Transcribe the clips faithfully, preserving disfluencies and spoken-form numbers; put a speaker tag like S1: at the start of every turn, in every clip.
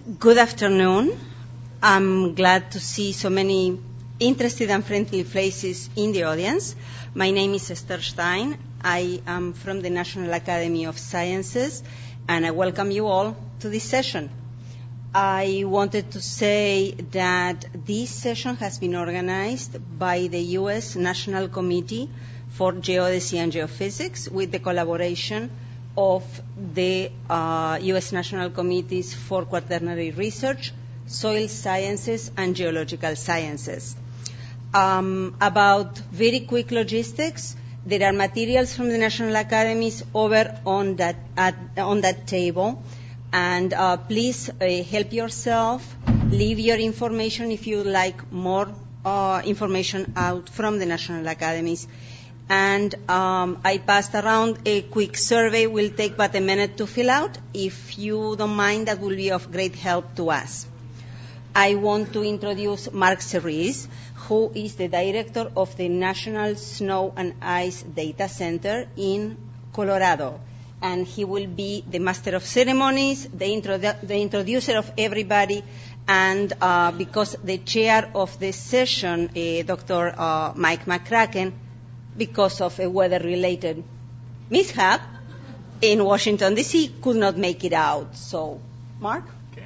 S1: Good afternoon. I'm glad to see so many interested and friendly faces in the audience. My name is Esther Stein. I am from the National Academy of Sciences, and I welcome you all to this session. I wanted to say that this session has been organized by the U S National Committee for Geodesy and Geophysics with the collaboration of the uh, U S National Committees for Quaternary Research, Soil Sciences, and Geological Sciences. Um, about very quick logistics, there are materials from the National Academies over on that, at, on that table. And uh, please uh, help yourself, leave your information if you like more uh, information out from the National Academies. And um, I passed around a quick survey. Will take but a minute to fill out. If you don't mind, that will be of great help to us. I want to introduce Mark Cerise, who is the director of the National Snow and Ice Data Center in Colorado. And he will be the master of ceremonies, the, introdu- the introducer of everybody, and uh, because the chair of the session, uh, Doctor Uh, Mike McCracken, because of a weather-related mishap in Washington, D C, could not make it out. So, Mark?
S2: Okay.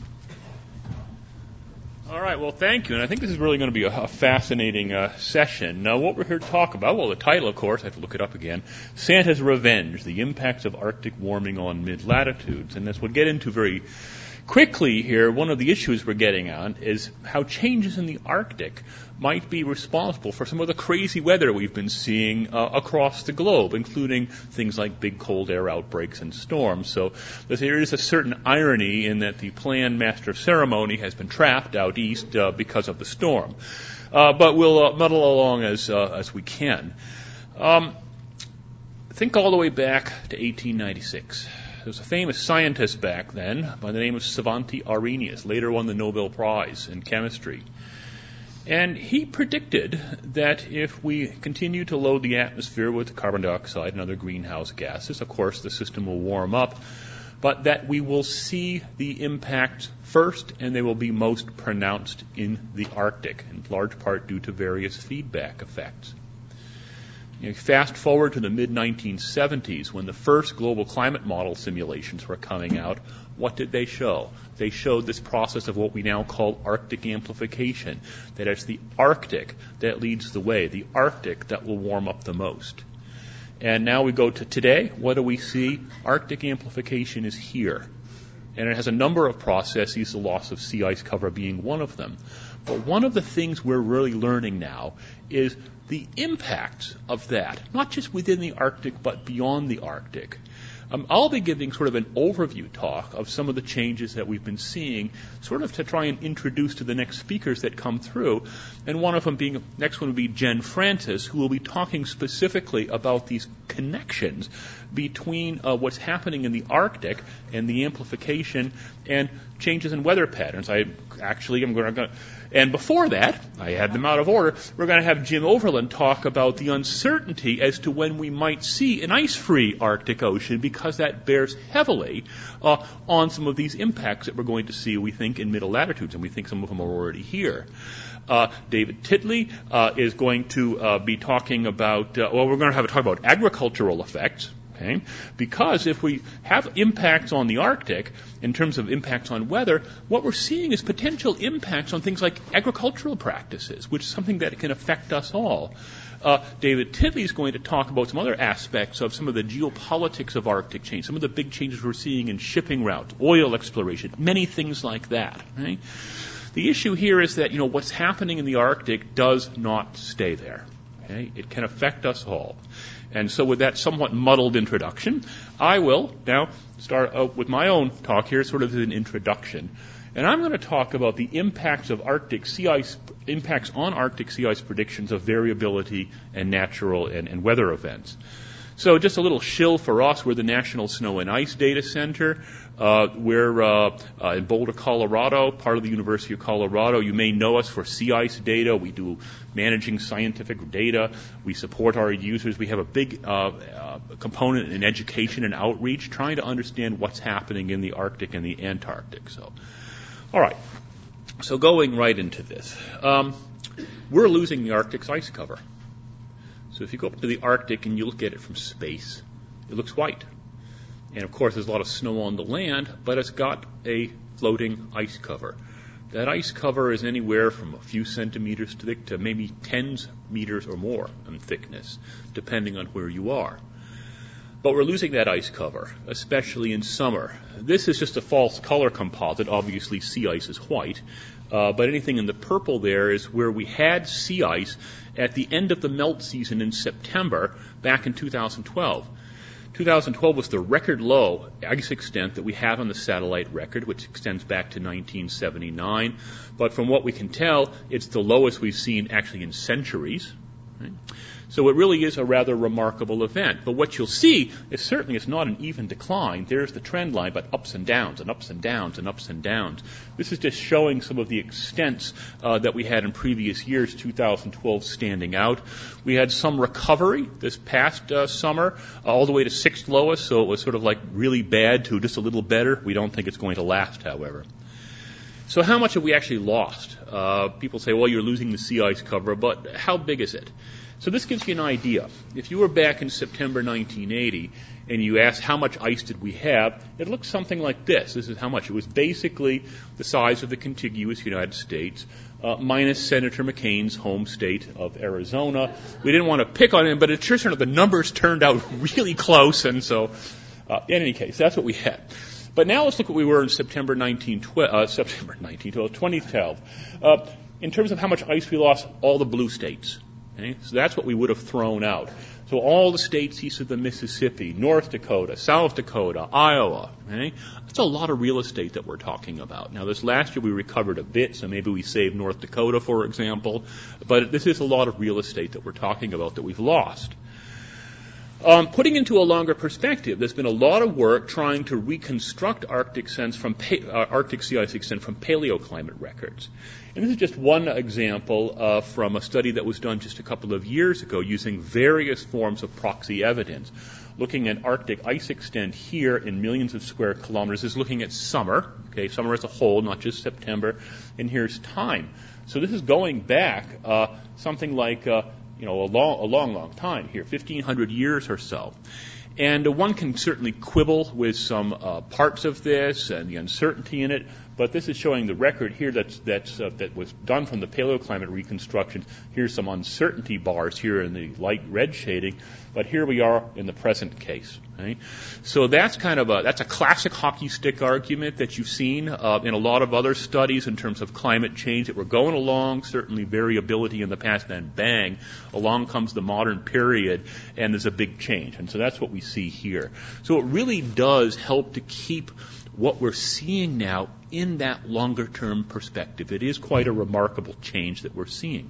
S2: All right, well, thank you. And I think this is really going to be a, a fascinating uh, session. Now, what we're here to talk about, well, the title, of course, I have to look it up again, Santa's Revenge, the Impacts of Arctic Warming on Mid-Latitudes. And as we'll get into very quickly here, one of the issues we're getting on is how changes in the Arctic might be responsible for some of the crazy weather we've been seeing uh, across the globe, including things like big cold air outbreaks and storms. So there is a certain irony in that the planned master of ceremony has been trapped out east uh, because of the storm. Uh, but we'll uh, muddle along as uh, as we can. Um, think all the way back to eighteen ninety-six. There was a famous scientist back then by the name of Svante Arrhenius, later won the Nobel Prize in chemistry. And he predicted that if we continue to load the atmosphere with carbon dioxide and other greenhouse gases, of course the system will warm up, but that we will see the impact first and they will be most pronounced in the Arctic, in large part due to various feedback effects. You know, fast forward to the mid nineteen seventies when the first global climate model simulations were coming out. What did they show? They showed this process of what we now call Arctic amplification, that it's the Arctic that leads the way, the Arctic that will warm up the most. And now we go to today. What do we see? Arctic amplification is here. And it has a number of processes, the loss of sea ice cover being one of them. But one of the things we're really learning now is the impacts of that, not just within the Arctic, but beyond the Arctic. Um, I'll be giving sort of an overview talk of some of the changes that we've been seeing, sort of to try and introduce to the next speakers that come through. And one of them being, next one will be Jen Francis, who will be talking specifically about these connections between uh, what's happening in the Arctic and the amplification and changes in weather patterns. I actually am going to, and before that, I had them out of order, we're going to have Jim Overland talk about the uncertainty as to when we might see an ice-free Arctic Ocean, because that bears heavily uh, on some of these impacts that we're going to see, we think, in middle latitudes, and we think some of them are already here. Uh, David Titley uh, is going to uh, be talking about, uh, well, we're going to have a talk about agricultural effects. Okay? Because if we have impacts on the Arctic, in terms of impacts on weather, what we're seeing is potential impacts on things like agricultural practices, which is something that can affect us all. Uh, David Titley is going to talk about some other aspects of some of the geopolitics of Arctic change, some of the big changes we're seeing in shipping routes, oil exploration, many things like that. Right? The issue here is that, you know, what's happening in the Arctic does not stay there. Okay? It can affect us all. And so with that somewhat muddled introduction, I will now start out with my own talk here, sort of as an introduction. And I'm going to talk about the impacts of Arctic sea ice, impacts on Arctic sea ice predictions of variability and natural and, and weather events. So just a little shill for us. We're the National Snow and Ice Data Center. Uh, we're uh, uh, in Boulder, Colorado, part of the University of Colorado. You may know us for sea ice data. We do managing scientific data. We support our users. We have a big uh, uh, component in education and outreach, trying to understand what's happening in the Arctic and the Antarctic. So, all right. So going right into this, um, we're losing the Arctic's ice cover. So if you go up to the Arctic and you look at it from space, it looks white. And of course, there's a lot of snow on the land, but it's got a floating ice cover. That ice cover is anywhere from a few centimeters thick to maybe tens meters or more in thickness, depending on where you are. But we're losing that ice cover, especially in summer. This is just a false color composite. Obviously, sea ice is white. Uh, but anything in the purple there is where we had sea ice at the end of the melt season in September back in two thousand twelve. two thousand twelve was the record low ice extent that we have on the satellite record, which extends back to nineteen seventy-nine. But from what we can tell, it's the lowest we've seen actually in centuries. Right? So it really is a rather remarkable event. But what you'll see is certainly it's not an even decline. There's the trend line, but ups and downs and ups and downs and ups and downs. This is just showing some of the extents uh, that we had in previous years, two thousand twelve standing out. We had some recovery this past uh, summer, uh, all the way to sixth lowest, so it was sort of like really bad to just a little better. We don't think it's going to last, however. So how much have we actually lost? Uh, people say, well, you're losing the sea ice cover, but how big is it? So this gives you an idea. If you were back in September nineteen eighty and you asked how much ice did we have, it looks something like this. This is how much. It was basically the size of the contiguous United States, uh, minus Senator McCain's home state of Arizona. We didn't want to pick on him, but it sure turned out the numbers turned out really close, and so uh, in any case, that's what we had. But now let's look what we were in September nineteen twelve, uh, September nineteen twelve, twenty twelve. Uh, in terms of how much ice we lost, all the blue states. Okay? So that's what we would have thrown out. So all the states east of the Mississippi, North Dakota, South Dakota, Iowa. Okay? That's a lot of real estate that we're talking about. Now, this last year we recovered a bit, so maybe we saved North Dakota, for example. But this is a lot of real estate that we're talking about that we've lost. Um, putting into a longer perspective, there's been a lot of work trying to reconstruct Arctic sense from pa- uh, Arctic sea ice extent from paleoclimate records. And this is just one example uh, from a study that was done just a couple of years ago using various forms of proxy evidence. Looking at Arctic ice extent here in millions of square kilometers is looking at summer, okay, summer as a whole, not just September, and here's time. So this is going back uh, something like uh, you know, a long, a long, long time here, fifteen hundred years or so. And uh, one can certainly quibble with some uh, parts of this and the uncertainty in it, but this is showing the record here that's, that's, uh, that was done from the paleoclimate reconstruction. Here's some uncertainty bars here in the light red shading, but here we are in the present case. Okay? So that's kind of a, that's a classic hockey stick argument that you've seen uh, in a lot of other studies in terms of climate change, that we're going along, certainly variability in the past, then bang, along comes the modern period, and there's a big change. And so that's what we see here. So it really does help to keep what we're seeing now in that longer-term perspective. It is quite a remarkable change that we're seeing.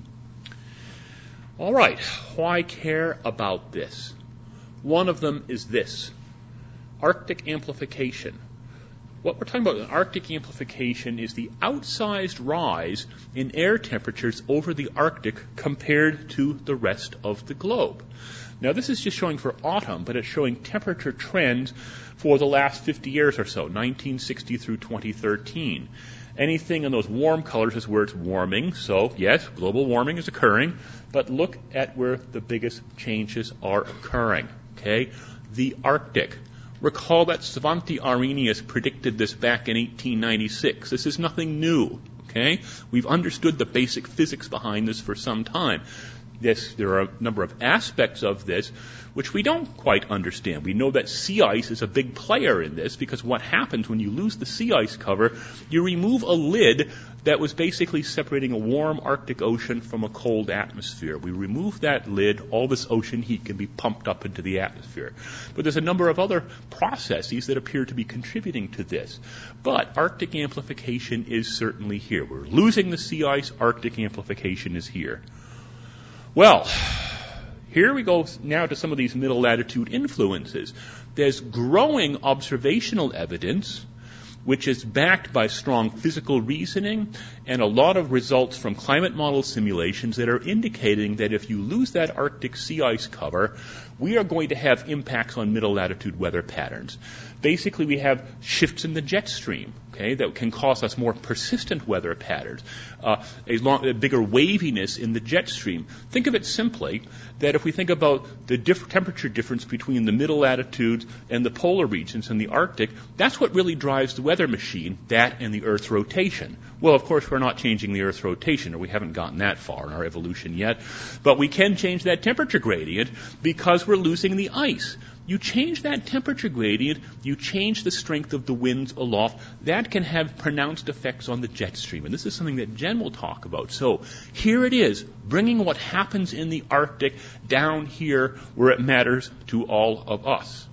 S2: All right, why care about this? One of them is this, Arctic amplification. What we're talking about in Arctic amplification is the outsized rise in air temperatures over the Arctic compared to the rest of the globe. Now, this is just showing for autumn, but it's showing temperature trends for the last fifty years or so, nineteen sixty through twenty thirteen. Anything in those warm colors is where it's warming. So, yes, global warming is occurring, but look at where the biggest changes are occurring, okay? The Arctic. Recall that Svante Arrhenius predicted this back in eighteen ninety-six. This is nothing new, okay? We've understood the basic physics behind this for some time. Yes, there are a number of aspects of this which we don't quite understand. We know that sea ice is a big player in this because what happens when you lose the sea ice cover, you remove a lid that was basically separating a warm Arctic Ocean from a cold atmosphere. We remove that lid, all this ocean heat can be pumped up into the atmosphere. But there's a number of other processes that appear to be contributing to this. But Arctic amplification is certainly here. We're losing the sea ice, Arctic amplification is here. Well, Here we go now to some of these middle latitude influences. There's growing observational evidence which is backed by strong physical reasoning and a lot of results from climate model simulations that are indicating that if you lose that Arctic sea ice cover, we are going to have impacts on middle latitude weather patterns. Basically, we have shifts in the jet stream, okay, that can cause us more persistent weather patterns, uh, a, long, a bigger waviness in the jet stream. Think of it simply that if we think about the diff- temperature difference between the middle latitudes and the polar regions in the Arctic, that's what really drives the weather machine, that and the Earth's rotation. Well, of course, we're not changing the Earth's rotation, or we haven't gotten that far in our evolution yet, but we can change that temperature gradient because we're losing the ice. You change that temperature gradient, you change the strength of the winds aloft. That can have pronounced effects on the jet stream. And this is something that Jen will talk about. So here it is, bringing what happens in the Arctic down here where it matters to all of us.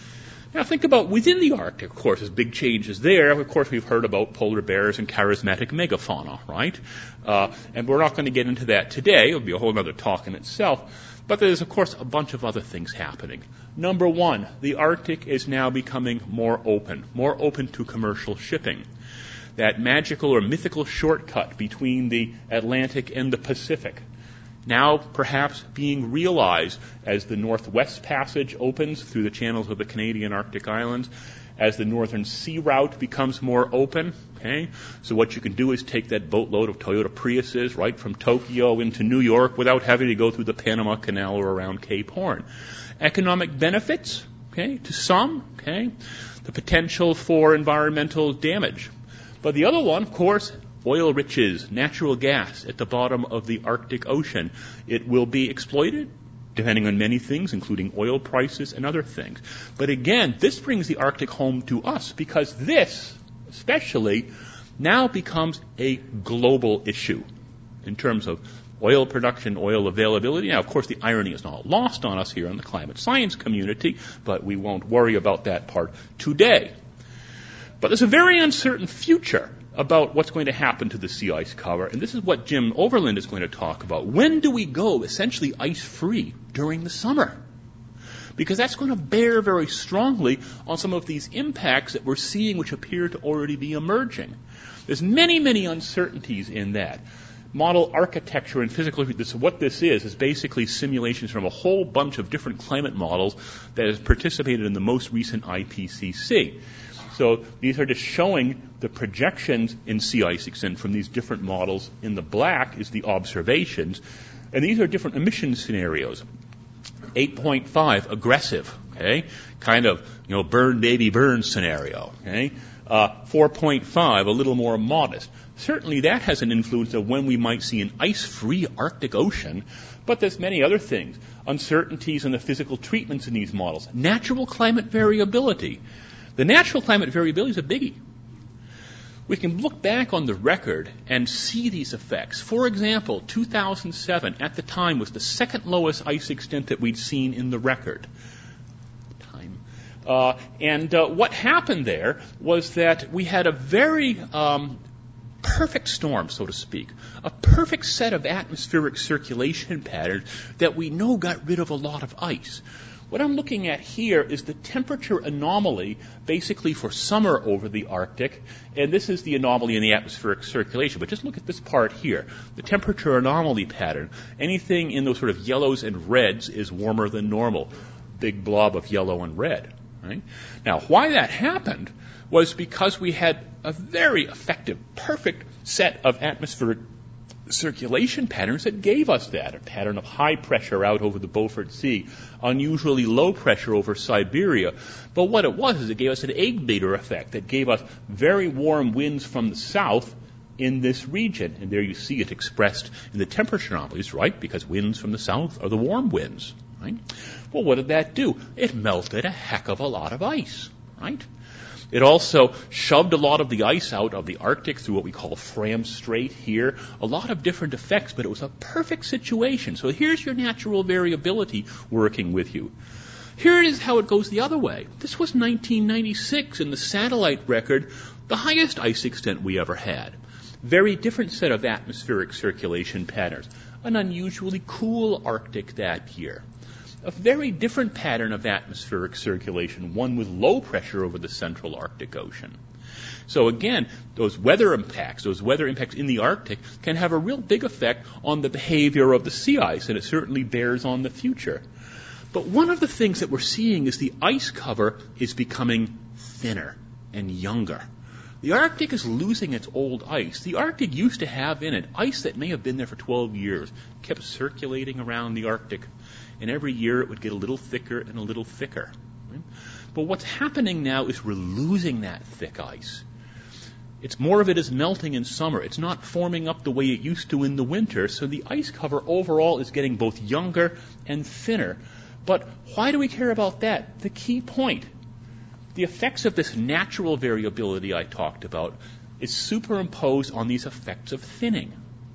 S2: Now think about within the Arctic, of course, there's big changes there. Of course, we've heard about polar bears and charismatic megafauna, right? Uh, and we're not going to get into that today. It'll be a whole other talk in itself. But there's, of course, a bunch of other things happening. Number one, the Arctic is now becoming more open, more open to commercial shipping. That magical or mythical shortcut between the Atlantic and the Pacific, now perhaps being realized as the Northwest Passage opens through the channels of the Canadian Arctic Islands, as the Northern Sea Route becomes more open. Okay, so what you can do is take that boatload of Toyota Priuses right from Tokyo into New York without having to go through the Panama Canal or around Cape Horn. Economic benefits, okay, to some, okay, the potential for environmental damage. But the other one, of course, oil riches, natural gas at the bottom of the Arctic Ocean. It will be exploited, depending on many things, including oil prices and other things. But again, this brings the Arctic home to us because this, especially, now becomes a global issue in terms of oil production, oil availability. Now, of course, the irony is not lost on us here in the climate science community, but we won't worry about that part today. But there's a very uncertain future about what's going to happen to the sea ice cover, and this is what Jim Overland is going to talk about. When do we go essentially ice-free during the summer? Because that's going to bear very strongly on some of these impacts that we're seeing which appear to already be emerging. There's many, many uncertainties in that. Model architecture and physical, this, what this is, is basically simulations from a whole bunch of different climate models that has participated in the most recent I P C C. So these are just showing the projections in sea ice extent from these different models. In the black is the observations. And these are different emission scenarios. eight point five, aggressive, okay? Kind of, you know, burn, baby, burn scenario, okay? Uh, four point five, a little more modest. Certainly that has an influence of when we might see an ice-free Arctic Ocean, but there's many other things. Uncertainties in the physical treatments in these models. Natural climate variability. The natural climate variability is a biggie. We can look back on the record and see these effects. For example, two thousand seven, at the time, was the second lowest ice extent that we'd seen in the record. Time. Uh, and uh, what happened there was that we had a very um, perfect storm, so to speak, a perfect set of atmospheric circulation patterns that we know got rid of a lot of ice. What I'm looking at here is the temperature anomaly basically for summer over the Arctic, and this is the anomaly in the atmospheric circulation. But just look at this part here, the temperature anomaly pattern. Anything in those sort of yellows and reds is warmer than normal. Big blob of yellow and red. Right? Now, why that happened was because we had a very effective, perfect set of atmospheric circulation patterns that gave us that. A pattern of high pressure out over the Beaufort Sea, unusually low pressure over Siberia. But what it was is it gave us an egg beater effect that gave us very warm winds from the south in this region. And there you see it expressed in the temperature anomalies, right? Because winds from the south are the warm winds, right? Well, what did that do? It melted a heck of a lot of ice, right? It also shoved a lot of the ice out of the Arctic through what we call Fram Strait here. A lot of different effects, but it was a perfect situation. So here's your natural variability working with you. Here is how it goes the other way. This was nineteen ninety-six in the satellite record, the highest ice extent we ever had. Very different set of atmospheric circulation patterns. an unusually cool Arctic that year. A very different pattern of atmospheric circulation, one with low pressure over the central Arctic Ocean. So again, those weather impacts, those weather impacts in the Arctic can have a real big effect on the behavior of the sea ice, and it certainly bears on the future. But one of the things that we're seeing is the ice cover is becoming thinner and younger. The Arctic is losing its old ice. The Arctic used to have in it ice that may have been there for twelve years, kept circulating around the Arctic, and every year it would get a little thicker and a little thicker. Right? But what's happening now is we're losing that thick ice. It's more of it is melting in summer. It's not forming up the way it used to in the winter, so the ice cover overall is getting both younger and thinner. But why do we care about that? The key point, the effects of this natural variability I talked about is superimposed on these effects of thinning.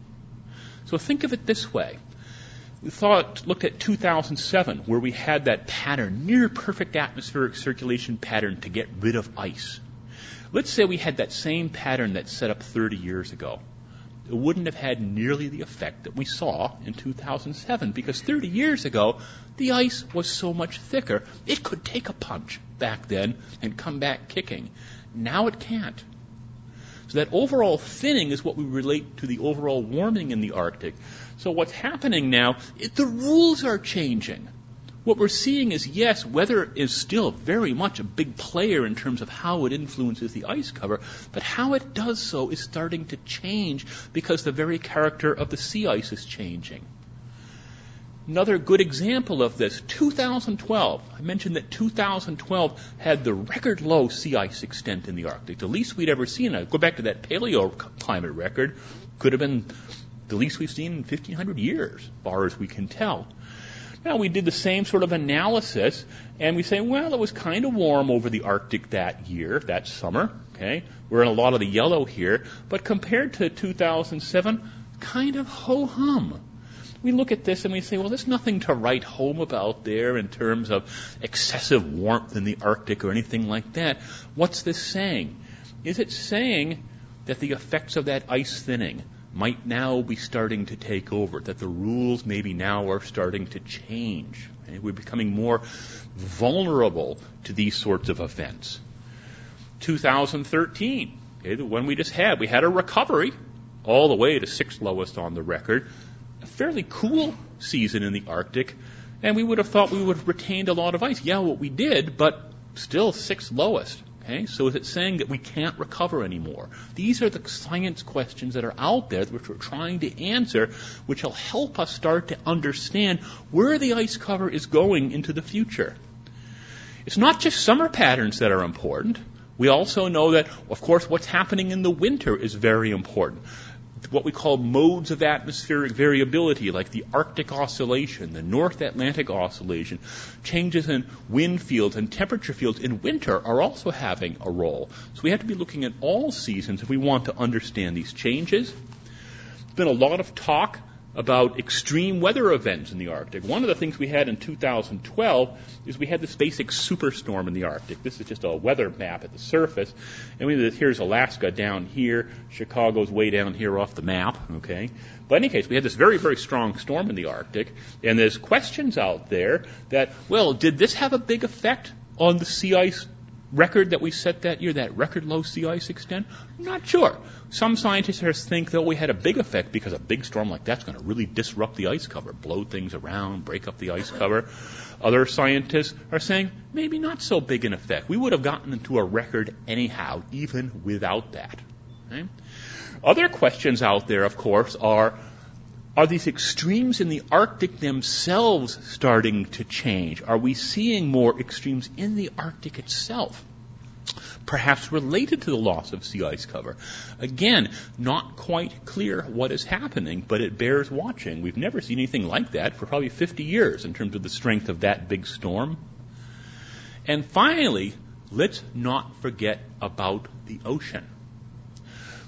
S2: So think of it this way. We thought, looked at two thousand seven, where we had that pattern, near perfect atmospheric circulation pattern to get rid of ice. Let's say we had that same pattern that set up thirty years ago. It wouldn't have had nearly the effect that we saw in two thousand seven, because thirty years ago, the ice was so much thicker, it could take a punch back then and come back kicking. Now it can't. So that overall thinning is what we relate to the overall warming in the Arctic. So what's happening now, it, the rules are changing. What we're seeing is, yes, weather is still very much a big player in terms of how it influences the ice cover, but how it does so is starting to change because the very character of the sea ice is changing. Another good example of this, two thousand twelve. I mentioned that two thousand twelve had the record low sea ice extent in the Arctic, the least we'd ever seen. I go back to that paleoclimate record, could have been the least we've seen in fifteen hundred years, as far as we can tell. Now, we did the same sort of analysis, and we say, well, it was kind of warm over the Arctic that year, that summer, okay? We're in a lot of the yellow here, but compared to two thousand seven, kind of ho-hum. We look at this and we say, well, there's nothing to write home about there in terms of excessive warmth in the Arctic or anything like that. What's this saying? Is it saying that the effects of that ice thinning might now be starting to take over, that the rules maybe now are starting to change? Okay? We're becoming more vulnerable to these sorts of events. two thousand thirteen, okay, the one we just had, we had a recovery all the way to sixth lowest on the record, a fairly cool season in the Arctic, and we would have thought we would have retained a lot of ice. Yeah, what we did, but still sixth lowest. Okay, so is it saying that we can't recover anymore? These are the science questions that are out there which we're trying to answer, which will help us start to understand where the ice cover is going into the future. It's not just summer patterns that are important. We also know that, of course, what's happening in the winter is very important. What we call modes of atmospheric variability, like the Arctic Oscillation, the North Atlantic Oscillation, changes in wind fields and temperature fields in winter are also having a role. So we have to be looking at all seasons if we want to understand these changes. There's been a lot of talk about extreme weather events in the Arctic. One of the things we had in two thousand twelve is we had this basic superstorm in the Arctic. This is just a weather map at the surface. And we, here's Alaska down here. Chicago's way down here off the map. Okay. But in any case, we had this very, very strong storm in the Arctic. And there's questions out there that, well, did this have a big effect on the sea ice record that we set that year, that record low sea ice extent? I'm not sure. Some scientists think that we had a big effect because a big storm like that's going to really disrupt the ice cover, blow things around, break up the ice cover. Other scientists are saying maybe not so big an effect. We would have gotten into a record anyhow, even without that. Okay? Other questions out there, of course, are, are these extremes in the Arctic themselves starting to change? Are we seeing more extremes in the Arctic itself? Perhaps related to the loss of sea ice cover. Again, not quite clear what is happening, but it bears watching. We've never seen anything like that for probably fifty years in terms of the strength of that big storm. And finally, let's not forget about the ocean.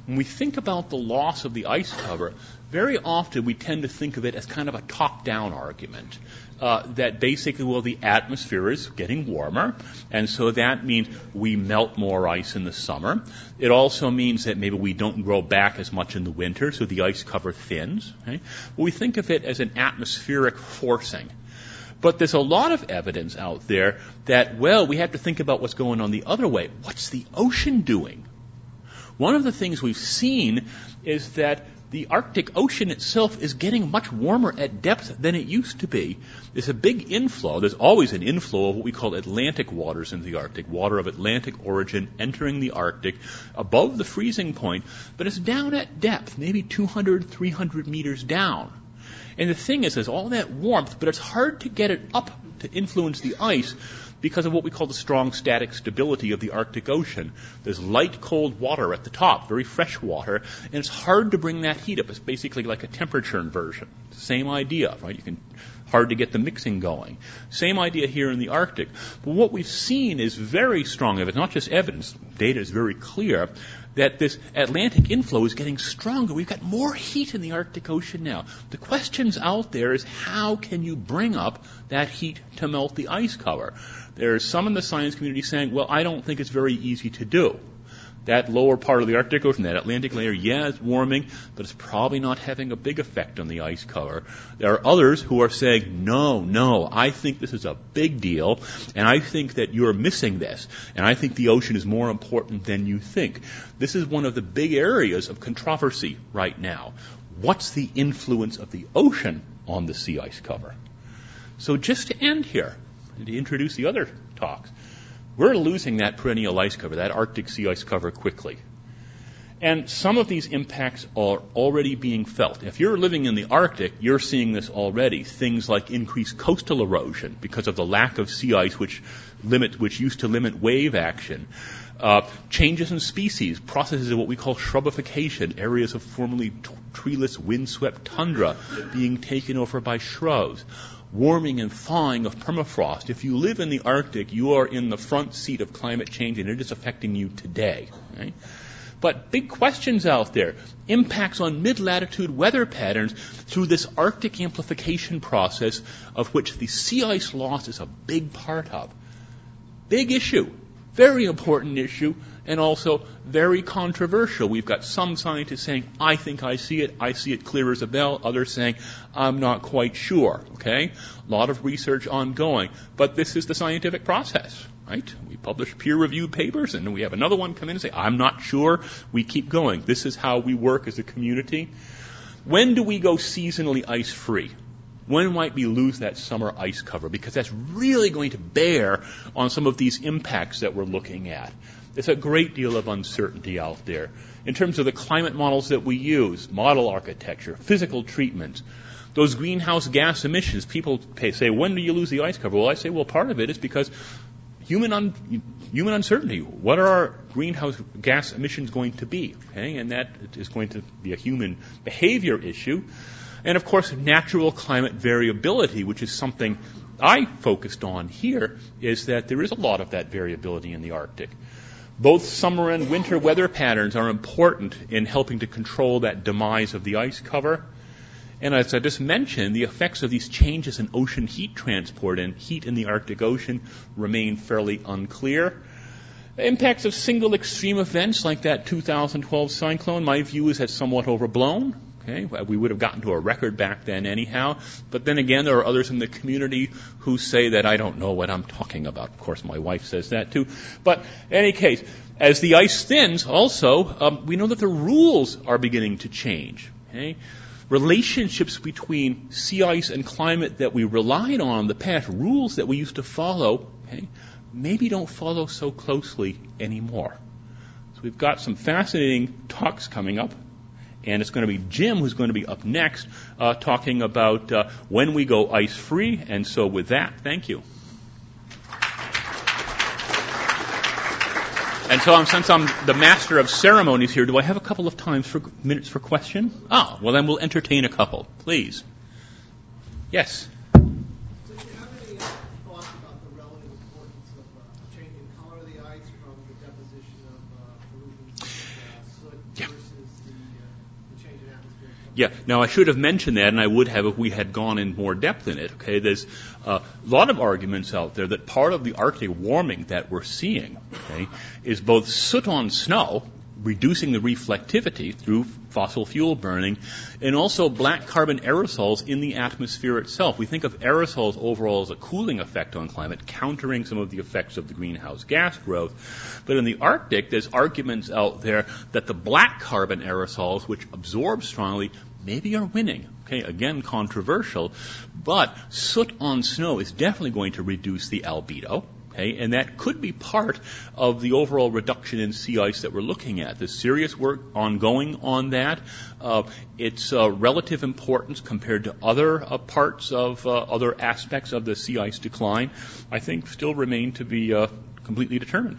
S2: when we think about the loss of the ice cover, very often we tend to think of it as kind of a top-down argument. Uh, that basically, well, the atmosphere is getting warmer, and so that means we melt more ice in the summer. It also means that maybe we don't grow back as much in the winter, so the ice cover thins. Okay? Well, we think of it as an atmospheric forcing. But there's a lot of evidence out there that, well, we have to think about what's going on the other way. What's the ocean doing? One of the things we've seen is that the Arctic Ocean itself is getting much warmer at depth than it used to be. There's a big inflow. There's always an inflow of what we call Atlantic waters into the Arctic, water of Atlantic origin entering the Arctic above the freezing point, but it's down at depth, maybe two hundred, three hundred meters down. And the thing is, there's all that warmth, but it's hard to get it up to influence the ice because of what we call the strong static stability of the Arctic Ocean. There's light, cold water at the top, very fresh water, and it's hard to bring that heat up. It's basically like a temperature inversion. Same idea, right? You can hard to get the mixing going. Same idea here in the Arctic. But what we've seen is very strong evidence, not just evidence, data is very clear, that this Atlantic inflow is getting stronger. We've got more heat in the Arctic Ocean now. The questions out there is how can you bring up that heat to melt the ice cover? There's some in the science community saying, well, I don't think it's very easy to do. That lower part of the Arctic Ocean, that Atlantic layer, yeah, it's warming, but it's probably not having a big effect on the ice cover. There are others who are saying, no, no, I think this is a big deal, and I think that you're missing this, and I think the ocean is more important than you think. This is one of the big areas of controversy right now. What's the influence of the ocean on the sea ice cover? So just to end here, and to introduce the other talks, we're losing that perennial ice cover, that Arctic sea ice cover, quickly. And some of these impacts are already being felt. If you're living in the Arctic, you're seeing this already. Things like increased coastal erosion because of the lack of sea ice, which limit, which used to limit wave action. Uh, changes in species, processes of what we call shrubification, areas of formerly t- treeless, windswept tundra being taken over by shrubs. Warming and thawing of permafrost. If you live in the Arctic, you are in the front seat of climate change, and it is affecting you today. Right? But big questions out there. Impacts on mid-latitude weather patterns through this Arctic amplification process, of which the sea ice loss is a big part of. Big issue. Very important issue, and also very controversial. We've got some scientists saying, I think I see it, I see it clear as a bell. Others saying, I'm not quite sure. Okay? A lot of research ongoing. But this is the scientific process, right? We publish peer-reviewed papers, and then we have another one come in and say, I'm not sure. We keep going. This is how we work as a community. When do we go seasonally ice-free? When might we lose that summer ice cover? Because that's really going to bear on some of these impacts that we're looking at. There's a great deal of uncertainty out there. In terms of the climate models that we use, model architecture, physical treatments, those greenhouse gas emissions, people say, when do you lose the ice cover? Well, I say, well, part of it is because human un- human uncertainty. What are our greenhouse gas emissions going to be? Okay? And that is going to be a human behavior issue. And, of course, natural climate variability, which is something I focused on here, is that there is a lot of that variability in the Arctic. Both summer and winter weather patterns are important in helping to control that demise of the ice cover. And as I just mentioned, the effects of these changes in ocean heat transport and heat in the Arctic Ocean remain fairly unclear. The impacts of single extreme events like that two thousand twelve cyclone, my view is that's somewhat overblown. Okay, we would have gotten to a record back then anyhow. But then again, there are others in the community who say that I don't know what I'm talking about. Of course, my wife says that too. But in any case, as the ice thins, also, um, we know that the rules are beginning to change. Okay? Relationships between sea ice and climate that we relied on in the past, rules that we used to follow, okay, maybe don't follow so closely anymore. So we've got some fascinating talks coming up. And it's going to be Jim who's going to be up next uh, talking about uh, when we go ice-free. And so with that, thank you. And so I'm, since I'm the master of ceremonies here, do I have a couple of times for minutes for question? Oh, well, then we'll entertain a couple. Please. Yes?
S3: Do you have any thoughts about the relative importance of uh, changing color of the ice from the deposition of uh, pollutants like uh, soot
S2: Yeah.
S3: versus
S2: Yeah. Now, I should have mentioned that, and I would have if we had gone in more depth in it. Okay, there's uh, a lot of arguments out there that part of the Arctic warming that we're seeing, okay, is both soot on snow, reducing the reflectivity through fossil fuel burning, and also black carbon aerosols in the atmosphere itself. We think of aerosols overall as a cooling effect on climate, countering some of the effects of the greenhouse gas growth. But in the Arctic, there's arguments out there that the black carbon aerosols, which absorb strongly, maybe are winning. Okay, again, controversial, but soot on snow is definitely going to reduce the albedo. Okay, and that could be part of the overall reduction in sea ice that we're looking at. There's serious work ongoing on that. Uh, its uh, relative importance compared to other uh, parts of uh, other aspects of the sea ice decline, I think, still remain to be uh, completely determined.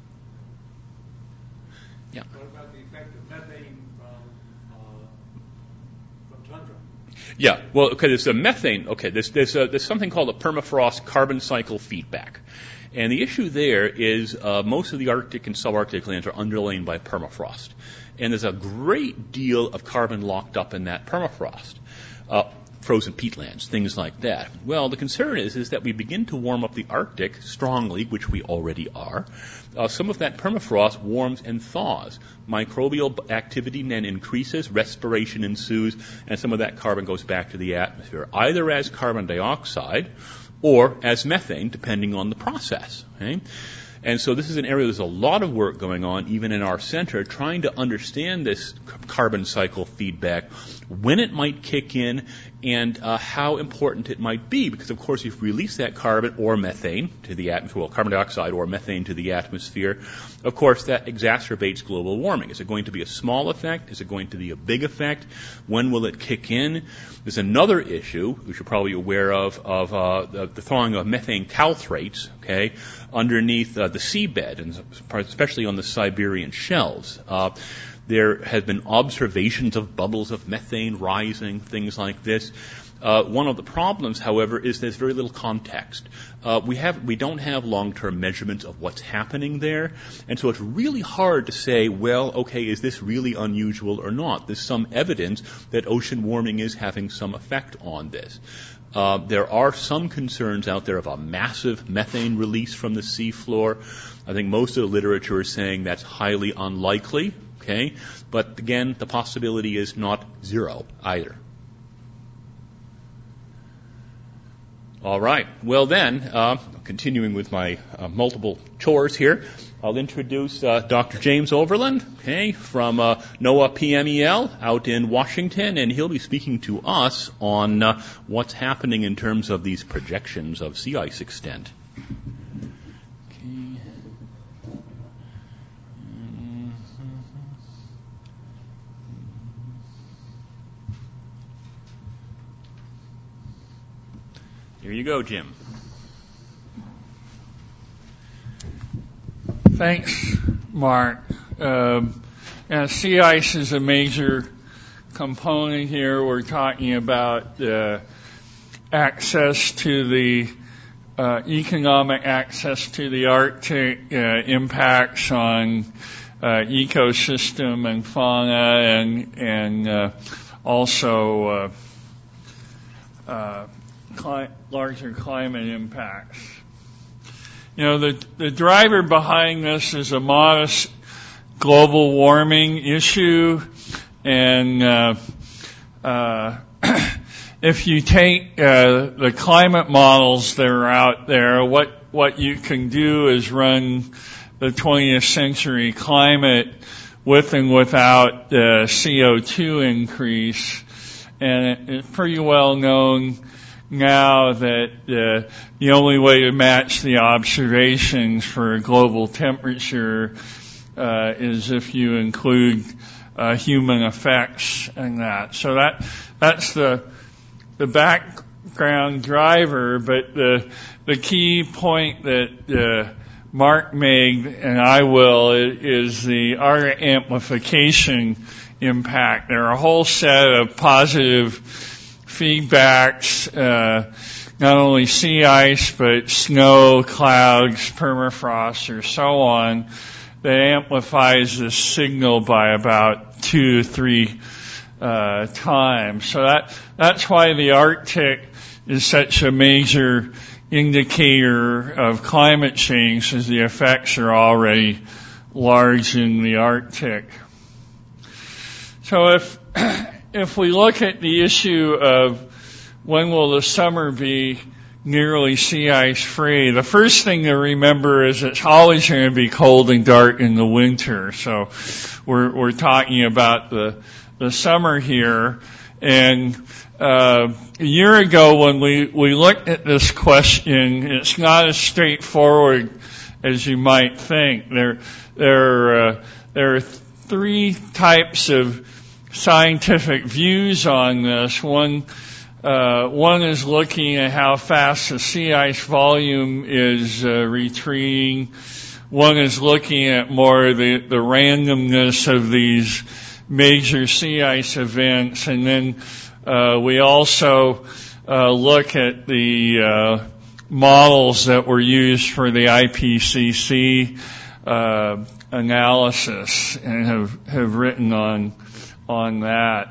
S2: Yeah.
S4: What about the effect of methane from, uh, from tundra?
S2: Yeah, well, okay, there's a methane, okay, there's, there's, a, there's something called a permafrost carbon cycle feedback. And the issue there is uh, most of the Arctic and subarctic lands are underlain by permafrost. And there's a great deal of carbon locked up in that permafrost. Uh, frozen peatlands, things like that. Well, the concern is, is that we begin to warm up the Arctic strongly, which we already are. Uh, some of that permafrost warms and thaws. Microbial activity then increases, respiration ensues, and some of that carbon goes back to the atmosphere, either as carbon dioxide or as methane, depending on the process. Okay? And so this is an area there's a lot of work going on, even in our center, trying to understand this carbon cycle feedback, when it might kick in, and uh, how important it might be. Because, of course, if you release that carbon or methane to the atmosphere, well, carbon dioxide or methane to the atmosphere, of course, that exacerbates global warming. Is it going to be a small effect? Is it going to be a big effect? When will it kick in? There's another issue, which you're probably aware of, of uh, the, the thawing of methane calthrates, okay, underneath uh, the seabed, and especially on the Siberian shelves. Uh, there have been observations of bubbles of methane rising, things like this. Uh, one of the problems, however, is there's very little context. Uh, we have, we don't have long-term measurements of what's happening there, and so it's really hard to say, well, okay, is this really unusual or not? There's some evidence that ocean warming is having some effect on this. Uh, there are some concerns out there of a massive methane release from the seafloor. I think most of the literature is saying that's highly unlikely, okay? But again, the possibility is not zero either. All right. Well then, uh, continuing with my uh, multiple chores here, I'll introduce uh, Doctor James Overland, okay, from uh, NOAA P M E L out in Washington, and he'll be speaking to us on uh, what's happening in terms of these projections of sea ice extent. Okay. Here you go, Jim.
S5: Thanks, Mark. Um, yeah, sea ice is a major component here. We're talking about uh, access to the uh, economic access to the Arctic, uh, impacts on uh, ecosystem and fauna, and and uh, also uh, uh, cli- larger climate impacts. You know, the, the driver behind this is a modest global warming issue, and uh, uh, if you take uh, the climate models that are out there, what what you can do is run the twentieth century climate with and without the C O two increase, and it's pretty well known now that uh, the only way to match the observations for global temperature uh, is if you include uh, human effects in that. So that that's the the background driver, but the the key point that uh, Mark made, and I will, is the R amplification impact. There are a whole set of positive feedbacks, uh, not only sea ice, but snow, clouds, permafrost, or so on, that amplifies this signal by about two to three uh, time. So that that's why the Arctic is such a major indicator of climate change, as the effects are already large in the Arctic. So if if we look at the issue of when will the summer be nearly sea ice free, the first thing to remember is it's always going to be cold and dark in the winter. So we're we're talking about the the summer here. And uh, a year ago when we, we looked at this question, it's not as straightforward as you might think. There there uh, there are three types of scientific views on this. One uh, one is looking at how fast the sea ice volume is uh, retreating. One is looking at more the the randomness of these major sea ice events, and then uh, we also uh, look at the uh, models that were used for the I P C C uh, analysis, and have have written on on that.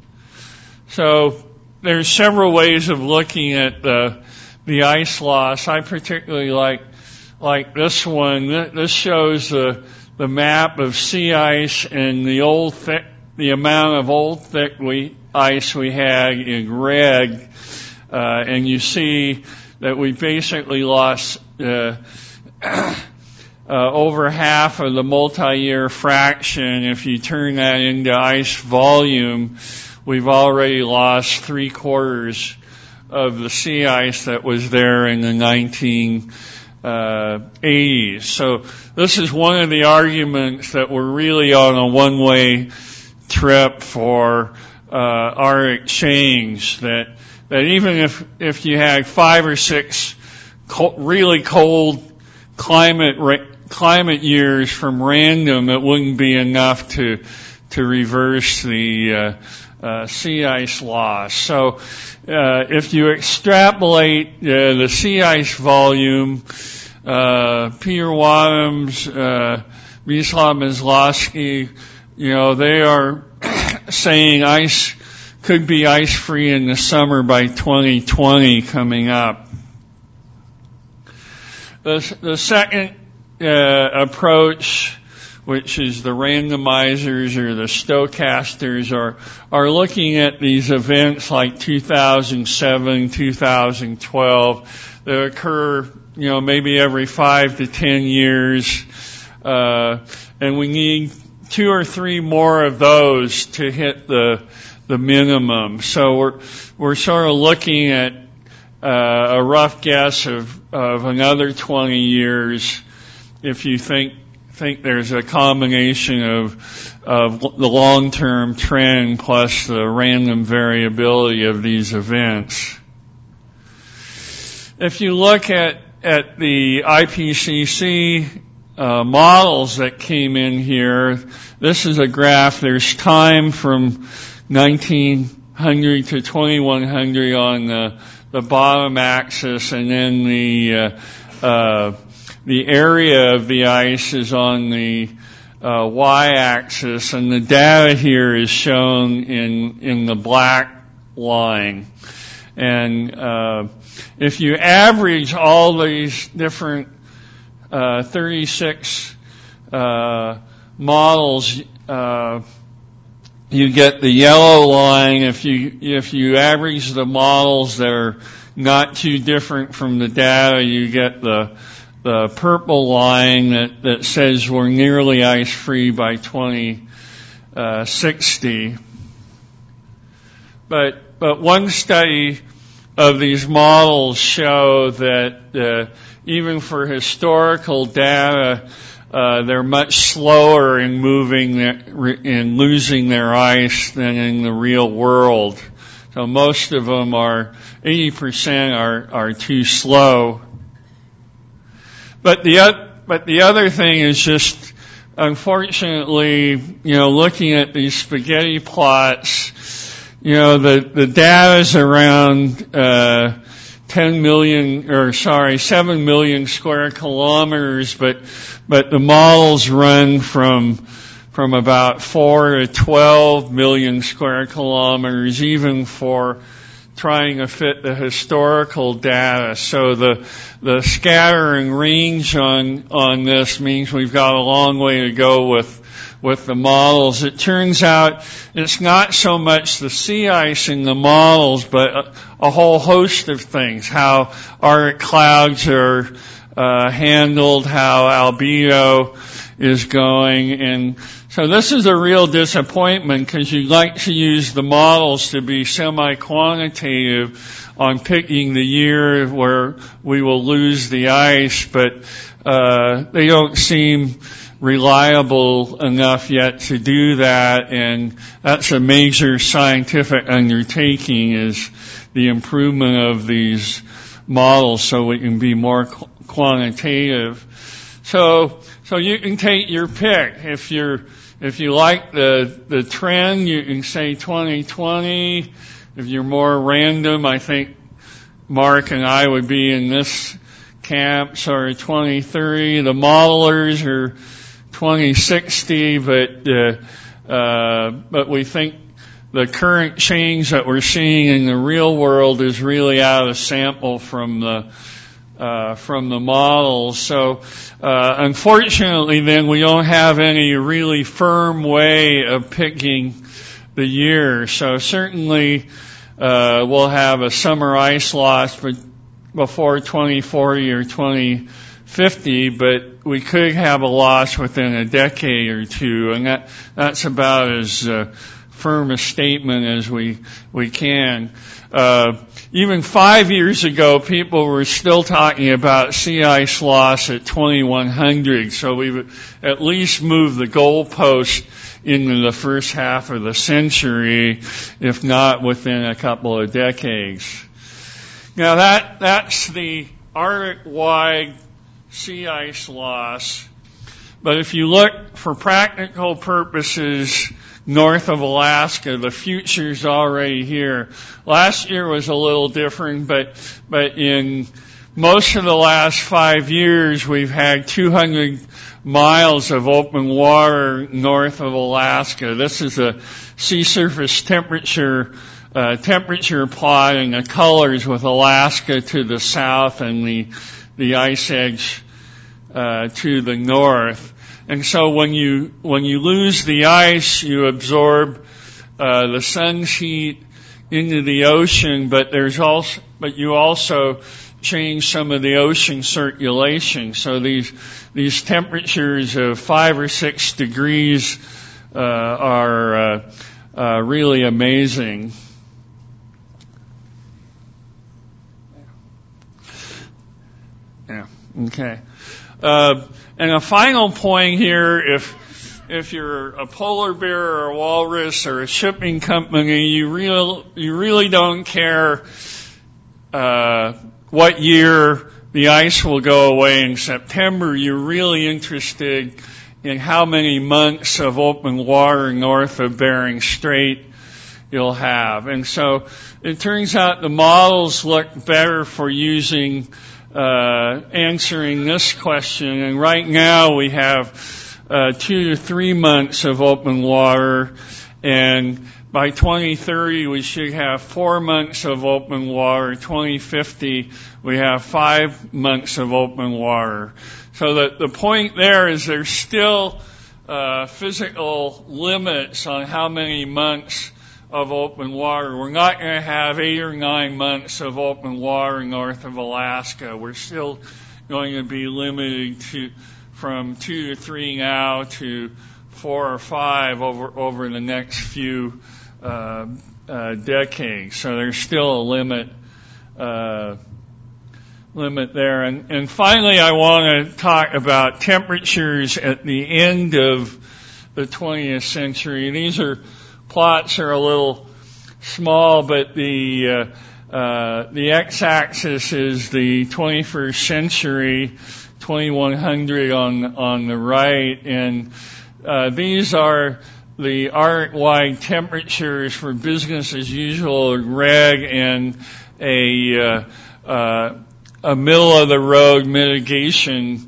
S5: So there's several ways of looking at the the ice loss. I particularly like like this one. This shows the the map of sea ice and the old thick, the amount of old thick we, ice we had in red, uh, and you see that we basically lost uh, uh, over half of the multi-year fraction. If you turn that into ice volume, we've already lost three quarters of the sea ice that was there in the nineteen Uh, eighties. So this is one of the arguments that we're really on a one-way trip for uh, Arctic change. That that even if if you had five or six co- really cold climate ra- climate years from random, it wouldn't be enough to to reverse the uh, uh, sea ice loss. So uh, if you extrapolate uh, the sea ice volume, uh, Peter Wadhams, uh, Mislav Mizlowski, you know, they are saying ice could be ice free in the summer by twenty twenty coming up. The, the second uh, approach, which is the randomizers or the stochasters, are are looking at these events like two thousand seven, two thousand twelve that occur, you know, maybe every five to ten years, uh, and we need two or three more of those to hit the the minimum. So we're we're sort of looking at uh, a rough guess of of another twenty years if you think think there's a combination of of the long-term trend plus the random variability of these events. If you look at at the I P C C uh, models that came in here, this is a graph. There's time from nineteen hundred to twenty-one hundred on the the bottom axis, and then the uh, uh, the area of the ice is on the uh, y-axis, and the data here is shown in in the black line. And uh, if you average all these different uh, thirty-six uh, models, uh, you get the yellow line. If you if you average the models that are not too different from the data, you get the the purple line that, that says we're nearly ice free by twenty sixty. But but one study of these models show that uh, even for historical data, uh, they're much slower in moving their, in losing their ice than in the real world. So most of them are eighty percent are are too slow. But the but the other thing is just, unfortunately, you know, looking at these spaghetti plots, you know, the the data's around uh, ten million, or sorry, seven million square kilometers, but but the models run from from about four to twelve million square kilometers, even for trying to fit the historical data. So the the scattering range on on this means we've got a long way to go with with the models. It turns out it's not so much the sea ice in the models, but a, a whole host of things. How Arctic clouds are uh, handled, how albedo is going, and so this is a real disappointment because you'd like to use the models to be semi-quantitative on picking the year where we will lose the ice, but uh, they don't seem reliable enough yet to do that, and that's a major scientific undertaking, is the improvement of these models so we can be more qu- quantitative. So, so you can take your pick. If you're, if you like the, the trend, you can say twenty twenty. If you're more random, I think Mark and I would be in this camp, sorry, twenty thirty. The modelers are twenty sixty, but, uh, uh, but we think the current change that we're seeing in the real world is really out of sample from the, uh, from the models. So, uh, unfortunately then we don't have any really firm way of picking the year. So certainly, uh, we'll have a summer ice loss before twenty forty or twenty fifty, but we could have a loss within a decade or two, and that that's about as uh, firm a statement as we we can. Uh, even five years ago, people were still talking about sea ice loss at twenty-one hundred, so we've at least moved the goalpost into the first half of the century, if not within a couple of decades. Now that that's the Arctic-wide sea ice loss. But if you look for practical purposes north of Alaska, the future's already here. Last year was a little different, but but in most of the last five years, we've had two hundred miles of open water north of Alaska. This is a sea surface temperature uh, temperature plot, and the colors with Alaska to the south and the the ice edge uh, to the north. And so when you when you lose the ice, you absorb uh, the sun's heat into the ocean, but there's also but you also change some of the ocean circulation. So these these temperatures of five or six degrees uh, are uh, uh, really amazing. Yeah. Okay. Uh, and a final point here, if if you're a polar bear or a walrus or a shipping company, you real you really don't care uh, what year the ice will go away in September. You're really interested in how many months of open water north of Bering Strait you'll have. And so it turns out the models look better for using Uh, answering this question, and right now we have uh, two to three months of open water, and by twenty thirty we should have four months of open water. twenty fifty we have five months of open water. So that the point there is there's still uh, physical limits on how many months of open water. We're not going to have eight or nine months of open water north of Alaska. We're still going to be limited to from two to three now to four or five over over the next few uh, uh, decades. So there's still a limit uh, limit there. And, and finally, I want to talk about temperatures at the end of the twentieth century. These are plots are a little small, but the uh, uh, the x-axis is the twenty-first century, twenty-one hundred on on the right, and uh, these are the Arctic-wide temperatures for business as usual in red, and a uh, uh, a middle of the road mitigation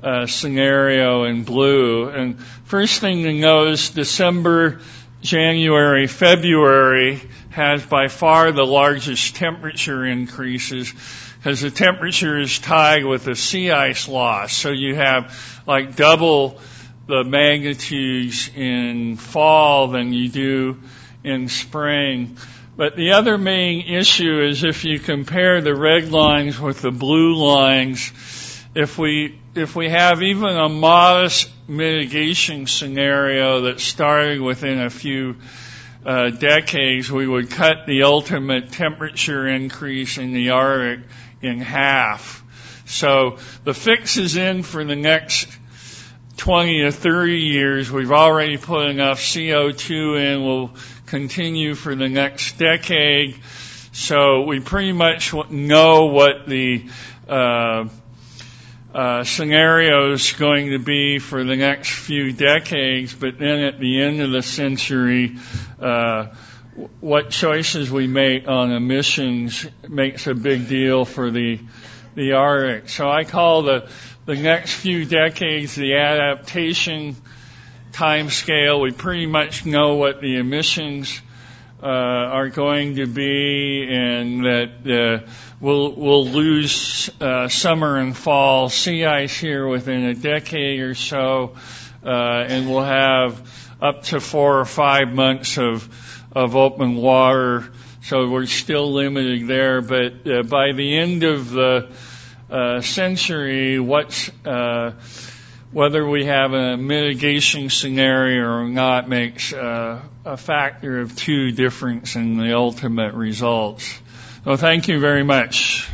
S5: uh, scenario in blue. And first thing to know is December, January, February has by far the largest temperature increases because the temperature is tied with the sea ice loss. So you have like double the magnitudes in fall than you do in spring. But the other main issue is if you compare the red lines with the blue lines, if we if we have even a modest mitigation scenario that started within a few uh, decades, we would cut the ultimate temperature increase in the Arctic in half. So the fix is in for the next twenty to thirty years. We've already put enough C O two in. We'll continue for the next decade. So we pretty much know what the uh, uh, scenario is going to be for the next few decades. But then at the end of the century, uh, what choices we make on emissions makes a big deal for the the Arctic. So I call the the next few decades the adaptation time scale. We pretty much know what the emissions uh, are going to be, and that uh, we'll we'll lose uh, summer and fall sea ice here within a decade or so, uh, and we'll have up to four or five months of of open water. So we're still limited there, but uh, by the end of the uh, century, what's uh, whether we have a mitigation scenario or not makes uh, a factor of two difference in the ultimate results. So thank you very much.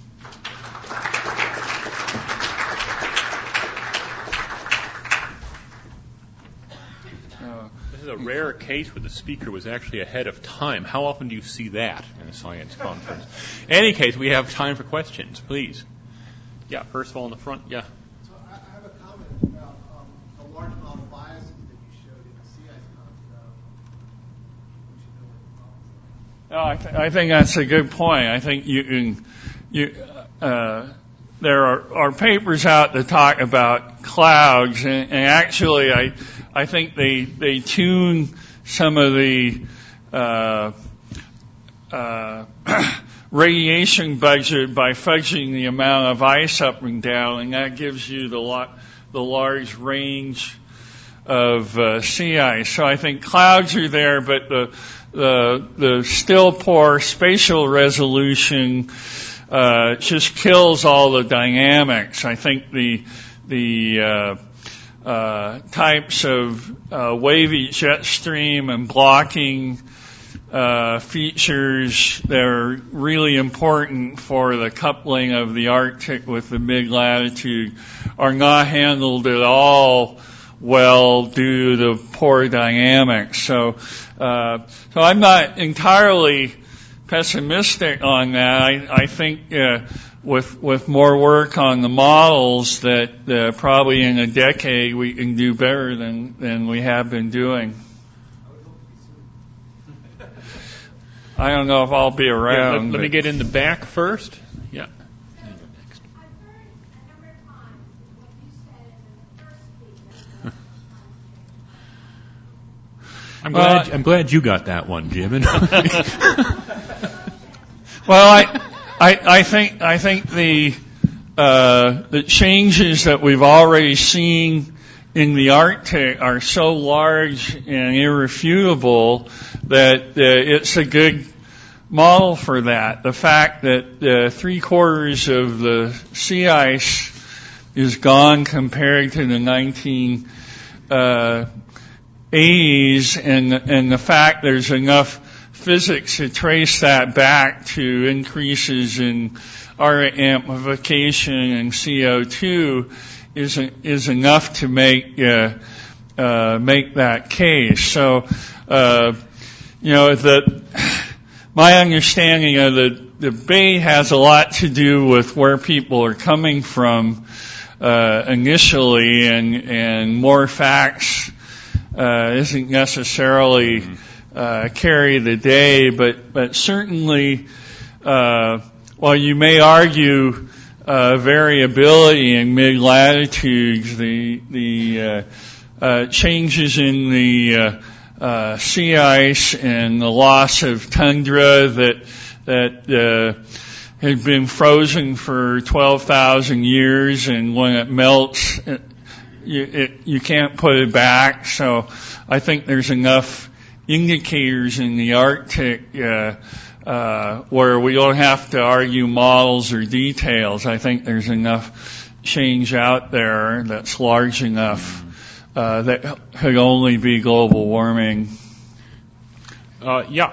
S2: This is a rare case where the speaker was actually ahead of time. How often do you see that in a science conference? In any case, we have time for questions, please. Yeah, first of all in the front, yeah.
S3: So I I have a comment about um, the large amount of biases that you showed in the sea ice concept. We should know what the
S5: No, I, th- I think that's a good point. I think you can, you, uh, there are, are papers out that talk about clouds, and, and actually, I, I think they they tune some of the uh, uh, radiation budget by fudging the amount of ice up and down, and that gives you the lot, the large range of uh, sea ice. So I think clouds are there, but the the the still poor spatial resolution uh, just kills all the dynamics. I think the the uh, uh, types of uh, wavy jet stream and blocking uh, features that are really important for the coupling of the Arctic with the mid-latitude are not handled at all well due to the poor dynamics. So, uh, so I'm not entirely pessimistic on that. I, I think uh, with with more work on the models that uh, probably in a decade we can do better than than we have been doing. I don't know if I'll be around.
S2: Yeah, let, let me get in the back first. Yeah. I'm glad.
S5: Well,
S2: I'm glad you got that one, Jim.
S5: Well, I, I, I think I think the uh, the changes that we've already seen in the Arctic are so large and irrefutable that uh, it's a good model for that. The fact that uh, three quarters of the sea ice is gone compared to the nineteen eighties, and and the fact there's enough physics to trace that back to increases in Arctic amplification and C O two is is enough to make uh, uh, make that case. So, uh, you know, the my understanding of the debate has a lot to do with where people are coming from uh, initially, and and more facts uh, isn't necessarily uh, carry the day, but but certainly, uh, while you may argue uh, variability in mid-latitudes, the, the uh, uh, changes in the uh, uh, sea ice and the loss of tundra that, that uh, had been frozen for twelve thousand years, and when it melts, it, you, it, you can't put it back. So I think there's enough indicators in the Arctic uh, uh, where we don't have to argue models or details. I think there's enough change out there that's large enough uh, that could only be global warming.
S2: Uh, yeah.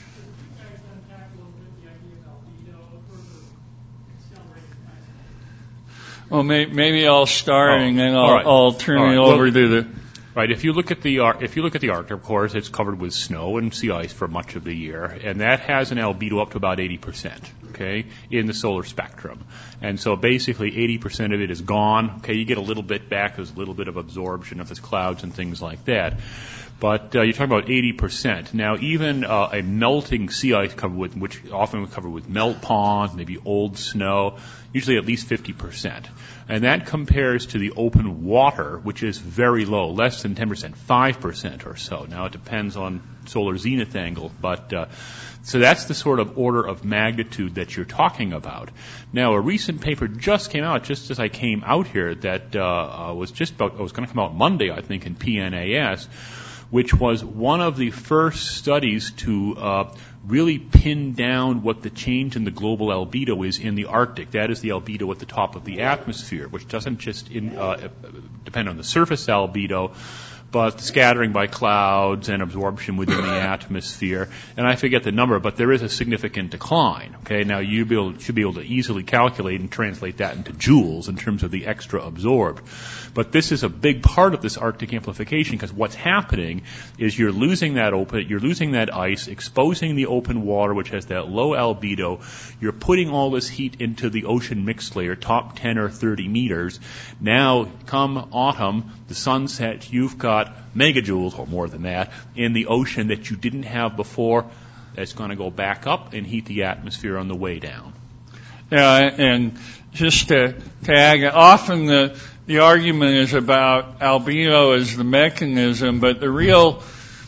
S5: Well, may, maybe I'll start
S2: Oh,
S5: and then I'll,
S2: all right.
S5: I'll turn
S2: All right.
S5: it over
S2: Well,
S5: to the.
S2: Right. If you look at the Ar- if you look at the Arctic, of course, it's covered with snow and sea ice for much of the year, and that has an albedo up to about eighty percent. Okay, in the solar spectrum, and so basically eighty percent of it is gone. Okay, you get a little bit back. There's a little bit of absorption if there's clouds and things like that. But uh, you're talking about eighty percent. Now, even uh, a melting sea ice covered with, which often covered with melt ponds, maybe old snow, usually at least fifty percent. And that compares to the open water, which is very low, less than ten percent, five percent or so. Now, it depends on solar zenith angle, but uh, so that's the sort of order of magnitude that you're talking about. Now, a recent paper just came out, just as I came out here, that uh, uh, was just about, was going to come out Monday, I think, in P N A S, which was one of the first studies to uh, really pin down what the change in the global albedo is in the Arctic. That is the albedo at the top of the atmosphere, which doesn't just in, uh, depend on the surface albedo, but scattering by clouds and absorption within the atmosphere. And I forget the number, but there is a significant decline. Okay, now you be able, should be able to easily calculate and translate that into joules in terms of the extra absorbed. But this is a big part of this Arctic amplification, because what's happening is you're losing that open, you're losing that ice, exposing the open water, which has that low albedo. You're putting all this heat into the ocean mixed layer, top ten or thirty meters. Now, come autumn, the sun sets, you've got megajoules, or more than that, in the ocean that you didn't have before. That's going to go back up and heat the atmosphere on the way down.
S5: Yeah, and just to tag, often the the argument is about albedo as the mechanism, but the real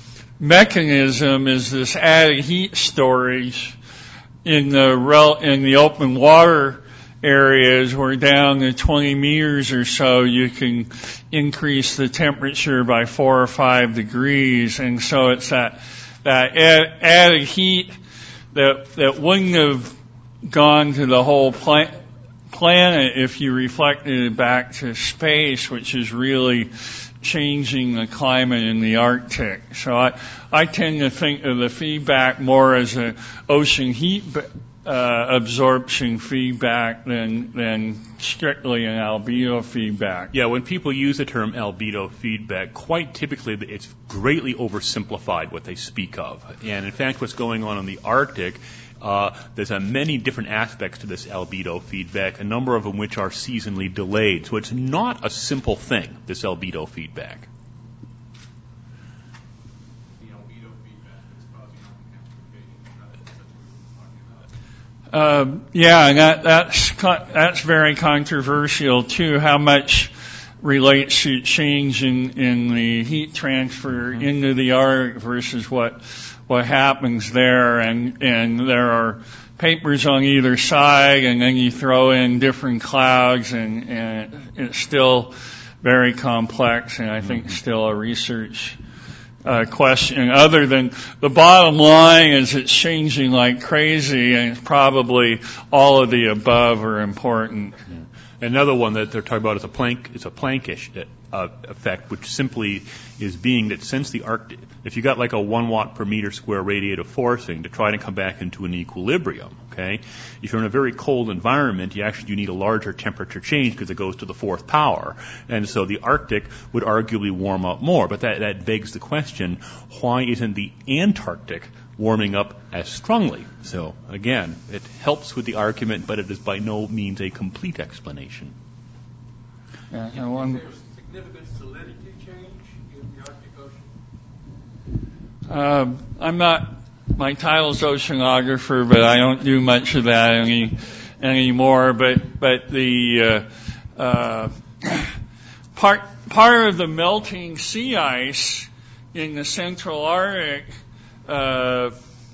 S5: mechanism is this added heat storage in the rel- in the open water areas where down to twenty meters or so you can increase the temperature by four or five degrees, and so it's that that add, added heat that that wouldn't have gone to the whole pla- planet if you reflected it back to space, which is really changing the climate in the Arctic. So I I tend to think of the feedback more as an ocean heat Uh, absorption feedback than than strictly an albedo feedback.
S2: Yeah, when people use the term albedo feedback, quite typically it's greatly oversimplified what they speak of. And in fact, what's going on in the Arctic, uh, there's uh, many different aspects to this albedo feedback, a number of them which are seasonally delayed. So it's not a simple thing, this albedo feedback.
S5: Uh, yeah, and that, that's that's very controversial too. How much relates to change in, in the heat transfer mm-hmm. into the Arctic versus what what happens there, and and there are papers on either side, and then you throw in different clouds, and, and it's still very complex, and I think mm-hmm. still a research Uh, question other than the bottom line is it's changing like crazy, and it's probably all of the above are important.
S2: Yeah. Another one that they're talking about is a Planck, it's a Planckish uh, effect, which simply is being that since the Arctic, if you got like a one watt per meter square radiative forcing to try to come back into an equilibrium, okay, if you're in a very cold environment, you actually you need a larger temperature change because it goes to the fourth power. And so the Arctic would arguably warm up more. But that, that begs the question, why isn't the Antarctic warming up as strongly? So again, it helps with the argument, but it is by no means a complete explanation.
S5: Yeah, and one,
S4: is there significant salinity change in the Arctic Ocean?
S5: Uh, I'm not, my title's oceanographer, but I don't do much of that. Any anymore, but but the uh, uh, part part of the melting sea ice in the central Arctic, uh,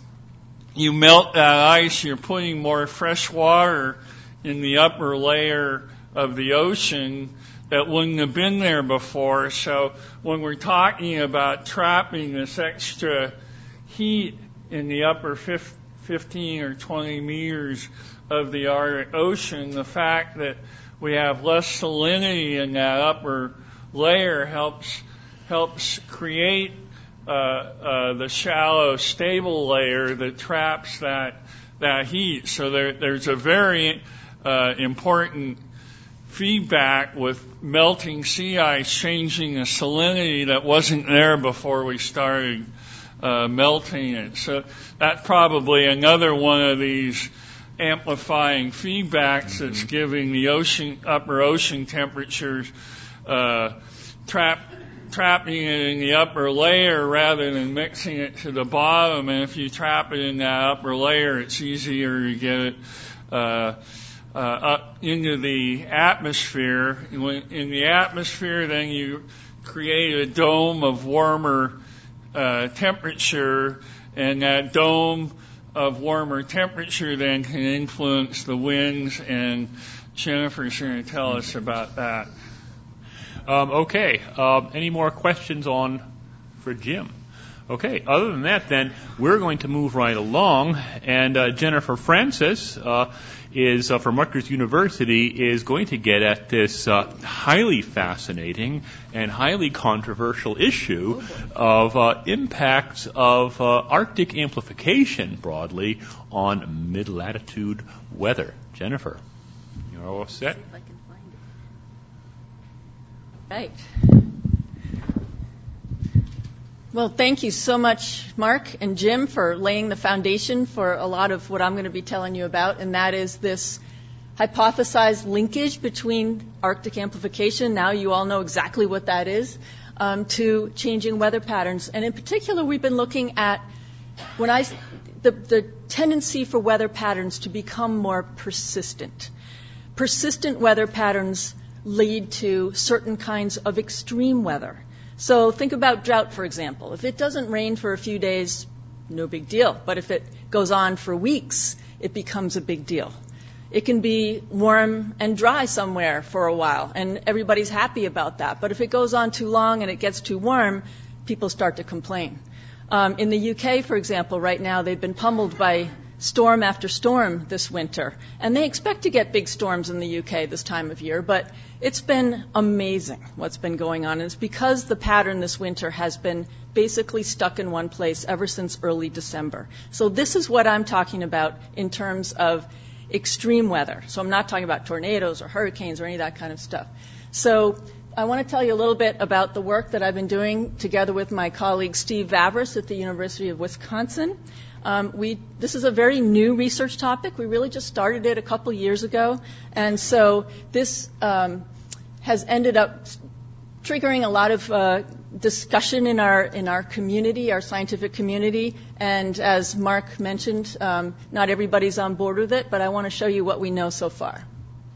S5: you melt that ice, you're putting more fresh water in the upper layer of the ocean that wouldn't have been there before. So when we're talking about trapping this extra heat in the upper fifteen or twenty meters of the Arctic Ocean, the fact that we have less salinity in that upper layer helps helps create uh, uh, the shallow, stable layer that traps that that heat. So there, there's a very uh, important feedback with melting sea ice changing the salinity that wasn't there before we started uh, melting it. So that's probably another one of these amplifying feedbacks mm-hmm. that's giving the ocean, upper ocean temperatures, uh, trap, trapping it in the upper layer rather than mixing it to the bottom. And if you trap it in that upper layer, it's easier to get it uh, uh, up into the atmosphere. In the atmosphere, then you create a dome of warmer uh, temperature, and that dome of warmer temperature then can influence the winds, and Jennifer's going to tell us about that.
S2: Um, okay. Um, any more questions on for Jim? Okay. Other than that, then we're going to move right along, and uh, Jennifer Francis uh, is uh, from Rutgers University is going to get at this uh, highly fascinating and highly controversial issue of uh, impacts of uh, Arctic amplification broadly on mid-latitude weather. Jennifer, you're all set?
S6: If I can find it. Right. Well, thank you so much, Mark and Jim, for laying the foundation for a lot of what I'm going to be telling you about, and that is this hypothesized linkage between Arctic amplification, now you all know exactly what that is, um, to changing weather patterns. And in particular, we've been looking at when I, the, the tendency for weather patterns to become more persistent. Persistent weather patterns lead to certain kinds of extreme weather. So think about drought, for example. If it doesn't rain for a few days, no big deal. But if it goes on for weeks, it becomes a big deal. It can be warm and dry somewhere for a while, and everybody's happy about that. But if it goes on too long and it gets too warm, people start to complain. Um, in the U K, for example, right now, they've been pummeled by storm after storm this winter. And they expect to get big storms in the U K this time of year, but it's been amazing what's been going on. And it's because the pattern this winter has been basically stuck in one place ever since early December. So this is what I'm talking about in terms of extreme weather. So I'm not talking about tornadoes or hurricanes or any of that kind of stuff. So I want to tell you a little bit about the work that I've been doing together with my colleague Steve Vavris at the University of Wisconsin. Um, we, this is a very new research topic. We really just started it a couple years ago. And so this um, has ended up triggering a lot of uh, discussion in our in our community, our scientific community. And as Mark mentioned, um, not everybody's on board with it, but I want to show you what we know so far.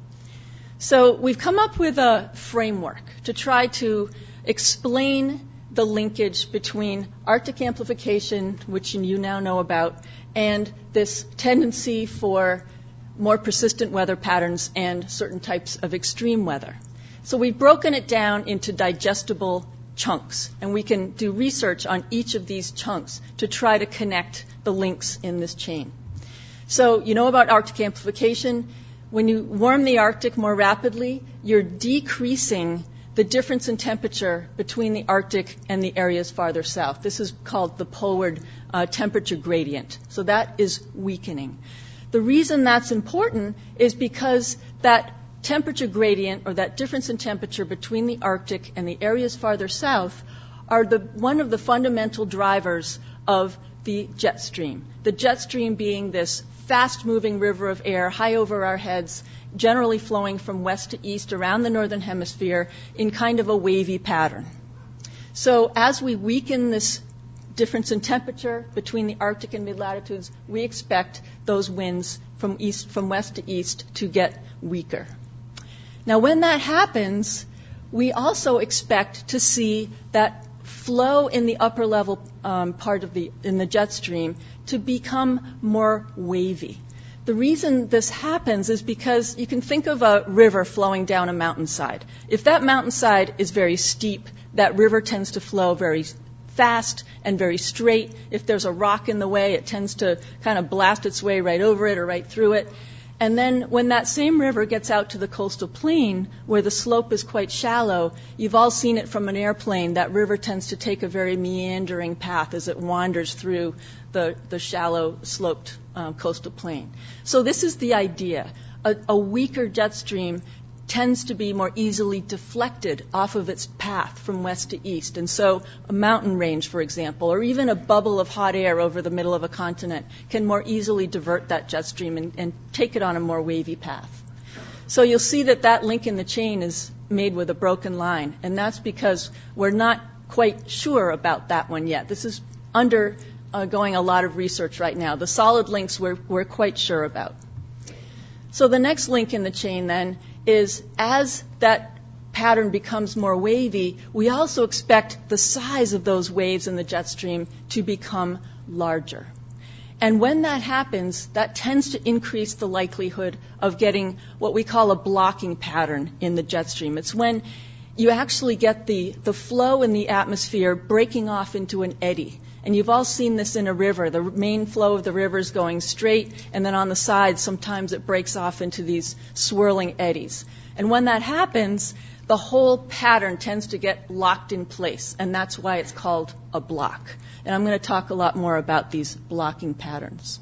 S6: So we've come up with a framework to try to explain the linkage between Arctic amplification, which you now know about, and this tendency for more persistent weather patterns and certain types of extreme weather. So we've broken it down into digestible chunks, and we can do research on each of these chunks to try to connect the links in this chain. So you know about Arctic amplification. When you warm the Arctic more rapidly, you're decreasing the difference in temperature between the Arctic and the areas farther south. This is called the poleward uh, temperature gradient. So that is weakening. The reason that's important is because that temperature gradient, or that difference in temperature between the Arctic and the areas farther south, are the, one of the fundamental drivers of the jet stream. The jet stream being this fast-moving river of air high over our heads, generally flowing from west to east around the northern hemisphere in kind of a wavy pattern. So as we weaken this difference in temperature between the Arctic and mid-latitudes, we expect those winds from east, from west to east to get weaker. Now, when that happens, we also expect to see that flow in the upper level um, part of the in the jet stream to become more wavy. The reason this happens is because you can think of a river flowing down a mountainside. If that mountainside is very steep, that river tends to flow very fast and very straight. If there's a rock in the way, it tends to kind of blast its way right over it or right through it. And then when that same river gets out to the coastal plain, where the slope is quite shallow, you've all seen it from an airplane, that river tends to take a very meandering path as it wanders through the, the shallow sloped um, coastal plain. So this is the idea. A, a weaker jet stream tends to be more easily deflected off of its path from west to east. And so a mountain range, for example, or even a bubble of hot air over the middle of a continent can more easily divert that jet stream and, and take it on a more wavy path. So you'll see that that link in the chain is made with a broken line, and that's because we're not quite sure about that one yet. This is undergoing a lot of research right now. The solid links we're, we're quite sure about. So the next link in the chain then is as that pattern becomes more wavy, we also expect the size of those waves in the jet stream to become larger. And when that happens, that tends to increase the likelihood of getting what we call a blocking pattern in the jet stream. It's when you actually get the, the flow in the atmosphere breaking off into an eddy. And you've all seen this in a river. The main flow of the river is going straight, and then on the sides, sometimes it breaks off into these swirling eddies. And when that happens, the whole pattern tends to get locked in place, and that's why it's called a block. And I'm going to talk a lot more about these blocking patterns.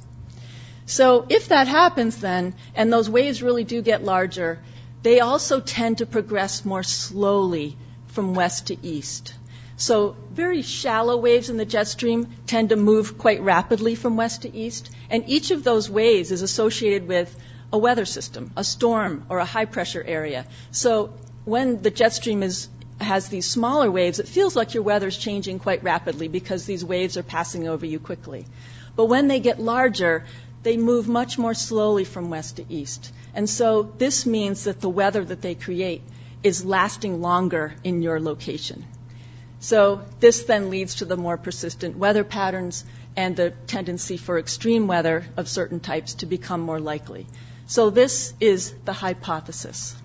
S6: So if that happens then, and those waves really do get larger, they also tend to progress more slowly from west to east. So very shallow waves in the jet stream tend to move quite rapidly from west to east, and each of those waves is associated with a weather system, a storm, or a high-pressure area. So when the jet stream is, has these smaller waves, it feels like your weather's changing quite rapidly because these waves are passing over you quickly. But when they get larger, they move much more slowly from west to east. And so this means that the weather that they create is lasting longer in your location. So this then leads to the more persistent weather patterns and the tendency for extreme weather of certain types to become more likely. So this is the hypothesis.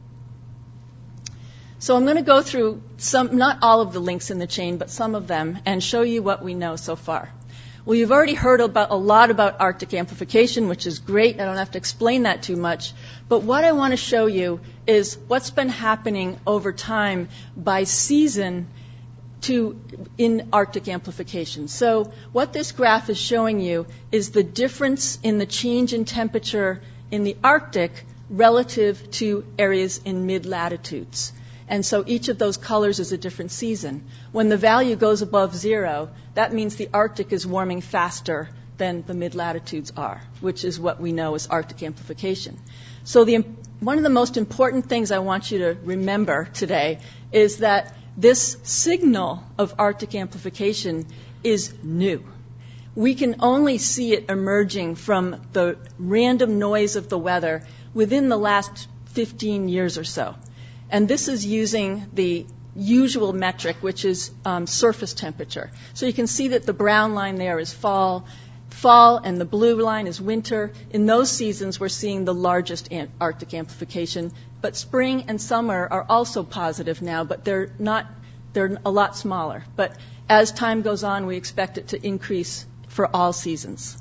S6: So I'm going to go through some, not all of the links in the chain, but some of them, and show you what we know so far. Well, you've already heard about a lot about Arctic amplification, which is great. I don't have to explain that too much. But what I want to show you is what's been happening over time by season to in Arctic amplification. So what this graph is showing you is the difference in the change in temperature in the Arctic relative to areas in mid-latitudes. And so each of those colors is a different season. When the value goes above zero, that means the Arctic is warming faster than the mid-latitudes are, which is what we know as Arctic amplification. So the, one of the most important things I want you to remember today is that this signal of Arctic amplification is new. We can only see it emerging from the random noise of the weather within the last fifteen years or so. And this is using the usual metric, which is um, surface temperature. So you can see that the brown line there is fall, fall, and the blue line is winter. In those seasons, we're seeing the largest an- Arctic amplification. But spring and summer are also positive now, but they're not, they're a lot smaller. But as time goes on, we expect it to increase for all seasons.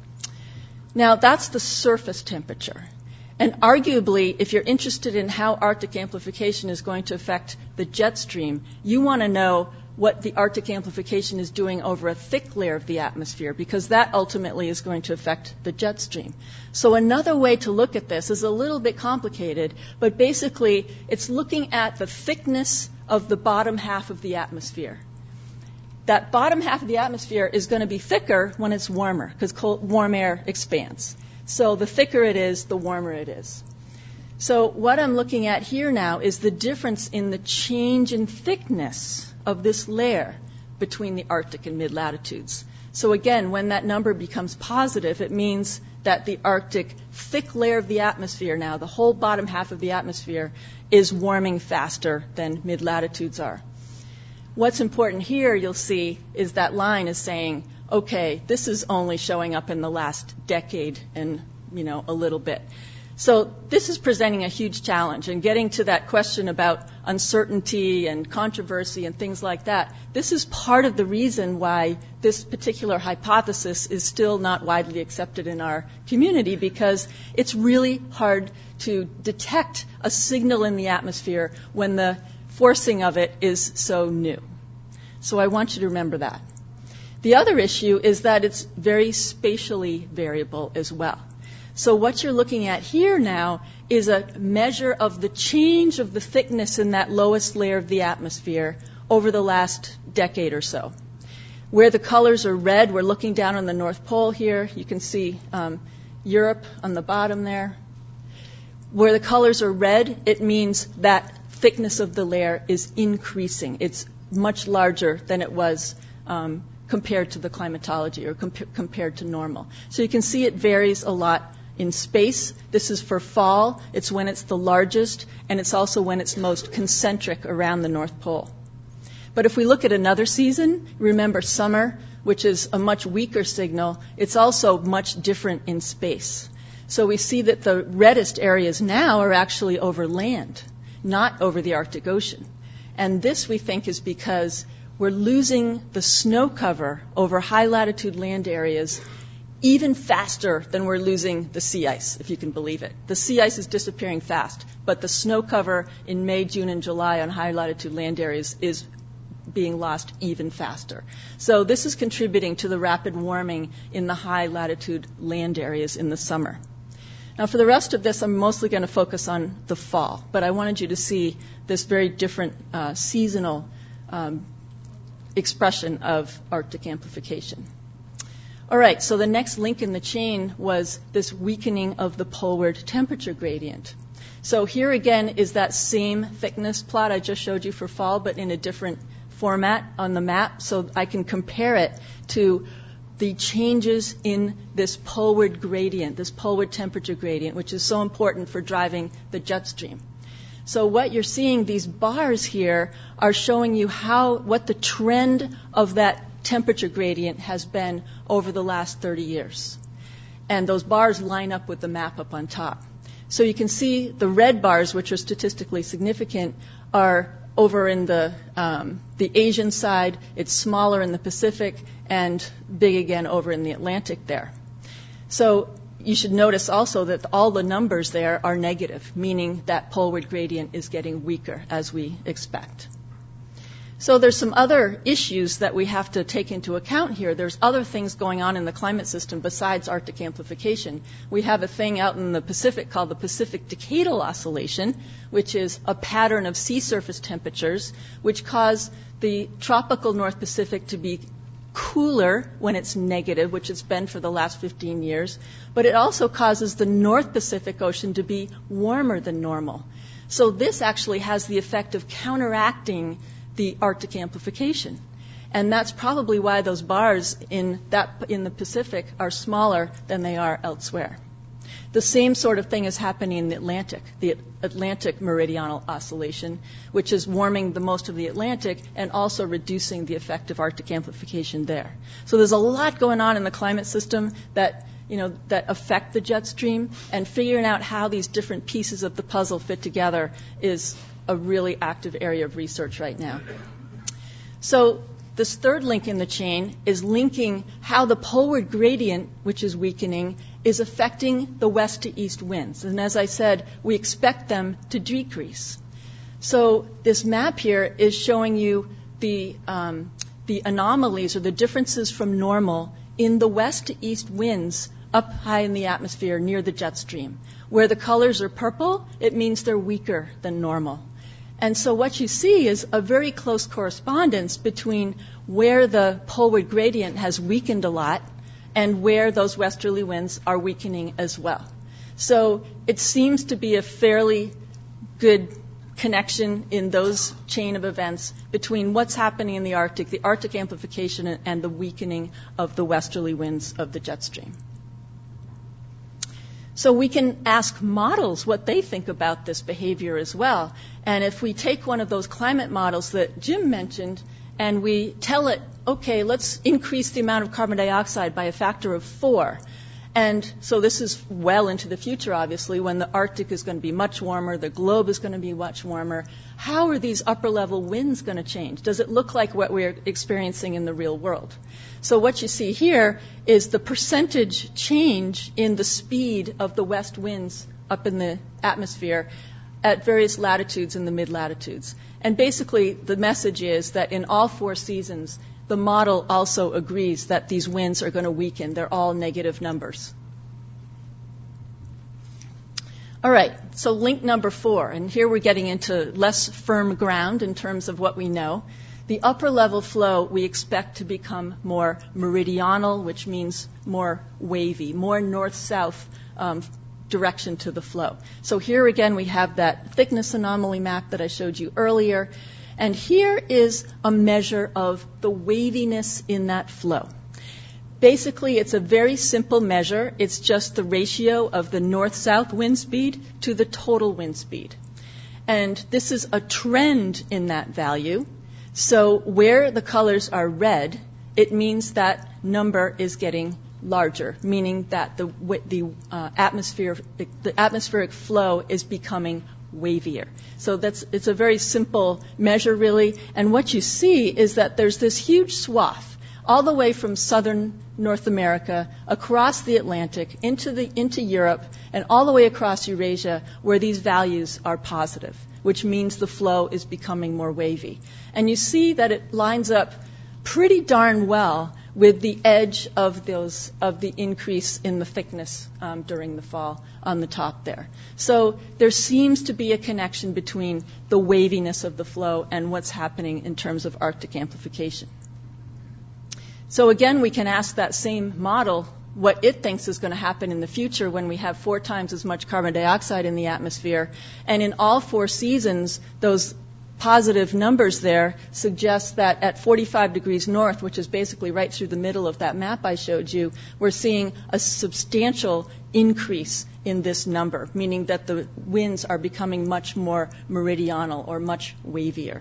S6: Now, that's the surface temperature. And arguably, if you're interested in how Arctic amplification is going to affect the jet stream, you want to know what the Arctic amplification is doing over a thick layer of the atmosphere, because that ultimately is going to affect the jet stream. So another way to look at this is a little bit complicated, but basically it's looking at the thickness of the bottom half of the atmosphere. That bottom half of the atmosphere is going to be thicker when it's warmer, because cold, warm air expands. So the thicker it is, the warmer it is. So what I'm looking at here now is the difference in the change in thickness of this layer between the Arctic and mid-latitudes. So again, when that number becomes positive, it means that the Arctic thick layer of the atmosphere now, the whole bottom half of the atmosphere, is warming faster than mid-latitudes are. What's important here, you'll see, is that line is saying, okay, this is only showing up in the last decade and, you know, a little bit. So this is presenting a huge challenge, and getting to that question about uncertainty and controversy and things like that, this is part of the reason why this particular hypothesis is still not widely accepted in our community, because it's really hard to detect a signal in the atmosphere when the forcing of it is so new. So I want you to remember that. The other issue is that it's very spatially variable as well. So what you're looking at here now is a measure of the change of the thickness in that lowest layer of the atmosphere over the last decade or so. Where the colors are red, we're looking down on the North Pole here. You can see um, Europe on the bottom there. Where the colors are red, it means that thickness of the layer is increasing. It's much larger than it was um, compared to the climatology or comp- compared to normal. So you can see it varies a lot in space. This is for fall. It's when it's the largest, and it's also when it's most concentric around the North Pole. But if we look at another season, remember summer, which is a much weaker signal, it's also much different in space. So we see that the reddest areas now are actually over land, not over the Arctic Ocean. And this, we think, is because we're losing the snow cover over high-latitude land areas even faster than we're losing the sea ice, if you can believe it. The sea ice is disappearing fast, but the snow cover in May, June, and July on high-latitude land areas is being lost even faster. So this is contributing to the rapid warming in the high-latitude land areas in the summer. Now, for the rest of this, I'm mostly going to focus on the fall, but I wanted you to see this very different uh, seasonal um, expression of Arctic amplification. All right, so the next link in the chain was this weakening of the poleward temperature gradient. So here again is that same thickness plot I just showed you for fall, but in a different format on the map, so I can compare it to the changes in this poleward gradient, this poleward temperature gradient, which is so important for driving the jet stream. So what you're seeing, these bars here, are showing you how what the trend of that temperature gradient has been over the last thirty years. And those bars line up with the map up on top. So you can see the red bars, which are statistically significant, are over in the um, the Asian side. It's smaller in the Pacific and big again over in the Atlantic there. So you should notice also that all the numbers there are negative, meaning that poleward gradient is getting weaker as we expect. So there's some other issues that we have to take into account here. There's other things going on in the climate system besides Arctic amplification. We have a thing out in the Pacific called the Pacific Decadal Oscillation, which is a pattern of sea surface temperatures which cause the tropical North Pacific to be cooler when it's negative, which it's been for the last fifteen years, but it also causes the North Pacific Ocean to be warmer than normal. So this actually has the effect of counteracting the Arctic amplification. And that's probably why those bars in that in the Pacific are smaller than they are elsewhere. The same sort of thing is happening in the Atlantic, the Atlantic meridional oscillation, which is warming the most of the Atlantic and also reducing the effect of Arctic amplification there. So there's a lot going on in the climate system that you know that affect the jet stream, and figuring out how these different pieces of the puzzle fit together is a really active area of research right now. So this third link in the chain is linking how the poleward gradient, which is weakening, is affecting the west to east winds. And as I said, we expect them to decrease. So this map here is showing you the, um, the anomalies or the differences from normal in the west to east winds up high in the atmosphere near the jet stream. Where the colors are purple, it means they're weaker than normal. And so what you see is a very close correspondence between where the poleward gradient has weakened a lot and where those westerly winds are weakening as well. So it seems to be a fairly good connection in those chain of events between what's happening in the Arctic, the Arctic amplification, and the weakening of the westerly winds of the jet stream. So we can ask models what they think about this behavior as well. And if we take one of those climate models that Jim mentioned and we tell it, okay, let's increase the amount of carbon dioxide by a factor of four. And so this is well into the future, obviously, when the Arctic is going to be much warmer, the globe is going to be much warmer. How are these upper-level winds going to change? Does it look like what we're experiencing in the real world? So what you see here is the percentage change in the speed of the west winds up in the atmosphere at various latitudes in the mid-latitudes. And basically, the message is that in all four seasons, the model also agrees that these winds are going to weaken. They're all negative numbers. All right, so link number four, and here we're getting into less firm ground in terms of what we know. The upper level flow we expect to become more meridional, which means more wavy, more north-south um, direction to the flow. So here again we have that thickness anomaly map that I showed you earlier. And here is a measure of the waviness in that flow. Basically, it's a very simple measure. It's just the ratio of the north-south wind speed to the total wind speed. And this is a trend in that value. So where the colors are red, it means that number is getting larger, meaning that the, the, uh, atmosphere, the atmospheric flow is becoming wavier. So that's, it's a very simple measure, really. And what you see is that there's this huge swath all the way from southern North America, across the Atlantic, into, the, into Europe, and all the way across Eurasia, where these values are positive, which means the flow is becoming more wavy. And you see that it lines up pretty darn well with the edge of those of the increase in the thickness um, during the fall on the top there. So there seems to be a connection between the waviness of the flow and what's happening in terms of Arctic amplification. So again, we can ask that same model what it thinks is going to happen in the future when we have four times as much carbon dioxide in the atmosphere. And in all four seasons, those positive numbers there suggest that at forty-five degrees north, which is basically right through the middle of that map I showed you, we're seeing a substantial increase in this number, meaning that the winds are becoming much more meridional or much wavier.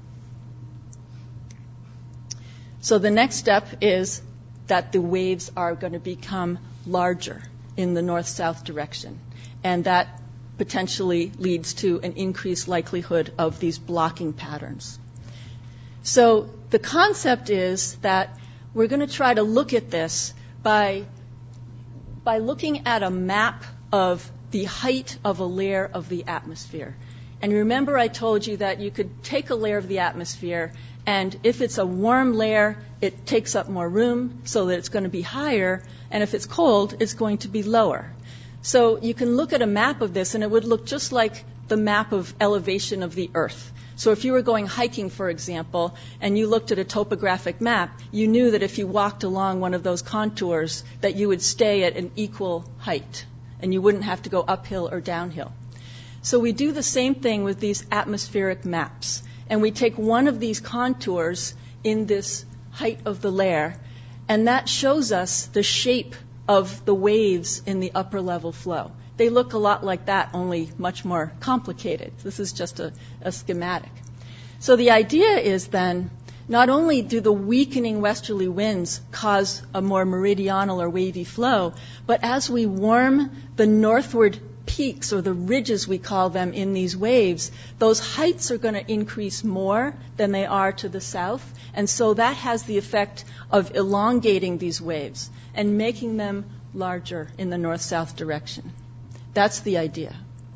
S6: So the next step is that the waves are going to become larger in the north-south direction, and that potentially leads to an increased likelihood of these blocking patterns. So the concept is that we're going to try to look at this by, by looking at a map of the height of a layer of the atmosphere. And remember I told you that you could take a layer of the atmosphere, and if it's a warm layer, it takes up more room so that it's going to be higher, and if it's cold, it's going to be lower. So you can look at a map of this, and it would look just like the map of elevation of the Earth. So if you were going hiking, for example, and you looked at a topographic map, you knew that if you walked along one of those contours, that you would stay at an equal height, and you wouldn't have to go uphill or downhill. So we do the same thing with these atmospheric maps. And we take one of these contours in this height of the layer, and that shows us the shape of the waves in the upper level flow. They look a lot like that, only much more complicated. This is just a, a schematic. So the idea is then, not only do the weakening westerly winds cause a more meridional or wavy flow, but as we warm the northward peaks, or the ridges we call them, in these waves, those heights are going to increase more than they are to the south, and so that has the effect of elongating these waves and making them larger in the north-south direction. That's the idea.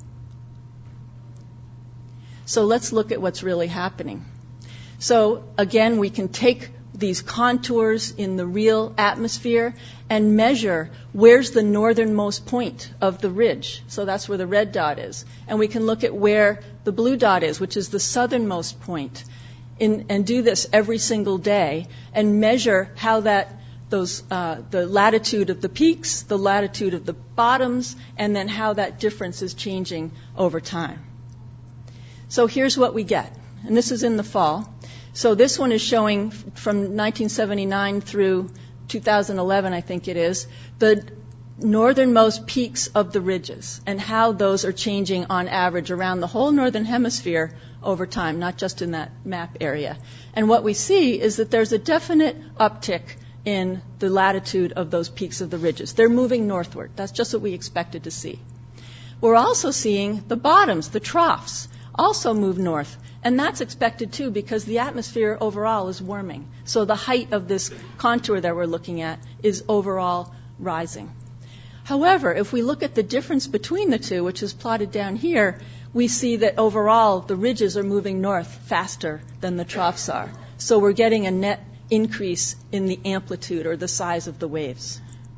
S6: So let's look at what's really happening. So again, we can take these contours in the real atmosphere and measure where's the northernmost point of the ridge. So that's where the red dot is. And we can look at where the blue dot is, which is the southernmost point, in, and do this every single day and measure how that those uh, the latitude of the peaks, the latitude of the bottoms, and then how that difference is changing over time. So here's what we get. And this is in the fall. So this one is showing from nineteen seventy-nine through two thousand eleven, I think it is, the northernmost peaks of the ridges and how those are changing on average around the whole northern hemisphere over time, not just in that map area. And what we see is that there's a definite uptick in the latitude of those peaks of the ridges. They're moving northward. That's just what we expected to see. We're also seeing the bottoms, the troughs, also move north. And that's expected too because the atmosphere overall is warming. So the height of this contour that we're looking at is overall rising. However, if we look at the difference between the two, which is plotted down here, we see that overall the ridges are moving north faster than the troughs are. So we're getting a net increase in the amplitude or the size of the waves.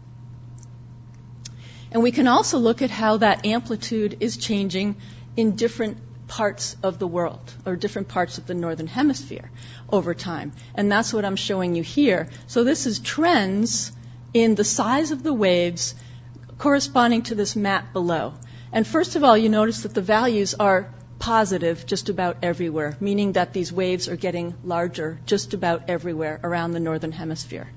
S6: And we can also look at how that amplitude is changing in different parts of the world or different parts of the northern hemisphere over time. And that's what I'm showing you here. So this is trends in the size of the waves corresponding to this map below. And first of all, you notice that the values are positive just about everywhere, meaning that these waves are getting larger just about everywhere around the northern hemisphere.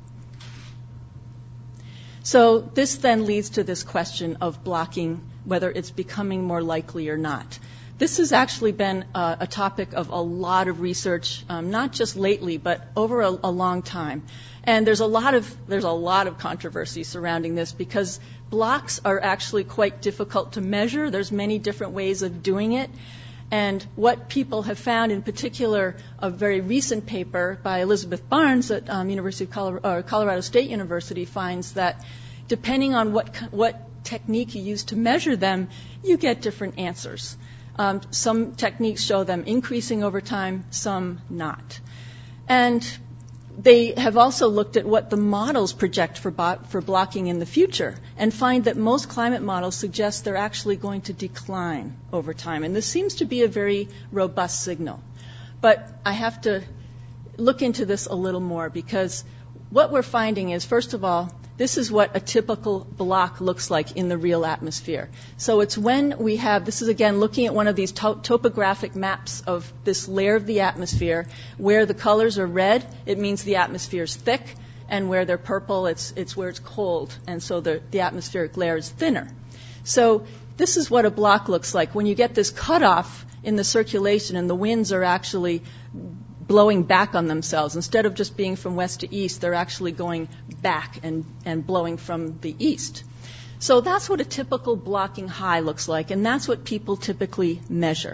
S6: So this then leads to this question of blocking, whether it's becoming more likely or not. This has actually been uh, a topic of a lot of research, um, not just lately, but over a, a long time. And there's a lot of there's a lot of controversy surrounding this because blocks are actually quite difficult to measure. There's many different ways of doing it. And what people have found, in particular, a very recent paper by Elizabeth Barnes at um, University of Colorado, or Colorado State University finds that depending on what what technique you use to measure them, you get different answers. Um, some techniques show them increasing over time, some not. And they have also looked at what the models project for, bo- for blocking in the future and find that most climate models suggest they're actually going to decline over time. And this seems to be a very robust signal. But I have to look into this a little more because what we're finding is, first of all, this is what a typical block looks like in the real atmosphere. So it's when we have, this is again looking at one of these to- topographic maps of this layer of the atmosphere. Where the colors are red, it means the atmosphere is thick, and where they're purple, it's it's where it's cold, and so the, the atmospheric layer is thinner. So this is what a block looks like. When you get this cutoff in the circulation and the winds are actually blowing back on themselves. Instead of just being from west to east, they're actually going back and, and blowing from the east. So that's what a typical blocking high looks like, and that's what people typically measure.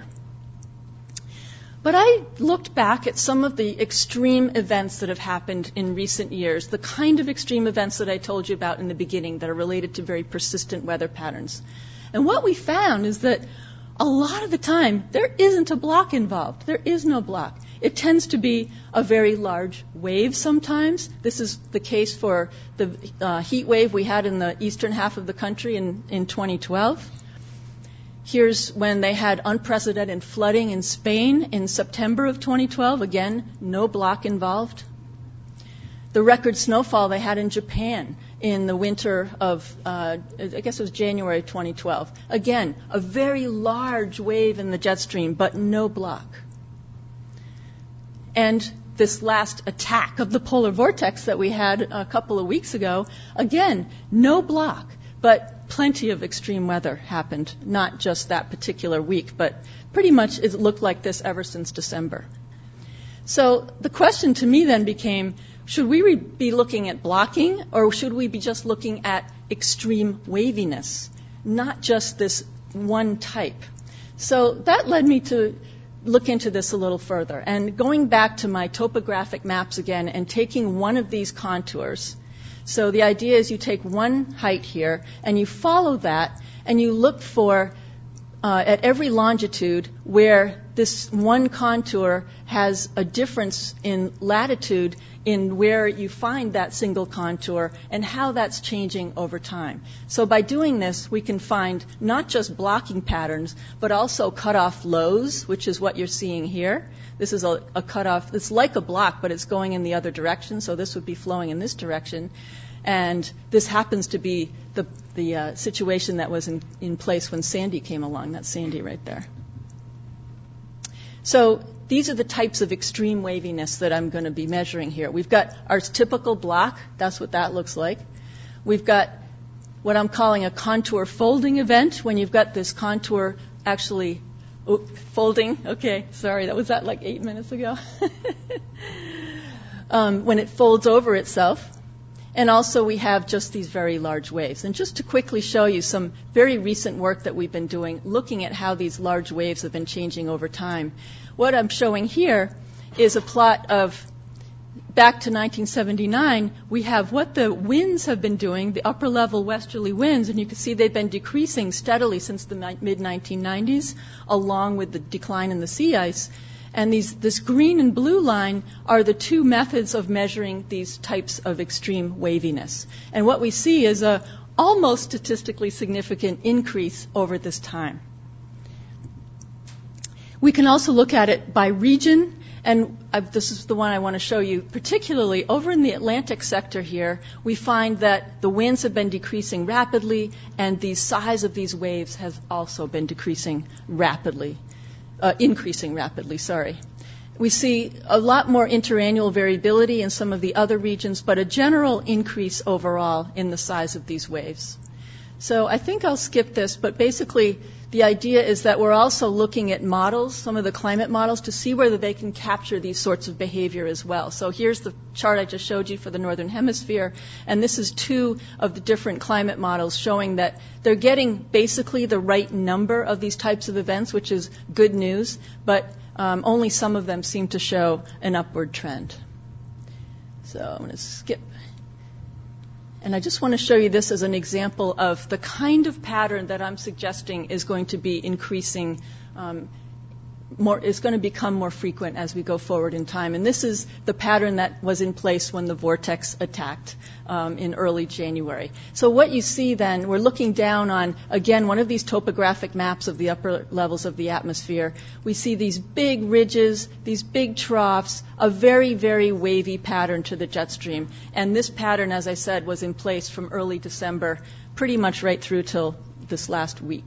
S6: But I looked back at some of the extreme events that have happened in recent years, the kind of extreme events that I told you about in the beginning that are related to very persistent weather patterns. And what we found is that a lot of the time, there isn't a block involved. There is no block. It tends to be a very large wave sometimes. This is the case for the uh, heat wave we had in the eastern half of the country in, in twenty twelve. Here's when they had unprecedented flooding in Spain in September of twenty twelve. Again, no block involved. The record snowfall they had in Japan in the winter of, uh, I guess it was January twenty twelve. Again, a very large wave in the jet stream, but no block. And this last attack of the polar vortex that we had a couple of weeks ago, again, no block, but plenty of extreme weather happened, not just that particular week, but pretty much it looked like this ever since December. So the question to me then became, should we be looking at blocking, or should we be just looking at extreme waviness, not just this one type? So that led me to look into this a little further. And going back to my topographic maps again and taking one of these contours. So the idea is you take one height here and you follow that and you look for uh, at every longitude where this one contour has a difference in latitude in where you find that single contour and how that's changing over time. So by doing this, we can find not just blocking patterns, but also cutoff lows, which is what you're seeing here. This is a, a cutoff. It's like a block, but it's going in the other direction, so this would be flowing in this direction. And this happens to be the, the uh, situation that was in, in place when Sandy came along. That's Sandy right there. So these are the types of extreme waviness that I'm going to be measuring here. We've got our typical block. That's what that looks like. We've got what I'm calling a contour folding event, when you've got this contour actually oh, folding. Okay, sorry, that was that like eight minutes ago. um, when it folds over itself. And also we have just these very large waves. And just to quickly show you some very recent work that we've been doing, looking at how these large waves have been changing over time. What I'm showing here is a plot of, back to nineteen seventy-nine, we have what the winds have been doing, the upper level westerly winds, and you can see they've been decreasing steadily since the mid nineteen nineties, along with the decline in the sea ice. And these, this green and blue line are the two methods of measuring these types of extreme waviness. And what we see is a almost statistically significant increase over this time. We can also look at it by region, and I've, this is the one I want to show you. Particularly over in the Atlantic sector here, we find that the winds have been decreasing rapidly, and the size of these waves has also been decreasing rapidly. Uh, increasing rapidly, sorry. We see a lot more interannual variability in some of the other regions, but a general increase overall in the size of these waves. So I think I'll skip this, but basically the idea is that we're also looking at models, some of the climate models, to see whether they can capture these sorts of behavior as well. So here's the chart I just showed you for the Northern Hemisphere, and this is two of the different climate models showing that they're getting basically the right number of these types of events, which is good news, but um, only some of them seem to show an upward trend. So I'm going to skip. And I just want to show you this as an example of the kind of pattern that I'm suggesting is going to be increasing, um, more, is going to become more frequent as we go forward in time. And this is the pattern that was in place when the vortex attacked um, in early January. So what you see then, we're looking down on, again, one of these topographic maps of the upper levels of the atmosphere. We see these big ridges, these big troughs, a very, very wavy pattern to the jet stream. And this pattern, as I said, was in place from early December, pretty much right through till this last week.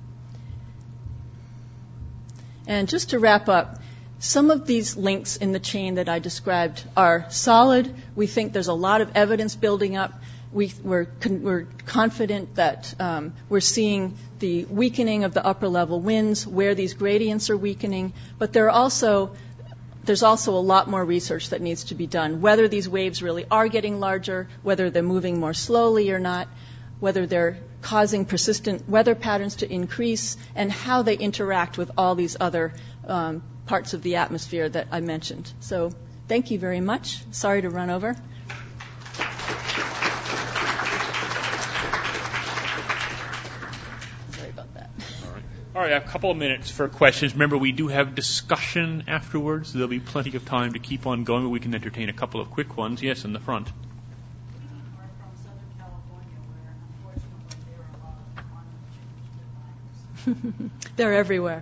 S6: And just to wrap up, some of these links in the chain that I described are solid. We think there's a lot of evidence building up. We, we're, con- we're confident that um, we're seeing the weakening of the upper level winds, where these gradients are weakening. But there are also, there's also a lot more research that needs to be done, whether these waves really are getting larger, whether they're moving more slowly or not, whether they're causing persistent weather patterns to increase, and how they interact with all these other um, parts of the atmosphere that I mentioned. So thank you very much. Sorry to run over. Sorry about that.
S2: All right. All right, I have a couple of minutes for questions. Remember, we do have discussion afterwards. There'll be plenty of time to keep on going, but we can entertain a couple of quick ones. Yes, in the front.
S6: They're everywhere.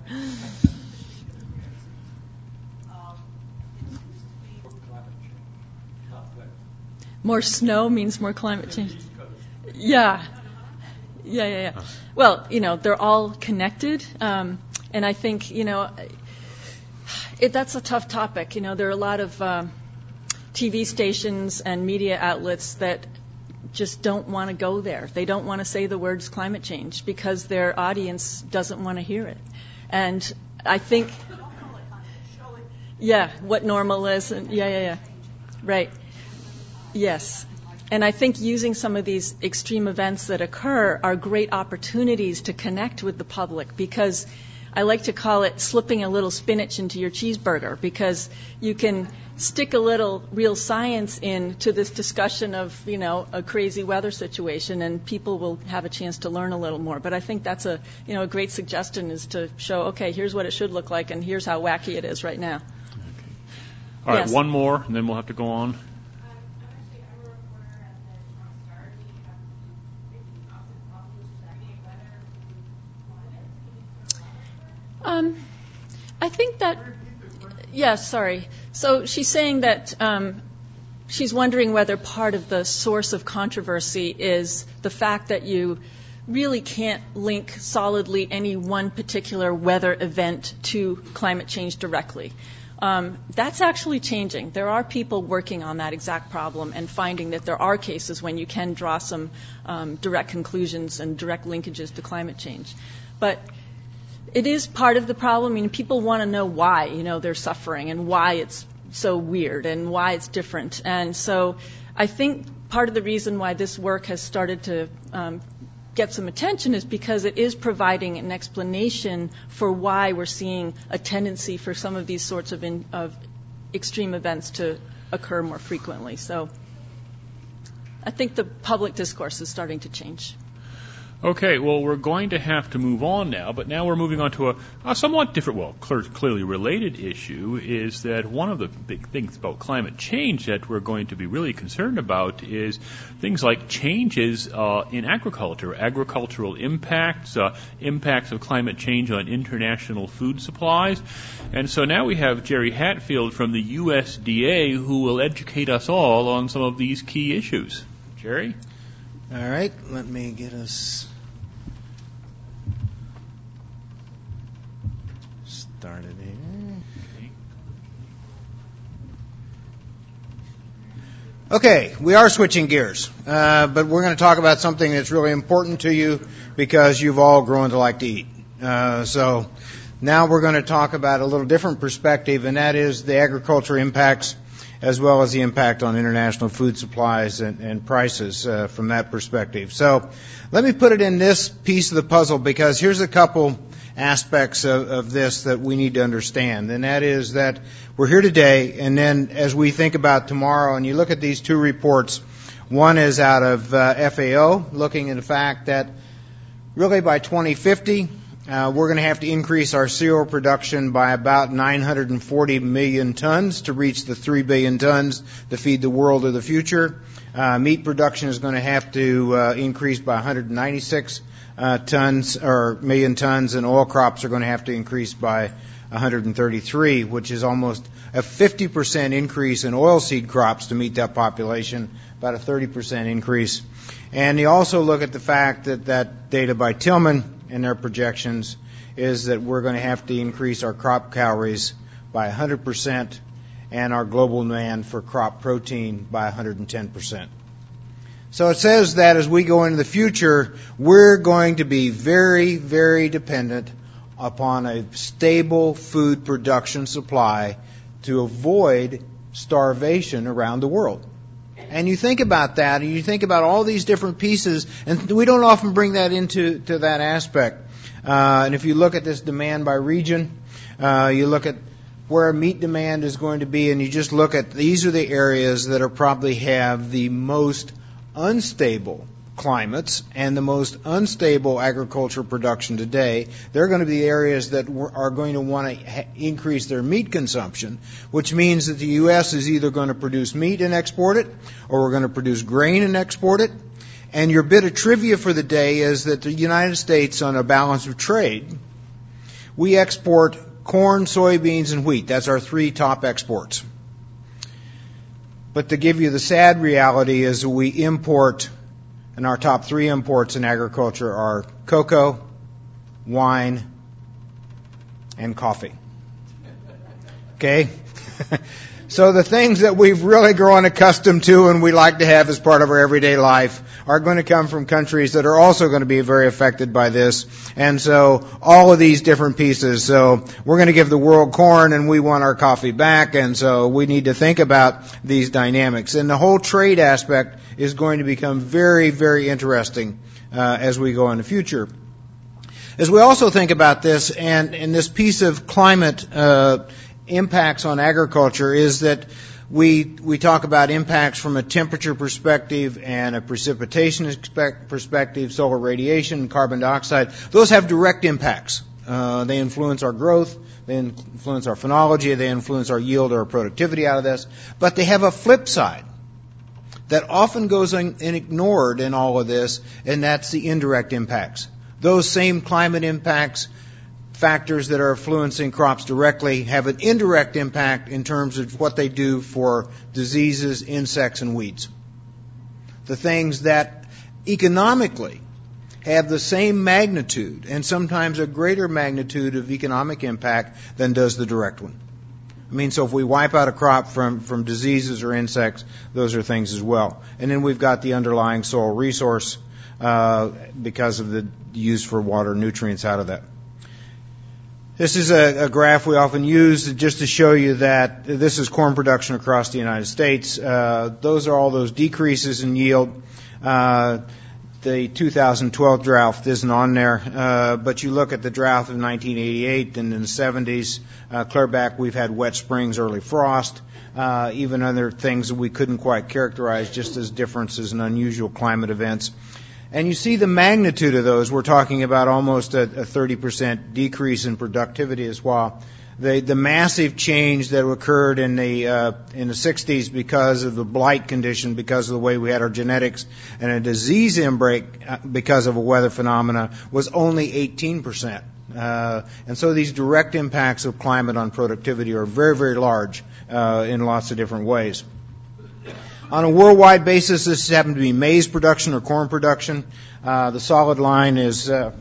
S6: More snow means more climate change. Yeah. Yeah, yeah, yeah. Well, you know, they're all connected. Um, and I think, you know, it, that's a tough topic. You know, there are a lot of um, T V stations and media outlets that just don't want to go there. They don't want to say the words climate change because their audience doesn't want to hear it. And I think, yeah, what normal is, and yeah, yeah, yeah, right, yes. And I think using some of these extreme events that occur are great opportunities to connect with the public, because I like to call it slipping a little spinach into your cheeseburger, because you can stick a little real science into this discussion of, you know, a crazy weather situation, and people will have a chance to learn a little more. But I think that's a, you know, a great suggestion, is to show, okay, here's what it should look like, and here's how wacky it is right now.
S2: Okay. All right,
S6: yes.
S2: One more, and then we'll have to go on.
S6: Um, I think that, yes, sorry. So she's saying that um, she's wondering whether part of the source of controversy is the fact that you really can't link solidly any one particular weather event to climate change directly. Um, that's actually changing. There are people working on that exact problem and finding that there are cases when you can draw some um, direct conclusions and direct linkages to climate change. But it is part of the problem. I mean, people want to know why, you know, they're suffering and why it's so weird and why it's different. And so I think part of the reason why this work has started to um, get some attention is because it is providing an explanation for why we're seeing a tendency for some of these sorts of, in, of extreme events to occur more frequently. So I think the public discourse is starting to change.
S2: Okay, well, we're going to have to move on now, but now we're moving on to a, a somewhat different, well, clear, clearly related issue, is that one of the big things about climate change that we're going to be really concerned about is things like changes uh, in agriculture, agricultural impacts, uh, impacts of climate change on international food supplies. And so now we have Jerry Hatfield from the U S D A who will educate us all on some of these key issues. Jerry?
S7: All right, let me get us started here. Okay, we are switching gears, uh, but we're going to talk about something that's really important to you because you've all grown to like to eat. Uh, so now we're going to talk about a little different perspective, and that is the agriculture impacts as well as the impact on international food supplies and, and prices uh, from that perspective. So let me put it in this piece of the puzzle because here's a couple aspects of, of this that we need to understand, and that is that we're here today, and then as we think about tomorrow, and you look at these two reports, one is out of uh, F A O, looking at the fact that really by twenty fifty, Uh, we're going to have to increase our cereal production by about nine hundred forty million tons to reach the three billion tons to feed the world of the future. Uh, meat production is going to have to uh, increase by one hundred ninety-six uh, tons or million tons, and oil crops are going to have to increase by one hundred thirty-three, which is almost a fifty percent increase in oilseed crops to meet that population, about a thirty percent increase. And you also look at the fact that that data by Tillman and their projections is that we're going to have to increase our crop calories by one hundred percent and our global demand for crop protein by one hundred ten percent. So it says that as we go into the future, we're going to be very, very dependent upon a stable food production supply to avoid starvation around the world. And you think about that, and you think about all these different pieces, and we don't often bring that into to that aspect. Uh, and if you look at this demand by region, uh, you look at where meat demand is going to be, and you just look at these are the areas that are probably have the most unstable climates and the most unstable agricultural production today. They're going to be the areas that are going to want to ha- increase their meat consumption, which means that the U S is either going to produce meat and export it, or we're going to produce grain and export it. And your bit of trivia for the day is that the United States, on a balance of trade, we export corn, soybeans, and wheat. That's our three top exports. But to give you the sad reality is we import, and our top three imports in agriculture are cocoa, wine, and coffee. Okay? So the things that we've really grown accustomed to and we like to have as part of our everyday life are going to come from countries that are also going to be very affected by this. And so all of these different pieces. So we're going to give the world corn and we want our coffee back. And so we need to think about these dynamics. And the whole trade aspect is going to become very, very interesting uh, as we go in the future. As we also think about this, and, and this piece of climate uh, impacts on agriculture is that we we talk about impacts from a temperature perspective and a precipitation perspective, solar radiation, carbon dioxide. Those have direct impacts. Uh, they influence our growth, they influence our phenology, they influence our yield or our productivity out of this. But they have a flip side that often goes un- ignored in all of this, and that's the indirect impacts. Those same climate impacts, factors that are influencing crops directly, have an indirect impact in terms of what they do for diseases, insects, and weeds. The things that economically have the same magnitude and sometimes a greater magnitude of economic impact than does the direct one. I mean, so if we wipe out a crop from, from diseases or insects, those are things as well. And then we've got the underlying soil resource uh, because of the use for water nutrients out of that. This is a, a graph we often use just to show you that this is corn production across the United States. Uh, those are all those decreases in yield. Uh, the two thousand twelve drought isn't on there, uh, but you look at the drought of nineteen eighty-eight and in the seventies, uh, clear back we've had wet springs, early frost, uh, even other things that we couldn't quite characterize just as differences in unusual climate events. And you see the magnitude of those. We're talking about almost a, a thirty percent decrease in productivity as well. The, the massive change that occurred in the uh, in the sixties because of the blight condition, because of the way we had our genetics, and a disease inbreak because of a weather phenomena was only eighteen percent. Uh, and so these direct impacts of climate on productivity are very, very large uh, in lots of different ways. On a worldwide basis, this happened to be maize production or corn production. Uh, the solid line is uh,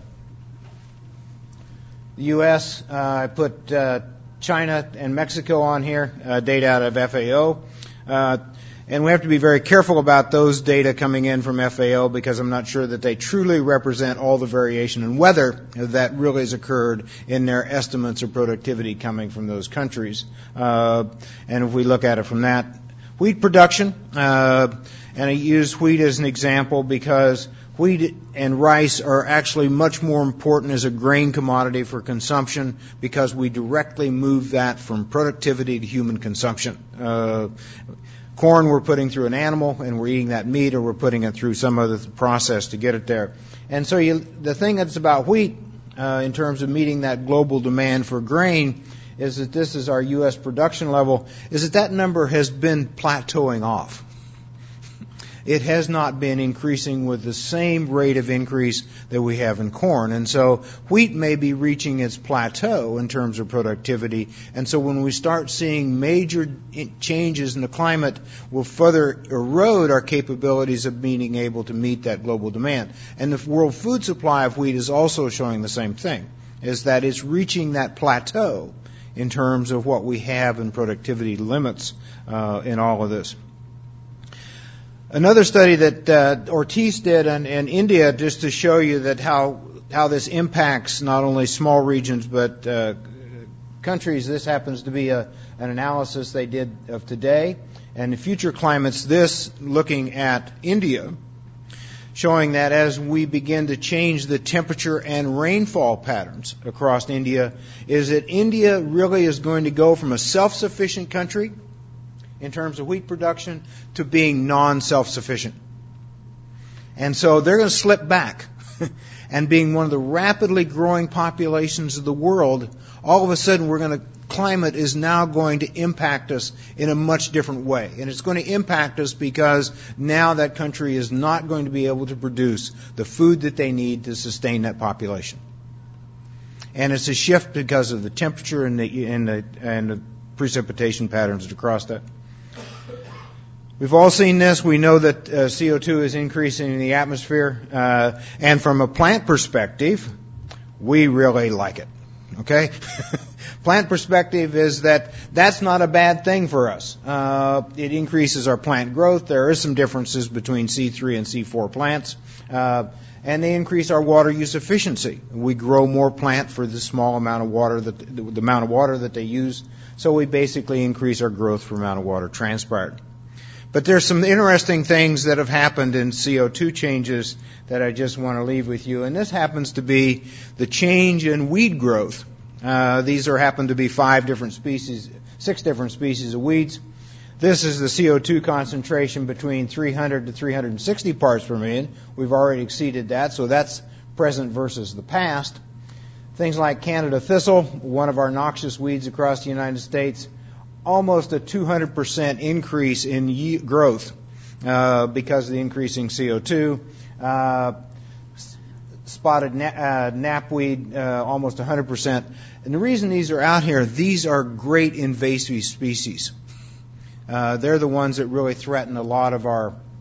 S7: the U S. Uh, I put uh, China and Mexico on here, uh, data out of F A O. Uh, and we have to be very careful about those data coming in from F A O because I'm not sure that they truly represent all the variation in weather that really has occurred in their estimates of productivity coming from those countries. Uh, and if we look at it from that, wheat production, uh, and I use wheat as an example because wheat and rice are actually much more important as a grain commodity for consumption because we directly move that from productivity to human consumption. Uh, corn we're putting through an animal and we're eating that meat, or we're putting it through some other process to get it there. And so you, the thing that's about wheat uh, in terms of meeting that global demand for grain is that this is our U S production level, is that that number has been plateauing off. It has not been increasing with the same rate of increase that we have in corn. And so wheat may be reaching its plateau in terms of productivity. And so when we start seeing major changes in the climate, we'll further erode our capabilities of being able to meet that global demand. And the world food supply of wheat is also showing the same thing, is that it's reaching that plateau in terms of what we have in productivity limits uh, in all of this. Another study that uh, Ortiz did in, in India, just to show you that how how this impacts not only small regions but uh, countries. This happens to be a, an analysis they did of today and the future climates. This looking at India, showing that as we begin to change the temperature and rainfall patterns across India, is that India really is going to go from a self-sufficient country in terms of wheat production to being non-self-sufficient. And so they're going to slip back. And being one of the rapidly growing populations of the world, all of a sudden we're going to, climate is now going to impact us in a much different way. And it's going to impact us because now that country is not going to be able to produce the food that they need to sustain that population. And it's a shift because of the temperature and the, and the, and the precipitation patterns across that. We've all seen this. We know that uh, C O two is increasing in the atmosphere. Uh, and from a plant perspective, we really like it. Okay? Plant perspective is that that's not a bad thing for us. Uh, it increases our plant growth. There is some differences between C three and C four plants. Uh, and they increase our water use efficiency. We grow more plant for the small amount of water, that the, the amount of water that they use. So we basically increase our growth for the amount of water transpired. But there's some interesting things that have happened in C O two changes that I just want to leave with you. And this happens to be the change in weed growth. Uh, these are happen to be five different species, six different species of weeds. This is the C O two concentration between three hundred to three hundred sixty parts per million. We've already exceeded that, so that's present versus the past. Things like Canada thistle, one of our noxious weeds across the United States, almost a two hundred percent increase in ye- growth uh, because of the increasing C O two. Uh, spotted na- uh, knapweed, uh, almost one hundred percent. And the reason these are out here, these are great invasive species. Uh, they're the ones that really threaten a lot of our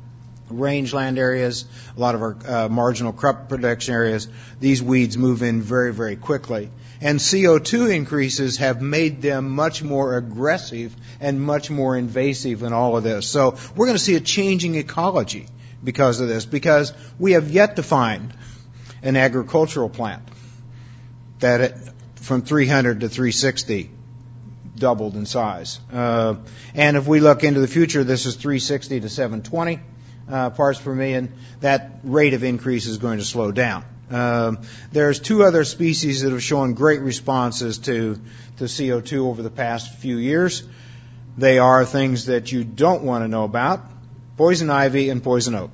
S7: rangeland areas, a lot of our uh, marginal crop production areas, these weeds move in very, very quickly. And C O two increases have made them much more aggressive and much more invasive in all of this. So we're going to see a changing ecology because of this, because we have yet to find an agricultural plant that it, from three hundred to three sixty doubled in size. Uh, and if we look into the future, this is three sixty to seven twenty uh, parts per million. That rate of increase is going to slow down. Um, there's two other species that have shown great responses to, to C O two over the past few years. They are things that you don't want to know about: poison ivy and poison oak.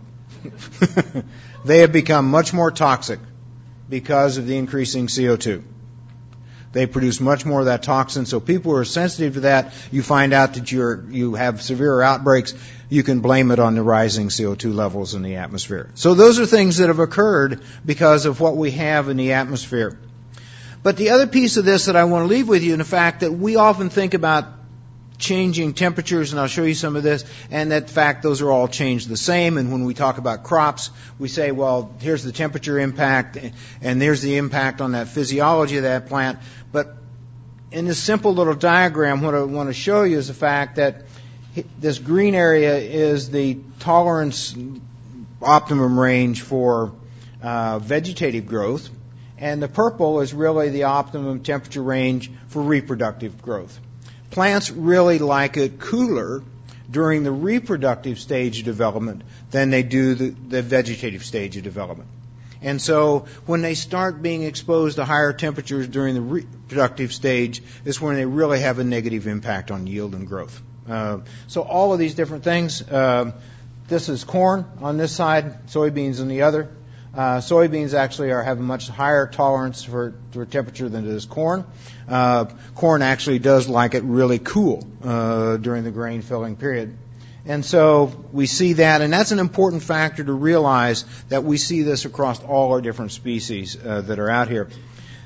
S7: They have become much more toxic because of the increasing C O two. They produce much more of that toxin, so people who are sensitive to that, you find out that you're, you have severe outbreaks, you can blame it on the rising C O two levels in the atmosphere. So those are things that have occurred because of what we have in the atmosphere. But the other piece of this that I want to leave with you, in the fact that we often think about changing temperatures, and I'll show you some of this, and that fact those are all changed the same. And when we talk about crops, we say, well, here's the temperature impact, and there's the impact on that physiology of that plant. But in this simple little diagram, what I want to show you is the fact that this green area is the tolerance optimum range for uh, vegetative growth, and the purple is really the optimum temperature range for reproductive growth. Plants really like it cooler during the reproductive stage of development than they do the, the vegetative stage of development. And so when they start being exposed to higher temperatures during the reproductive stage is when they really have a negative impact on yield and growth. Uh, so all of these different things. Uh, this is corn on this side, soybeans on the other. Uh, soybeans actually are have a much higher tolerance for, for temperature than does corn. Uh, corn actually does like it really cool uh, during the grain filling period. And so we see that, and that's an important factor to realize that we see this across all our different species uh, that are out here.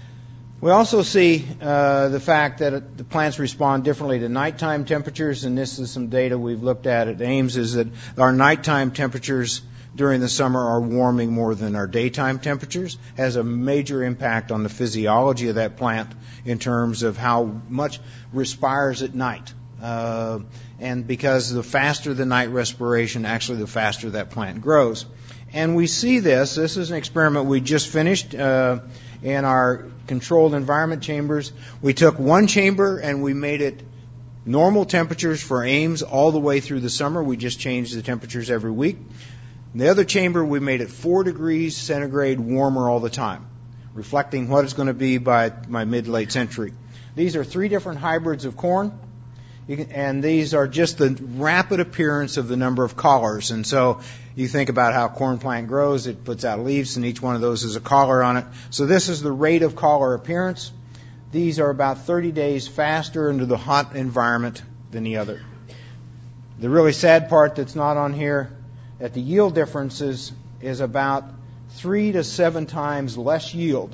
S7: We also see uh, the fact that the plants respond differently to nighttime temperatures, and this is some data we've looked at at Ames, is that our nighttime temperatures during the summer are warming more than our daytime temperatures, has a major impact on the physiology of that plant in terms of how much respires at night. Uh, and because the faster the night respiration, actually the faster that plant grows. And we see this. This is an experiment we just finished uh, in our controlled environment chambers. We took one chamber and we made it normal temperatures for Ames all the way through the summer. We just changed the temperatures every week. In the other chamber, we made it four degrees centigrade warmer all the time, reflecting what it's going to be by my mid-late century. These are three different hybrids of corn, you can, and these are just the rapid appearance of the number of collars. And so you think about how a corn plant grows, it puts out leaves, and each one of those is a collar on it. So this is the rate of collar appearance. These are about thirty days faster into the hot environment than the other. The really sad part that's not on here, that the yield differences is about three to seven times less yield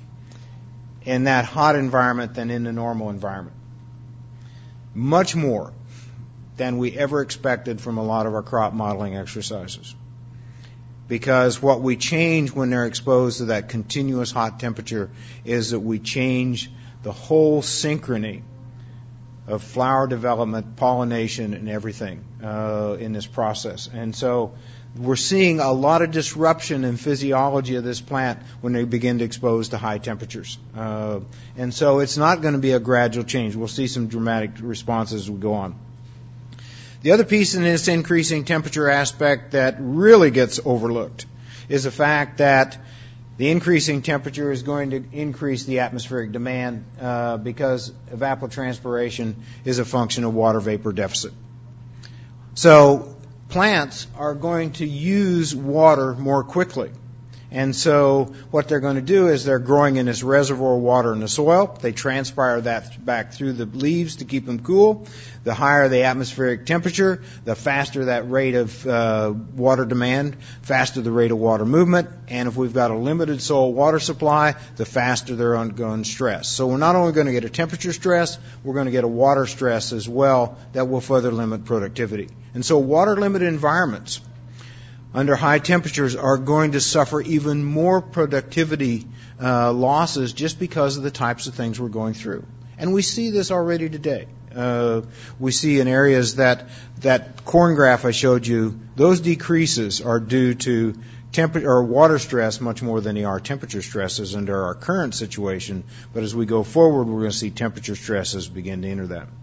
S7: in that hot environment than in the normal environment. Much more than we ever expected from a lot of our crop modeling exercises. Because what we change when they're exposed to that continuous hot temperature is that we change the whole synchrony of flower development, pollination, and everything uh, in this process. And so we're seeing a lot of disruption in physiology of this plant when they begin to expose to high temperatures. Uh, and so it's not going to be a gradual change. We'll see some dramatic responses as we go on. The other piece in this increasing temperature aspect that really gets overlooked is the fact that the increasing temperature is going to increase the atmospheric demand uh, because evapotranspiration is a function of water vapor deficit. So plants are going to use water more quickly. And so what they're going to do is they're growing in this reservoir water in the soil. They transpire that back through the leaves to keep them cool. The higher the atmospheric temperature, the faster that rate of uh, water demand, faster the rate of water movement. And if we've got a limited soil water supply, the faster they're undergoing stress. So we're not only going to get a temperature stress, we're going to get a water stress as well that will further limit productivity. And so water-limited environments under high temperatures are going to suffer even more productivity uh, losses just because of the types of things we're going through. And we see this already today. Uh, we see in areas that that corn graph I showed you, those decreases are due to temperature or water stress much more than they are temperature stresses under our current situation. But as we go forward, we're going to see temperature stresses begin to enter that.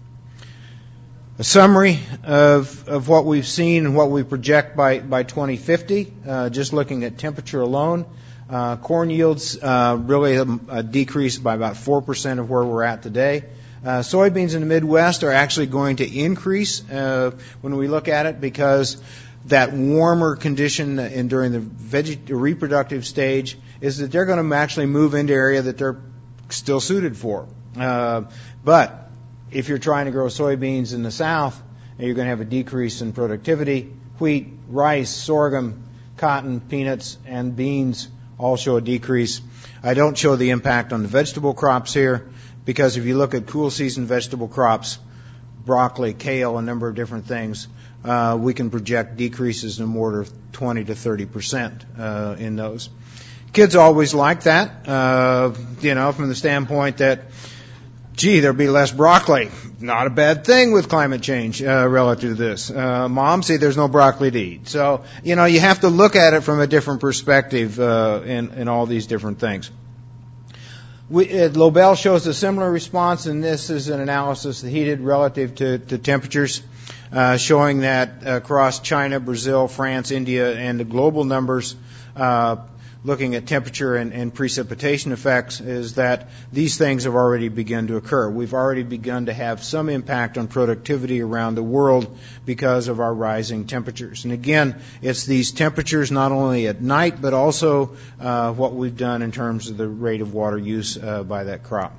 S7: A summary of, of what we've seen and what we project by, by twenty fifty, uh, just looking at temperature alone. Uh, corn yields uh, really uh, decreased by about four percent of where we're at today. Uh, soybeans in the Midwest are actually going to increase uh, when we look at it because that warmer condition in, during the veget- reproductive stage is that they're going to actually move into area that they're still suited for. Uh, but if you're trying to grow soybeans in the South, you're going to have a decrease in productivity. Wheat, rice, sorghum, cotton, peanuts, and beans all show a decrease. I don't show the impact on the vegetable crops here because if you look at cool season vegetable crops, broccoli, kale, a number of different things, uh, we can project decreases in the order of twenty to thirty percent uh, in those. Kids always like that, uh, you know, from the standpoint that, gee, there'll be less broccoli. Not a bad thing with climate change uh, relative to this. Uh, Mom, see, there's no broccoli to eat. So, you know, you have to look at it from a different perspective uh, in, in all these different things. We, uh, Lobel shows a similar response, and this is an analysis that he did relative to, to temperatures, uh, showing that across China, Brazil, France, India, and the global numbers, uh, looking at temperature and, and precipitation effects, is that these things have already begun to occur. We've already begun to have some impact on productivity around the world because of our rising temperatures. And again, it's these temperatures not only at night, but also uh, what we've done in terms of the rate of water use uh, by that crop.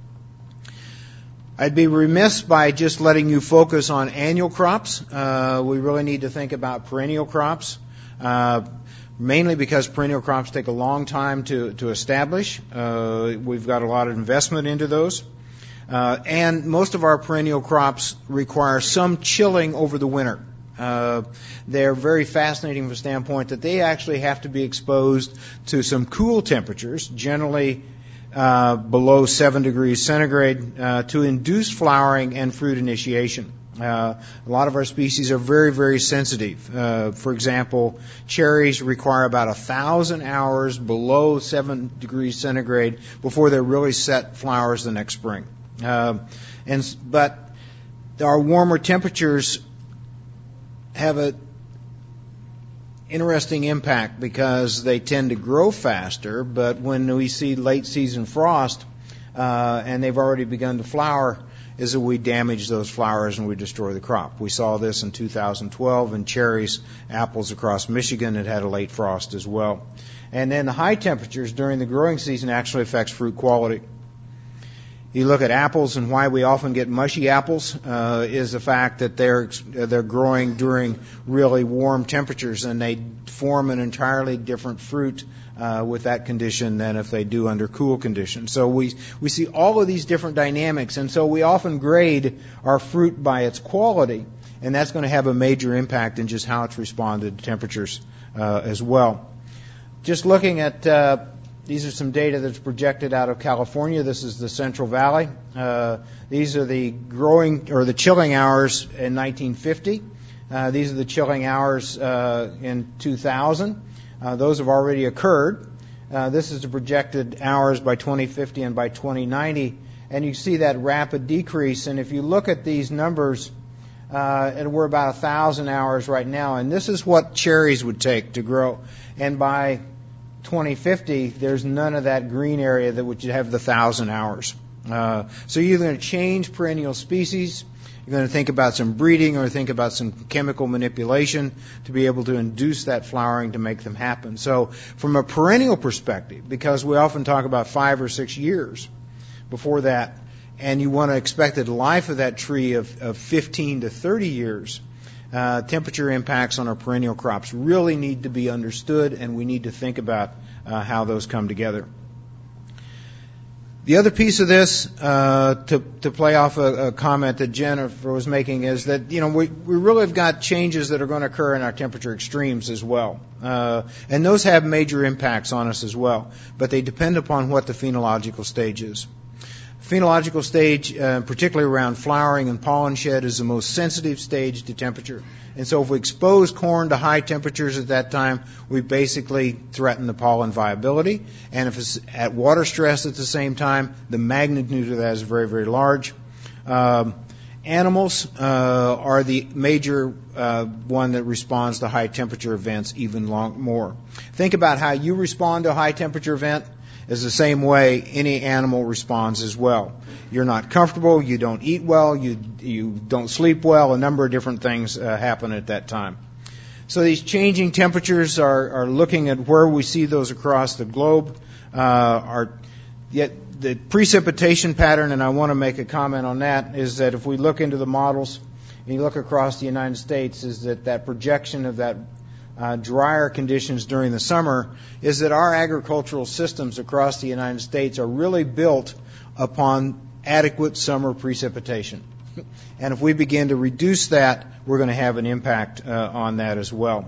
S7: I'd be remiss by just letting you focus on annual crops. Uh, we really need to think about perennial crops. Uh, Mainly because perennial crops take a long time to, to establish. Uh, we've got a lot of investment into those. Uh, and most of our perennial crops require some chilling over the winter. Uh, they're very fascinating from the standpoint that they actually have to be exposed to some cool temperatures, generally uh, below seven degrees centigrade, uh, to induce flowering and fruit initiation. Uh, a lot of our species are very, very sensitive. Uh, for example, cherries require about a thousand hours below seven degrees centigrade before they really set flowers the next spring. Uh, and but our warmer temperatures have a interesting impact because they tend to grow faster. But when we see late season frost uh, and they've already begun to flower, is that we damage those flowers and we destroy the crop. We saw this in two thousand twelve in cherries, apples across Michigan. It had a late frost as well. And then the high temperatures during the growing season actually affects fruit quality. You look at apples and why we often get mushy apples uh, is the fact that they're they're growing during really warm temperatures and they form an entirely different fruit Uh, with that condition than if they do under cool conditions. So we we see all of these different dynamics, and so we often grade our fruit by its quality, and that's going to have a major impact in just how it's responded to temperatures uh, as well. Just looking at uh, these are some data that's projected out of California. This is the Central Valley. Uh, these are the growing or the chilling hours in nineteen fifty. Uh, these are the chilling hours uh, in two thousand. Uh, those have already occurred. Uh, this is the projected hours by twenty fifty and by twenty ninety, and you see that rapid decrease. And if you look at these numbers, uh, and we're about a thousand hours right now, and this is what cherries would take to grow. And by twenty fifty, there's none of that green area that would have the thousand hours. Uh, so you're going to change perennial species. You're going to think about some breeding or think about some chemical manipulation to be able to induce that flowering to make them happen. So from a perennial perspective, because we often talk about five or six years before that, and you want to expect the life of that tree of, of fifteen to thirty years, uh, temperature impacts on our perennial crops really need to be understood, and we need to think about uh, how those come together. The other piece of this, uh, to, to play off a, a comment that Jennifer was making, is that, you know, we, we really have got changes that are going to occur in our temperature extremes as well. Uh, and those have major impacts on us as well. But they depend upon what the phenological stage is. Phenological stage, uh, particularly around flowering and pollen shed, is the most sensitive stage to temperature. And so if we expose corn to high temperatures at that time, we basically threaten the pollen viability. And if it's at water stress at the same time, the magnitude of that is very, very large. Um, animals uh, are the major uh, one that responds to high temperature events even long, more. Think about how you respond to a high temperature event. Is the same way any animal responds as well. You're not comfortable, you don't eat well, you you don't sleep well, a number of different things uh, happen at that time. So these changing temperatures are, are looking at where we see those across the globe. Uh, are yet the precipitation pattern, and I want to make a comment on that, is that if we look into the models and you look across the United States, is that that projection of that Uh, drier conditions during the summer is that our agricultural systems across the United States are really built upon adequate summer precipitation. And if we begin to reduce that, we're going to have an impact uh, on that as well.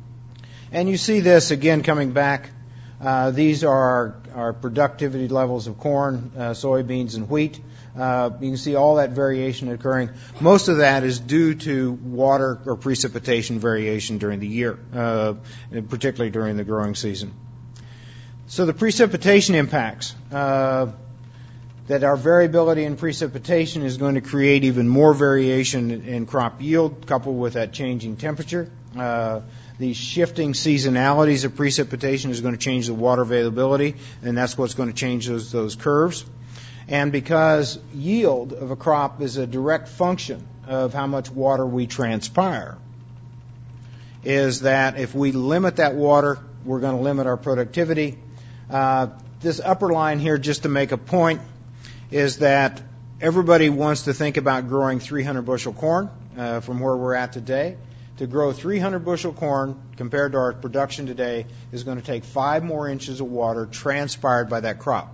S7: And you see this again coming back. Uh, these are our, our productivity levels of corn, uh, soybeans, and wheat. Uh, you can see all that variation occurring. Most of that is due to water or precipitation variation during the year, uh, particularly during the growing season. So the precipitation impacts, uh, that our variability in precipitation is going to create even more variation in crop yield, coupled with that changing temperature. Uh, the shifting seasonalities of precipitation is going to change the water availability, and that's what's going to change those, those curves. And because yield of a crop is a direct function of how much water we transpire, is that if we limit that water, we're going to limit our productivity. Uh, this upper line here, just to make a point, is that everybody wants to think about growing three hundred bushel corn uh, from where we're at today. To grow three hundred bushel corn compared to our production today is going to take five more inches of water transpired by that crop.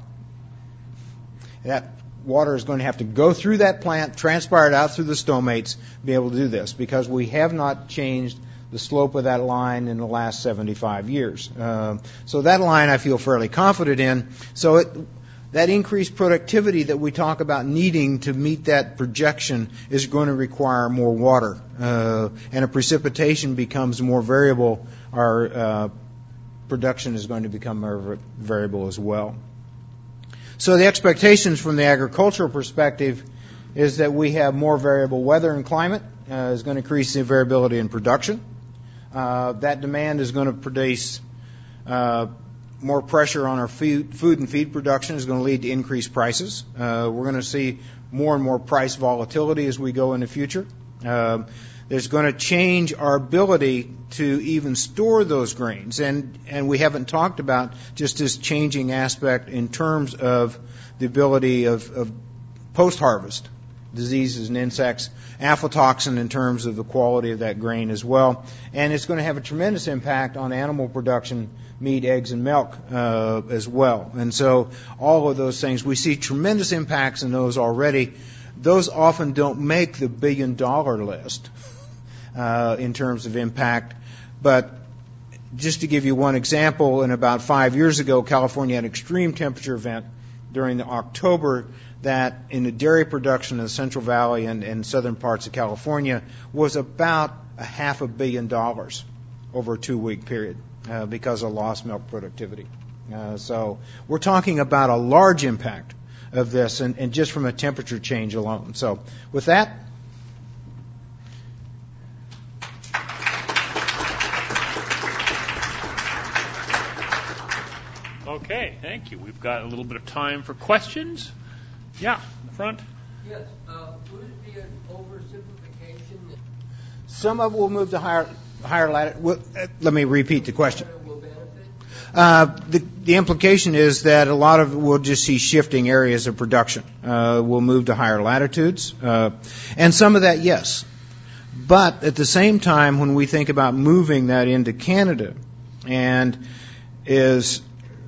S7: That water is going to have to go through that plant, transpire it out through the stomates, be able to do this, because we have not changed the slope of that line in the last seventy-five years. Uh, so that line I feel fairly confident in. So it, that increased productivity that we talk about needing to meet that projection is going to require more water. Uh, and if precipitation becomes more variable, our uh, production is going to become more variable as well. So the expectations from the agricultural perspective is that we have more variable weather and climate uh, is going to increase the variability in production. Uh, that demand is going to produce uh, more pressure on our food, food and feed production, is going to lead to increased prices. Uh, we're going to see more and more price volatility as we go in the future. Uh, there's going to change our ability to even store those grains. And, and we haven't talked about just this changing aspect in terms of the ability of, of post-harvest diseases and insects, aflatoxin in terms of the quality of that grain as well. And it's going to have a tremendous impact on animal production, meat, eggs, and milk uh, as well. And so all of those things, we see tremendous impacts in those already. Those often don't make the billion-dollar list uh, in terms of impact. But just to give you one example, in about five years ago, California had an extreme temperature event during the October that in the dairy production in the Central Valley and, and southern parts of California was about a half a billion dollars over a two-week period uh, because of lost milk productivity. Uh, so we're talking about a large impact of this, and, and just from a temperature change alone. So with that,
S2: okay, thank you. We've got a little bit of time for questions. Yeah, in the front.
S8: Yes. Uh, would it be an oversimplification?
S7: Some of it will move to higher higher latitude. Uh, let me repeat the question.
S8: Will benefit?
S7: Uh, the, the implication is that a lot of it we'll just see shifting areas of production. Uh, we'll move to higher latitudes, uh, and some of that, yes. But at the same time, when we think about moving that into Canada, and is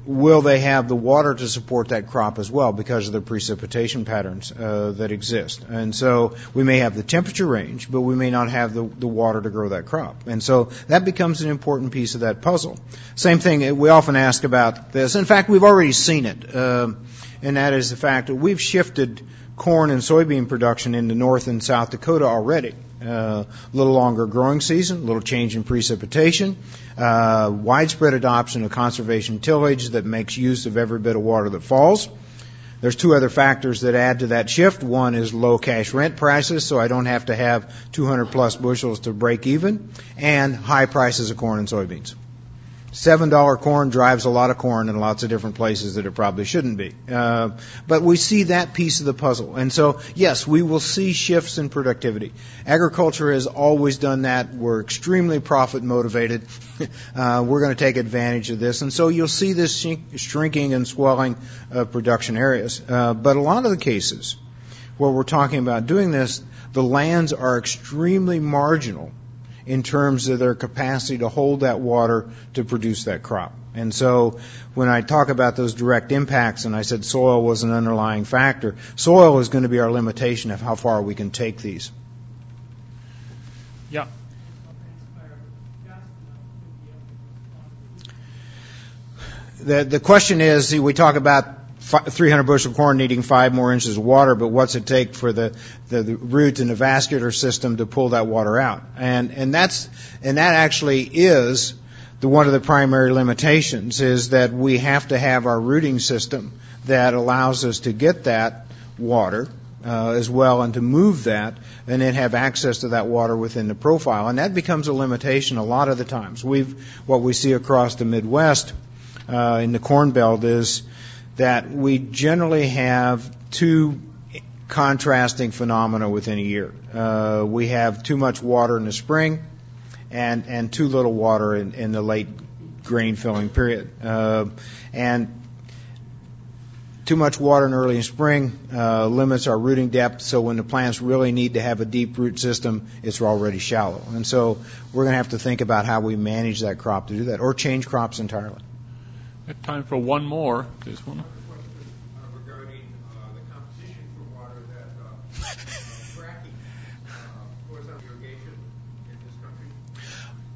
S7: will they have the water to support that crop as well because of the precipitation patterns uh, that exist? And so we may have the temperature range, but we may not have the, the water to grow that crop. And so that becomes an important piece of that puzzle. Same thing, we often ask about this. In fact, we've already seen it, uh, and that is the fact that we've shifted corn and soybean production into North and South Dakota already. A uh, little longer growing season, a little change in precipitation, uh, widespread adoption of conservation tillage that makes use of every bit of water that falls. There's two other factors that add to that shift. One is low cash rent prices, so I don't have to have two hundred plus bushels to break even, and high prices of corn and soybeans. seven dollar corn drives a lot of corn in lots of different places that it probably shouldn't be. Uh, but we see that piece of the puzzle. And so, yes, we will see shifts in productivity. Agriculture has always done that. We're extremely profit motivated. uh, we're going to take advantage of this. And so you'll see this shrink- shrinking and swelling of production areas. Uh, but a lot of the cases where we're talking about doing this, the lands are extremely marginal in terms of their capacity to hold that water to produce that crop. And so when I talk about those direct impacts, and I said soil was an underlying factor, soil is going to be our limitation of how far we can take these.
S2: Yeah.
S7: The, the question is, see, we talk about three hundred bushel corn needing five more inches of water, but what's it take for the, the, the root and the vascular system to pull that water out? And, and that's, and that actually is the, one of the primary limitations, is that we have to have our rooting system that allows us to get that water, uh, as well, and to move that, and then have access to that water within the profile. And that becomes a limitation a lot of the times. We've, what we see across the Midwest, uh, in the Corn Belt is, that we generally have two contrasting phenomena within a year. Uh, we have too much water in the spring and, and too little water in, in the late grain filling period. Uh, and too much water in early spring uh, limits our rooting depth, so when the plants really need to have a deep root system, it's already shallow. And so we're going to have to think about how we manage that crop to do that, or change crops entirely.
S2: Got time for one more. This one.
S3: Regarding uh, the competition for water that uh, uh, fracking uh, horizontal irrigation in this country.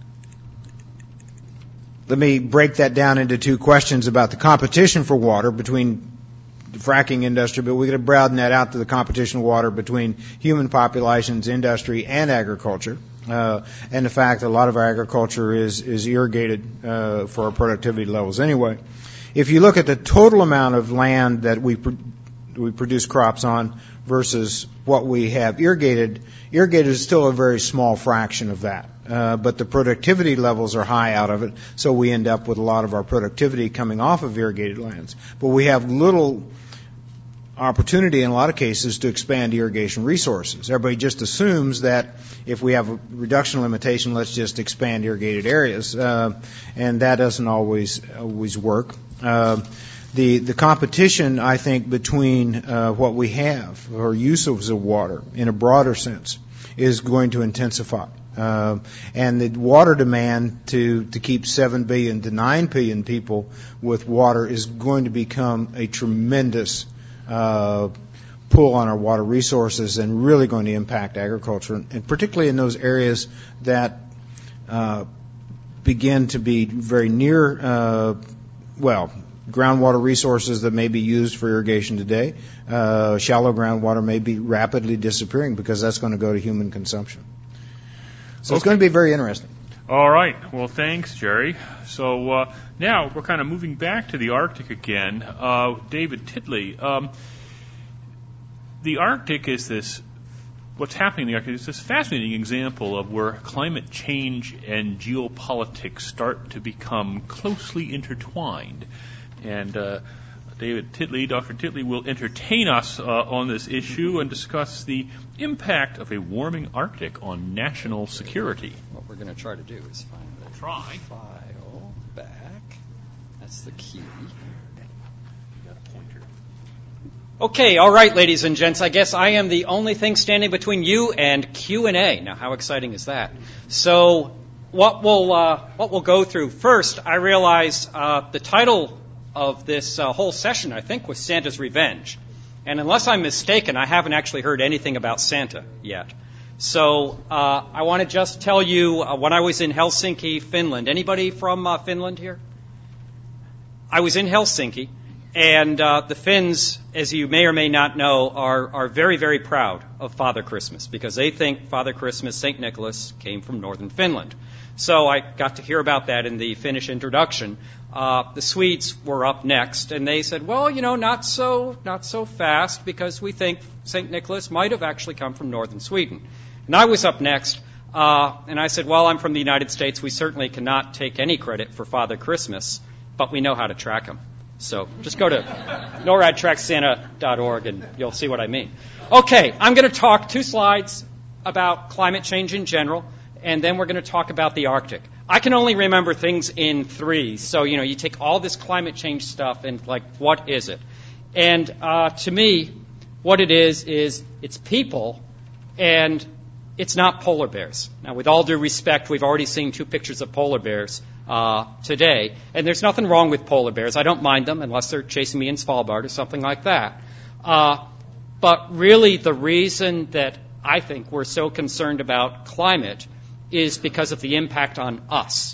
S7: Let me break that down into two questions about the competition for water between the fracking industry, but we're going to broaden that out to the competition for water between human populations, industry, and agriculture. Uh, and the fact that a lot of our agriculture is, is irrigated uh, for our productivity levels anyway. If you look at the total amount of land that we pro- we produce crops on versus what we have irrigated, irrigated is still a very small fraction of that. Uh, but the productivity levels are high out of it, so we end up with a lot of our productivity coming off of irrigated lands. But we have little opportunity in a lot of cases to expand irrigation resources. Everybody just assumes that if we have a reduction limitation, let's just expand irrigated areas, uh, and that doesn't always always work. Uh, the the competition, I think, between uh, what we have or uses of water in a broader sense is going to intensify. Uh, and the water demand to, to keep seven billion to nine billion people with water is going to become a tremendous Uh, pull on our water resources, and really going to impact agriculture, and particularly in those areas that uh, begin to be very near, uh, well, groundwater resources that may be used for irrigation today. Uh, shallow groundwater may be rapidly disappearing because that's going to go to human consumption. So okay. It's going to be very interesting.
S2: All right. Well, thanks, Jerry. So uh, now we're kind of moving back to the Arctic again. Uh, David Titley, um, the Arctic is this, what's happening in the Arctic is this fascinating example of where climate change and geopolitics start to become closely intertwined. And uh, David Titley, Doctor Titley, will entertain us uh, on this issue and discuss the impact of a warming Arctic on national security.
S9: What we're going to try to do is find the
S2: try.
S9: file back. That's the key.
S2: Got a pointer.
S10: Okay, all right, ladies and gents. I guess I am the only thing standing between you and Q and A. Now, how exciting is that? So, what we'll uh, what we'll go through first. I realize uh, the title of this uh, whole session, I think, was Santa's Revenge. And unless I'm mistaken, I haven't actually heard anything about Santa yet. So uh, I want to just tell you, uh, when I was in Helsinki, Finland, anybody from uh, Finland here? I was in Helsinki, and uh, the Finns, as you may or may not know, are, are very, very proud of Father Christmas because they think Father Christmas, Saint Nicholas, came from northern Finland. So I got to hear about that in the Finnish introduction. Uh, the Swedes were up next, and they said, well, you know, not so, not so fast because we think Saint Nicholas might have actually come from northern Sweden. And I was up next, uh, and I said, well, I'm from the United States. We certainly cannot take any credit for Father Christmas, but we know how to track him. So just go to norad track santa dot org and you'll see what I mean. Okay, I'm going to talk two slides about climate change in general, and then we're going to talk about the Arctic. I can only remember things in threes. So, you know, you take all this climate change stuff and, like, what is it? And uh, to me, what it is, is it's people, and it's not polar bears. Now, with all due respect, we've already seen two pictures of polar bears uh, today, and there's nothing wrong with polar bears. I don't mind them unless they're chasing me in Svalbard or something like that. Uh, but really, the reason that I think we're so concerned about climate is because of the impact on us,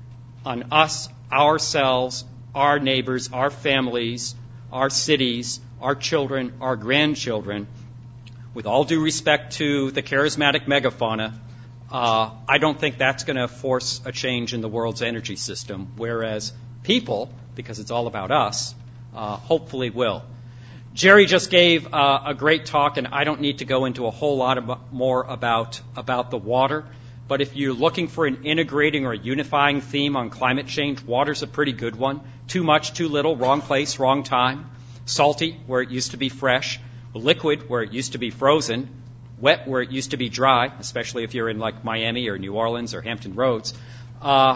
S10: on us, ourselves, our neighbors, our families, our cities, our children, our grandchildren. With all due respect to the charismatic megafauna, uh, I don't think that's going to force a change in the world's energy system, whereas people, because it's all about us, uh, hopefully will. Jerry just gave uh, a great talk, and I don't need to go into a whole lot of, more about, about the water. But if you're looking for an integrating or a unifying theme on climate change, water's a pretty good one. Too much, too little, wrong place, wrong time. Salty, where it used to be fresh. Liquid, where it used to be frozen. Wet, where it used to be dry, especially if you're in like Miami or New Orleans or Hampton Roads. Uh,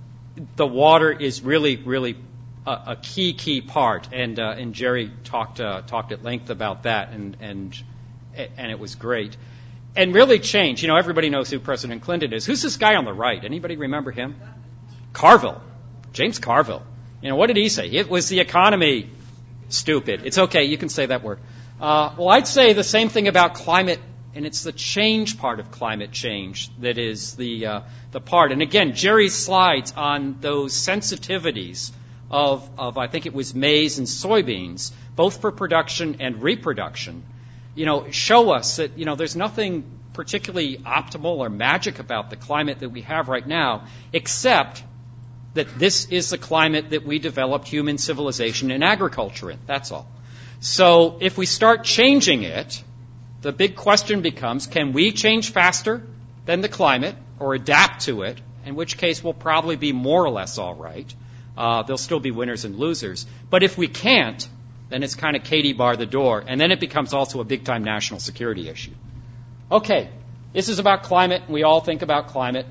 S10: the water is really, really a, a key, key part. And uh, and Jerry talked uh, talked at length about that, and and and it was great. And really change. You know, everybody knows who President Clinton is. Who's this guy on the right? Anybody remember him? Carville. James Carville. You know, what did he say? It was the economy. Stupid. It's okay. You can say that word. Uh, well, I'd say the same thing about climate, and it's the change part of climate change that is the uh, the part. And again, Jerry's slides on those sensitivities of, of, I think it was maize and soybeans, both for production and reproduction, you know, show us that, you know, there's nothing particularly optimal or magic about the climate that we have right now, except that this is the climate that we developed human civilization and agriculture in. That's all. So if we start changing it, the big question becomes, can we change faster than the climate or adapt to it, in which case we'll probably be more or less all right. Uh, there'll still be winners and losers. But if we can't, then it's kind of Katie bar the door, and then it becomes also a big-time national security issue. Okay, this is about climate, and we all think about climate.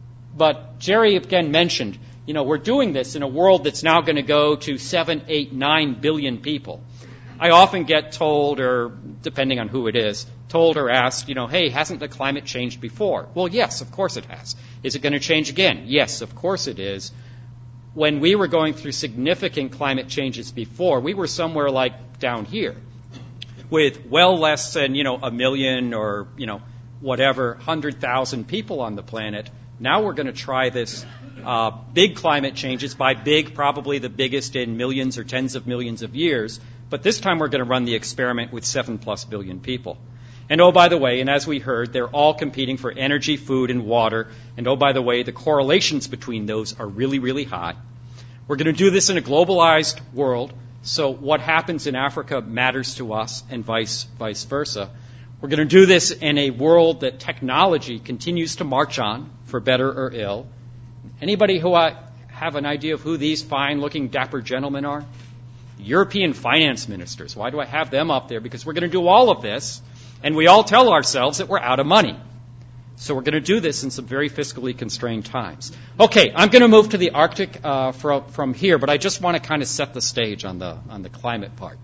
S10: But Jerry again mentioned, you know, we're doing this in a world that's now going to go to seven, eight, nine billion people. I often get told, or depending on who it is, told or asked, you know, hey, hasn't the climate changed before? Well, yes, of course it has. Is it going to change again? Yes, of course it is. When we were going through significant climate changes before, we were somewhere like down here with well less than, you know, a million or, you know, whatever, one hundred thousand people on the planet. Now we're going to try this uh, big climate changes, by big, probably the biggest in millions or tens of millions of years. But this time we're going to run the experiment with seven plus billion people. And oh, by the way, and as we heard, they're all competing for energy, food, and water. And oh, by the way, the correlations between those are really, really high. We're going to do this in a globalized world. So what happens in Africa matters to us, and vice, vice versa. We're going to do this in a world that technology continues to march on, for better or ill. Anybody who uh, have an idea of who these fine-looking, dapper gentlemen are? European finance ministers. Why do I have them up there? Because we're going to do all of this, and we all tell ourselves that we're out of money. So we're going to do this in some very fiscally constrained times. Okay, I'm going to move to the Arctic uh, from, from here, but I just want to kind of set the stage on the on the climate part.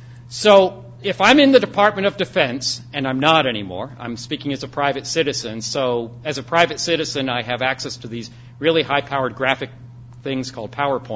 S10: So if I'm in the Department of Defense, and I'm not anymore, I'm speaking as a private citizen, so as a private citizen I have access to these really high-powered graphic things called PowerPoint.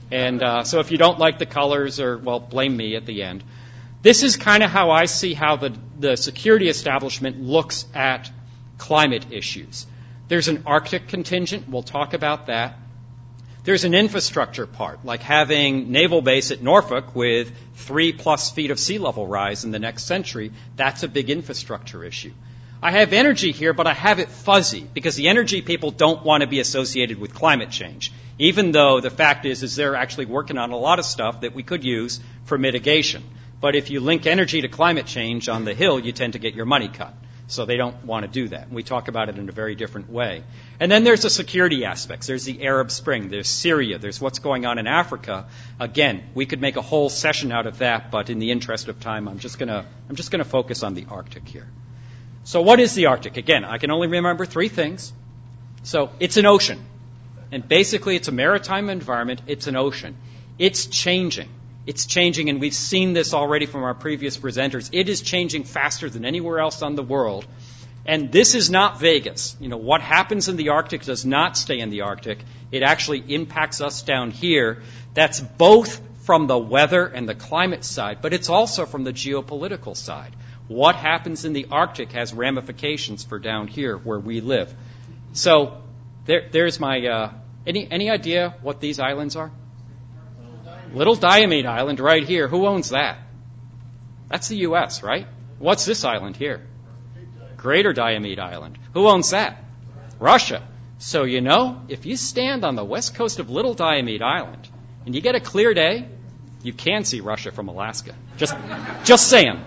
S10: And uh, so if you don't like the colors, or, well, blame me at the end. This is kind of how I see how the, the security establishment looks at climate issues. There's an Arctic contingent. We'll talk about that. There's an infrastructure part, like having naval base at Norfolk with three plus feet of sea level rise in the next century. That's a big infrastructure issue. I have energy here, but I have it fuzzy because the energy people don't want to be associated with climate change, even though the fact is, is they're actually working on a lot of stuff that we could use for mitigation. But if you link energy to climate change on the Hill, you tend to get your money cut. So they don't want to do that. We talk about it in a very different way. And then there's the security aspects. There's the Arab Spring. There's Syria. There's what's going on in Africa. Again, we could make a whole session out of that, but in the interest of time, I'm just going to I'm just going to focus on the Arctic here. So what is the Arctic? Again, I can only remember three things. So it's an ocean. And basically, it's a maritime environment. It's an ocean. It's changing. It's changing, and we've seen this already from our previous presenters. It is changing faster than anywhere else on the world. And this is not Vegas. You know, what happens in the Arctic does not stay in the Arctic. It actually impacts us down here. That's both from the weather and the climate side, but it's also from the geopolitical side. What happens in the Arctic has ramifications for down here where we live. So there, there's my, uh, any, any idea what these islands are? Little Diomede Island right here. Who owns that? That's the U S, right? What's this island here? Greater Diomede Island. Who owns that? Russia. So, you know, if you stand on the west coast of Little Diomede Island and you get a clear day, you can see Russia from Alaska. Just, just saying.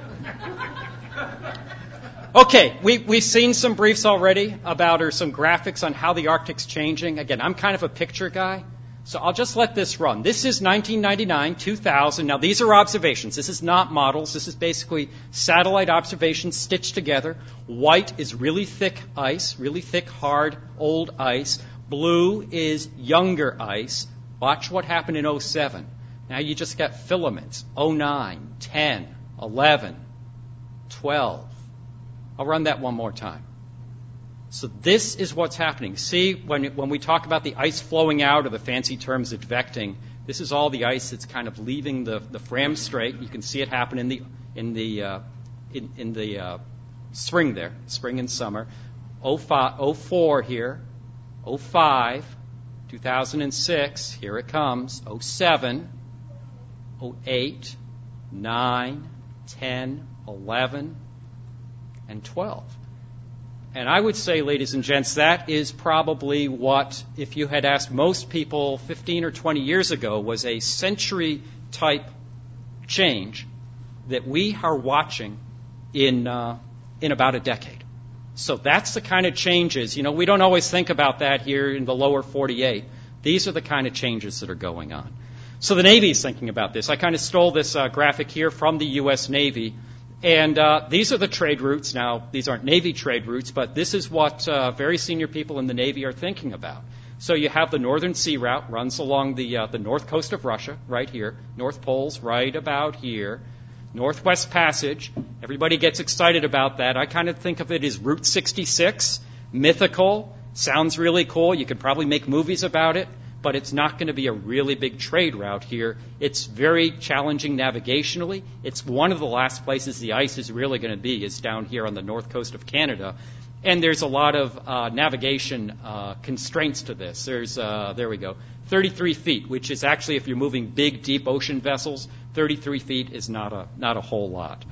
S10: Okay, we, we've seen some briefs already about, or some graphics on how the Arctic's changing. Again, I'm kind of a picture guy. So I'll just let this run. This is nineteen ninety-nine, two thousand. Now, these are observations. This is not models. This is basically satellite observations stitched together. White is really thick ice, really thick, hard, old ice. Blue is younger ice. Watch what happened in oh seven. Now you just got filaments. oh nine, ten, eleven, twelve. I'll run that one more time. So this is what's happening. See, when when we talk about the ice flowing out, or the fancy terms advecting, this is all the ice that's kind of leaving the, the Fram Strait. You can see it happen in the in the uh, in, in the uh, spring there, spring and summer. oh five, oh four here, oh five, two thousand six, here it comes. oh seven, oh eight, nine, ten, eleven, and twelve. And I would say, ladies and gents, that is probably what, if you had asked most people fifteen or twenty years ago, was a century-type change that we are watching in uh, in about a decade. So that's the kind of changes. You know, we don't always think about that here in the lower forty-eight. These are the kind of changes that are going on. So the Navy is thinking about this. I kind of stole this uh, graphic here from the U S Navy. And uh, these are the trade routes. Now, these aren't Navy trade routes, but this is what uh, very senior people in the Navy are thinking about. So you have the Northern Sea Route, runs along the uh, the north coast of Russia, right here. North Pole's right about here. Northwest Passage. Everybody gets excited about that. I kind of think of it as Route sixty-six, mythical, sounds really cool. You could probably make movies about it. But it's not going to be a really big trade route here. It's very challenging navigationally. It's one of the last places the ice is really going to be, is down here on the north coast of Canada. And there's a lot of uh, navigation uh, constraints to this. There's, uh, there we go, thirty-three feet, which is actually, if you're moving big, deep ocean vessels, thirty-three feet is not a, not a whole lot.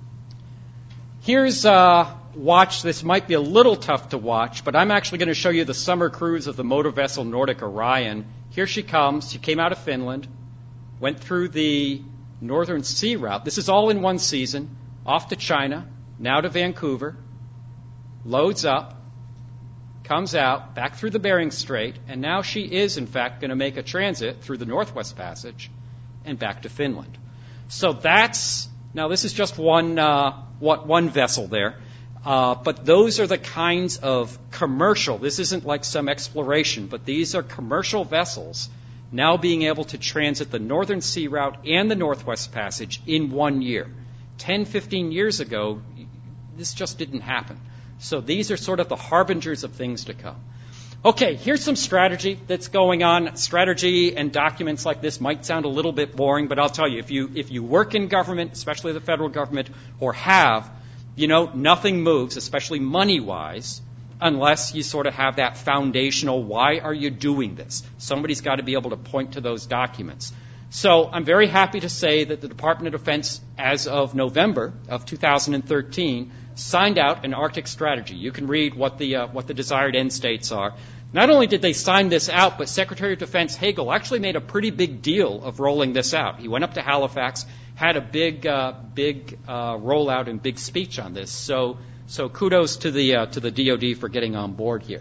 S10: Here's, uh, watch, this might be a little tough to watch, but I'm actually going to show you the summer cruise of the motor vessel Nordic Orion. Here she comes. She came out of Finland, went through the Northern Sea Route. This is all in one season, off to China, now to Vancouver, loads up, comes out, back through the Bering Strait, and now she is, in fact, going to make a transit through the Northwest Passage and back to Finland. So that's, now this is just one, uh, what, one vessel there. Uh, but those are the kinds of commercial, this isn't like some exploration, but these are commercial vessels now being able to transit the Northern Sea Route and the Northwest Passage in one year. ten, fifteen years ago, this just didn't happen. So these are sort of the harbingers of things to come. Okay, here's some strategy that's going on. Strategy and documents like this might sound a little bit boring, but I'll tell you, if you if you work in government, especially the federal government, or have, you know, nothing moves, especially money-wise, unless you sort of have that foundational, why are you doing this? Somebody's got to be able to point to those documents. So I'm very happy to say that the Department of Defense, as of November of two thousand thirteen, signed out an Arctic strategy. You can read what the uh, what the desired end states are. Not only did they sign this out, but Secretary of Defense Hagel actually made a pretty big deal of rolling this out. He went up to Halifax, had a big, uh, big uh, rollout and big speech on this. So, so kudos to the uh, to the D O D for getting on board here.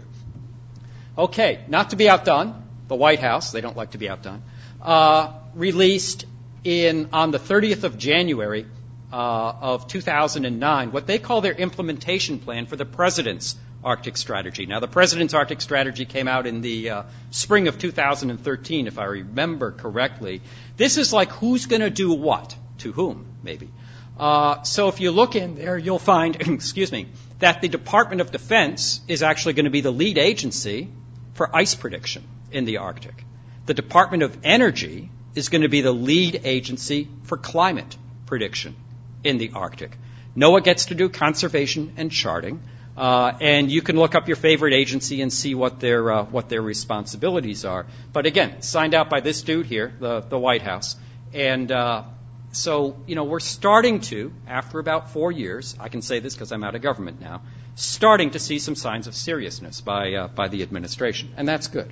S10: Okay, not to be outdone, the White House, they don't like to be outdone, uh, released in on the thirtieth of January uh, of two thousand nine what they call their implementation plan for the President's Arctic strategy. Now, the President's Arctic strategy came out in the uh, spring of two thousand thirteen, if I remember correctly. This is like who's going to do what to whom, maybe. Uh, so if you look in there, you'll find, excuse me, that the Department of Defense is actually going to be the lead agency for ice prediction in the Arctic. The Department of Energy is going to be the lead agency for climate prediction in the Arctic. NOAA gets to do conservation and charting. Uh, and you can look up your favorite agency and see what their uh, what their responsibilities are. But again, signed out by this dude here, the the White House. And uh, so, you know, we're starting to, after about four years, I can say this because I'm out of government now, starting to see some signs of seriousness by uh, by the administration, and that's good.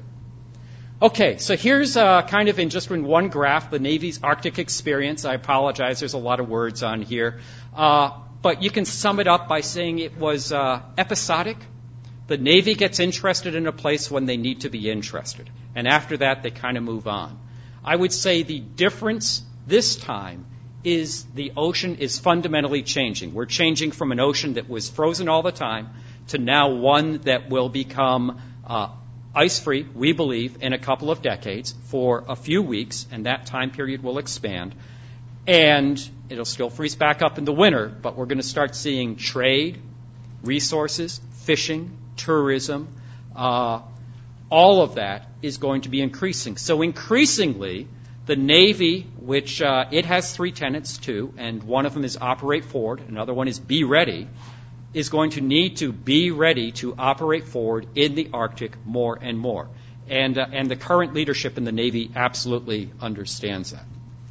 S10: Okay, so here's uh, kind of in just in one graph the Navy's Arctic experience. I apologize, there's a lot of words on here. Uh, But you can sum it up by saying it was uh, episodic. The Navy gets interested in a place when they need to be interested. And after that, they kind of move on. I would say the difference this time is the ocean is fundamentally changing. We're changing from an ocean that was frozen all the time to now one that will become uh, ice-free, we believe, in a couple of decades for a few weeks, and that time period will expand. And it'll still freeze back up in the winter, but we're going to start seeing trade, resources, fishing, tourism, uh, all of that is going to be increasing. So increasingly, the Navy, which uh, it has three tenets too, and one of them is operate forward, another one is be ready, is going to need to be ready to operate forward in the Arctic more and more. And, uh, and the current leadership in the Navy absolutely understands that.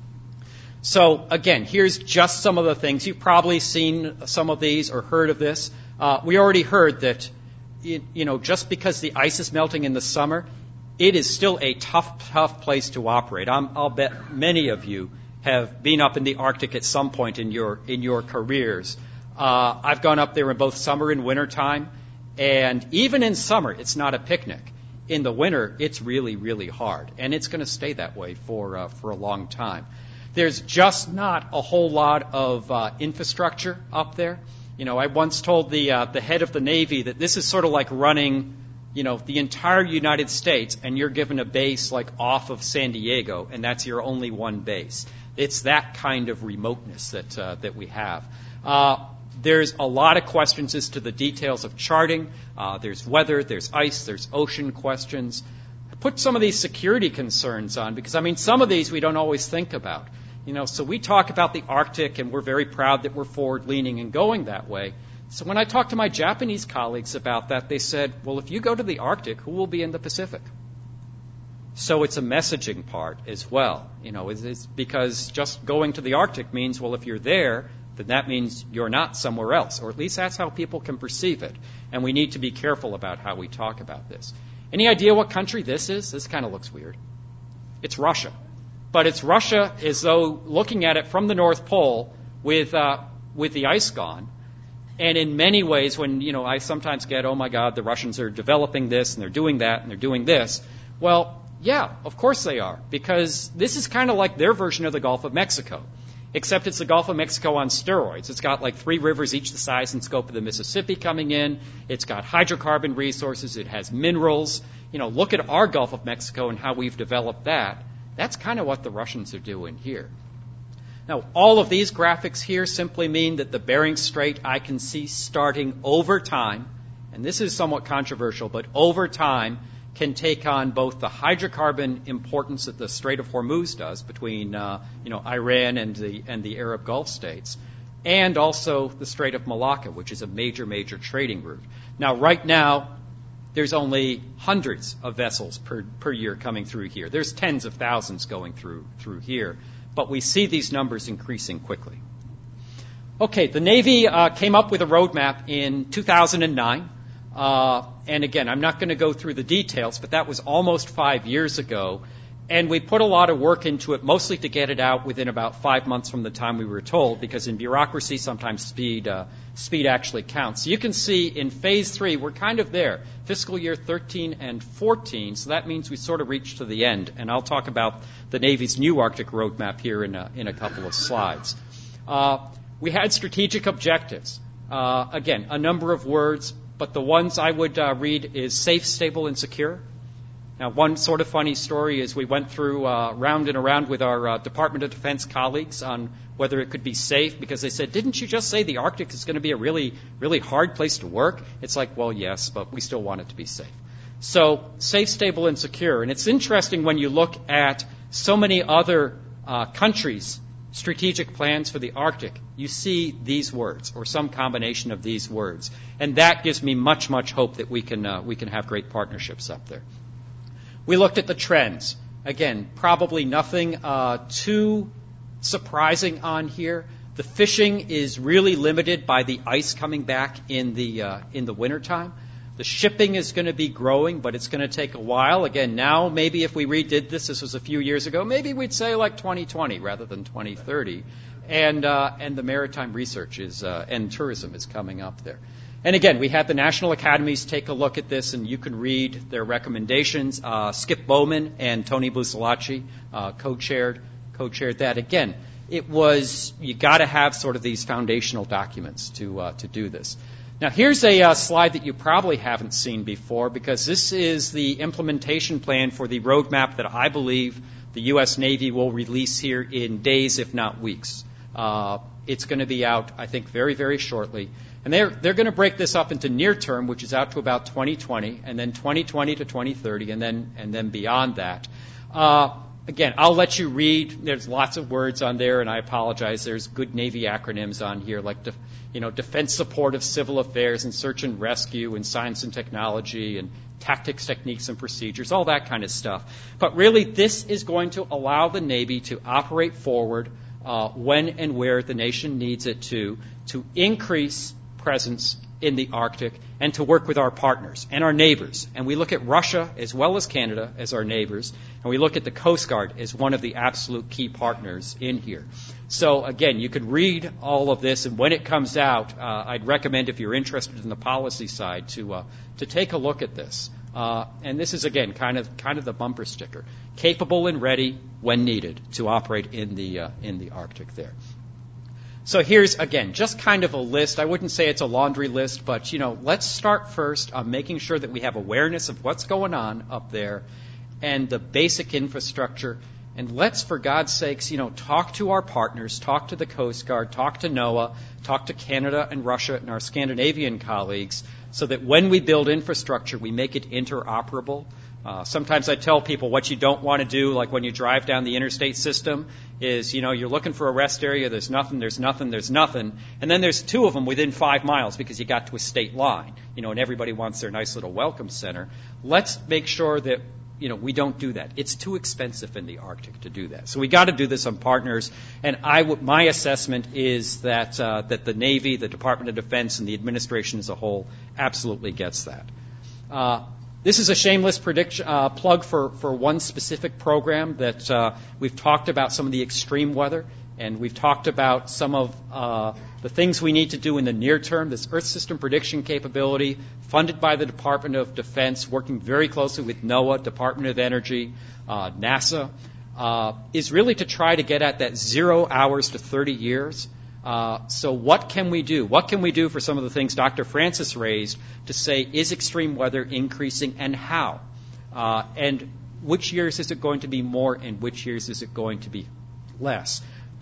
S10: So, again, here's just some of the things. You've probably seen some of these or heard of this. Uh, we already heard that, it, you know, just because the ice is melting in the summer, it is still a tough, tough place to operate. I'm, I'll bet many of you have been up in the Arctic at some point in your in your careers. Uh, I've gone up there in both summer and winter time, and even in summer, it's not a picnic. In the winter, it's really, really hard, and it's going to stay that way for uh, for a long time. There's just not a whole lot of uh, infrastructure up there. You know, I once told the uh, the head of the Navy that this is sort of like running, you know, the entire United States, and you're given a base like off of San Diego, and that's your only one base. It's that kind of remoteness that uh, that we have. Uh, there's a lot of questions as to the details of charting. Uh, there's weather, there's ice, there's ocean questions. I put some of these security concerns on because, I mean, some of these we don't always think about. You know, so we talk about the Arctic, and we're very proud that we're forward-leaning and going that way. So when I talked to my Japanese colleagues about that, they said, well, if you go to the Arctic, who will be in the Pacific? So it's a messaging part as well. You know, it's, it's because just going to the Arctic means, well, if you're there, then that means you're not somewhere else, or at least that's how people can perceive it. And we need to be careful about how we talk about this. Any idea what country this is? This kind of looks weird. It's Russia. But it's Russia as though looking at it from the North Pole with uh, with the ice gone. And in many ways, when, you know, I sometimes get, oh, my God, the Russians are developing this, and they're doing that, and they're doing this. Well, yeah, of course they are, because this is kind of like their version of the Gulf of Mexico, except it's the Gulf of Mexico on steroids. It's got like three rivers, each the size and scope of the Mississippi coming in. It's got hydrocarbon resources. It has minerals. You know, look at our Gulf of Mexico and how we've developed that. That's kind of what the Russians are doing here. Now, all of these graphics here simply mean that the Bering Strait I can see starting over time and this is somewhat controversial, but over time can take on both the hydrocarbon importance that the Strait of Hormuz does between uh, you know, Iran and the, and the Arab Gulf states, and also the Strait of Malacca, which is a major, major trading route. Now, right now, there's only hundreds of vessels per, per year coming through here. There's tens of thousands going through, through here, but we see these numbers increasing quickly. Okay, the Navy uh, came up with a roadmap in two thousand nine. Uh, and again, I'm not going to go through the details, but that was almost five years ago. And we put a lot of work into it, mostly to get it out within about five months from the time we were told, because in bureaucracy, sometimes speed uh, speed actually counts. So you can see in phase three, we're kind of there, fiscal year thirteen and fourteen. So that means we sort of reached to the end. And I'll talk about the Navy's new Arctic roadmap here in a, in a couple of slides. Uh, we had strategic objectives. Uh, again, a number of words, but the ones I would uh, read is safe, stable, and secure. Now, one sort of funny story is we went through uh, round and around with our uh, Department of Defense colleagues on whether it could be safe, because they said, didn't you just say the Arctic is going to be a really, really hard place to work? It's like, well, yes, but we still want it to be safe. So safe, stable, and secure. And it's interesting when you look at so many other uh, countries' strategic plans for the Arctic, you see these words or some combination of these words. And that gives me much, much hope that we can, uh, we can have great partnerships up there. We looked at the trends. Again, probably nothing uh, too surprising on here. The fishing is really limited by the ice coming back in the, uh, in the wintertime. The shipping is going to be growing, but it's going to take a while. Again, now maybe if we redid this, this was a few years ago, maybe we'd say like twenty twenty rather than twenty thirty. And, uh, and the maritime research is, uh, and tourism is coming up there. And again, we had the National Academies take a look at this, and you can read their recommendations. Uh, Skip Bowman and Tony Busolacci uh, co-chaired, co-chaired that. Again, it was, you got to have sort of these foundational documents to, uh, to do this. Now, here's a uh, slide that you probably haven't seen before, because this is the implementation plan for the roadmap that I believe the U S Navy will release here in days, if not weeks. Uh, it's going to be out, I think, very, very shortly. And they're, they're going to break this up into near term, which is out to about twenty twenty, and then twenty twenty to twenty thirty, and then, and then beyond that. Uh, Again, I'll let you read. There's lots of words on there, and I apologize. There's good Navy acronyms on here, like def, you know, Defense Support of Civil Affairs and Search and Rescue and Science and Technology and Tactics, Techniques, and Procedures, all that kind of stuff. But really, this is going to allow the Navy to operate forward uh, when and where the nation needs it to, to increase presence in the Arctic and to work with our partners and our neighbors. And we look at Russia as well as Canada as our neighbors, and we look at the Coast Guard as one of the absolute key partners in here. So again, you could read all of this, and when it comes out, uh, I'd recommend, if you're interested in the policy side, to uh, to take a look at this. Uh, and this is, again, kind of kind of the bumper sticker: capable and ready when needed to operate in the uh, in the Arctic there. So here's, again, just kind of a list. I wouldn't say it's a laundry list, but, you know, let's start first on making sure that we have awareness of what's going on up there and the basic infrastructure. And let's, for God's sakes, you know, talk to our partners, talk to the Coast Guard, talk to NOAA, talk to Canada and Russia and our Scandinavian colleagues, so that when we build infrastructure, we make it interoperable. Uh, sometimes I tell people what you don't want to do, like when you drive down the interstate system, is, you know, you're looking for a rest area, there's nothing, there's nothing, there's nothing, and then there's two of them within five miles because you got to a state line, you know, and everybody wants their nice little welcome center. Let's make sure that, you know, we don't do that. It's too expensive in the Arctic to do that. So we got to do this on partners, and I w- my assessment is that, uh, that the Navy, the Department of Defense, and the administration as a whole absolutely gets that. Uh, This is a shameless prediction, uh, plug for, for one specific program that uh, we've talked about, some of the extreme weather, and we've talked about some of uh, the things we need to do in the near term. This Earth System Prediction capability, funded by the Department of Defense, working very closely with NOAA, Department of Energy, uh, NASA, uh, is really to try to get at that zero hours to thirty years. Uh, so what can we do? What can we do for some of the things Doctor Francis raised to say, is extreme weather increasing, and how? Uh, and which years is it going to be more and which years is it going to be less?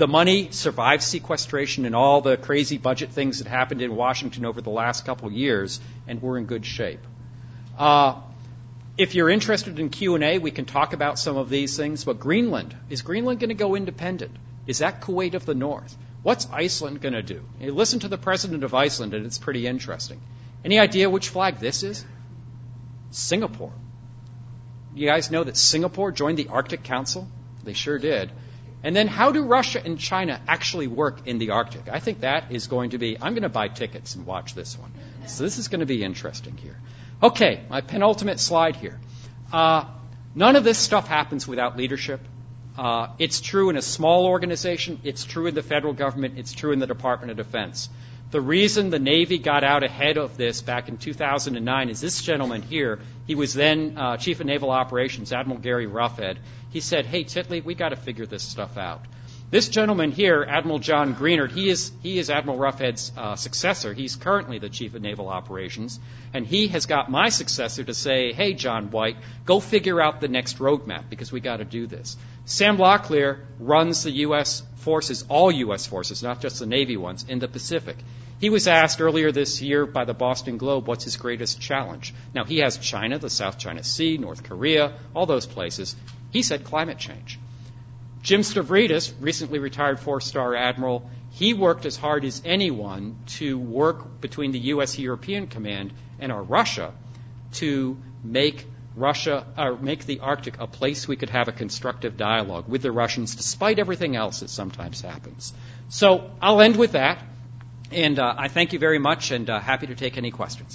S10: the money survived sequestration and all the crazy budget things that happened in Washington over the last couple of years, and we're in good shape. Uh, if you're interested in Q and A, we can talk about some of these things. But Greenland, is Greenland going to go independent? Is that Kuwait of the North? What's Iceland going to do? You listen to the president of Iceland, and it's pretty interesting. Any idea which flag this is? Singapore. You guys know that Singapore joined the Arctic Council? They sure did. And then how do Russia and China actually work in the Arctic? I think that is going to be, I'm going to buy tickets and watch this one. So this is going to be interesting here. Okay, my penultimate slide here. Uh, none of this stuff happens without leadership. Uh, it's true in a small organization. It's true in the federal government. It's true in the Department of Defense. The reason the Navy got out ahead of this back in two thousand nine is this gentleman here. He was then uh, Chief of Naval Operations, Admiral Gary Roughead. He said, hey, Titley, we got to figure this stuff out. This gentleman here, Admiral John Greenert, he is, he is Admiral Roughead's uh, successor. He's currently the Chief of Naval Operations. And he has got my successor to say, hey, John White, go figure out the next roadmap because we got to do this. Sam Locklear runs the U S forces, all U S forces, not just the Navy ones, in the Pacific. He was asked earlier this year by the Boston Globe what's his greatest challenge. Now, he has China, the South China Sea, North Korea, all those places. He said climate change. Jim Stavridis, recently retired four-star admiral, he worked as hard as anyone to work between the U S European Command and our Russia to make Russia, or make the Arctic a place we could have a constructive dialogue with the Russians, despite everything else that sometimes happens. So I'll end with that, and uh, I thank you very much, and uh, happy to take any questions.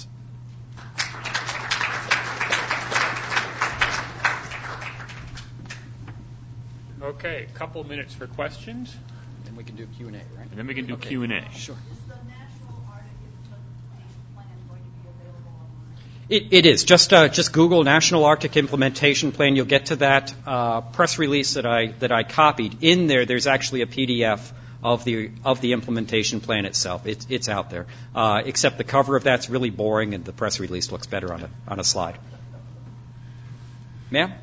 S2: Okay, a couple of minutes for questions.
S10: And we can do Q and A, right?
S2: And then we can do
S10: okay.
S2: Q and A.
S10: Sure.
S11: Is the National Arctic Implementation Plan going to be available online?
S10: It, it is. Just uh, just Google National Arctic Implementation Plan. You'll get to that uh, press release that I that I copied. In there, there's actually a P D F of the of the implementation plan itself. It's it's out there. Uh, except the cover of that's really boring, and the press release looks better on a on a slide. Ma'am?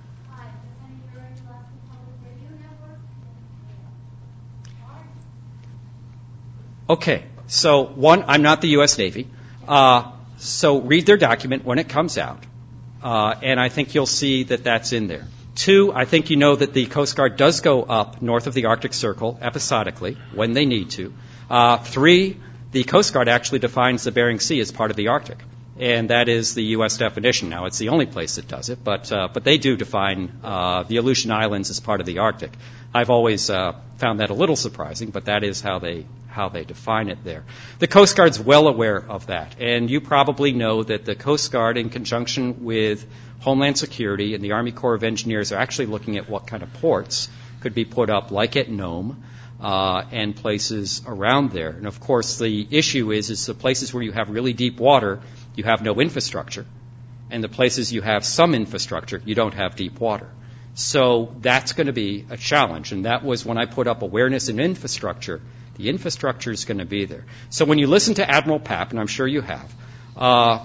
S10: Okay, so one, I'm not the U S Navy. Uh, so read their document when it comes out, uh, and I think you'll see that that's in there. Two, I think you know that the Coast Guard does go up north of the Arctic Circle episodically when they need to. Uh, three, the Coast Guard actually defines the Bering Sea as part of the Arctic, and that is the U S definition. Now, it's the only place that does it, but uh, but they do define uh, the Aleutian Islands as part of the Arctic. I've always uh, found that a little surprising, but that is how they how they define it there. The Coast Guard's well aware of that, and you probably know that the Coast Guard, in conjunction with Homeland Security and the Army Corps of Engineers, are actually looking at what kind of ports could be put up, like at Nome, uh, and places around there. And of course, the issue is, is the places where you have really deep water, you have no infrastructure, and the places you have some infrastructure, you don't have deep water. So that's going to be a challenge, and that was when I put up awareness and infrastructure. The infrastructure is going to be there. So when you listen to Admiral Papp, and I'm sure you have, uh,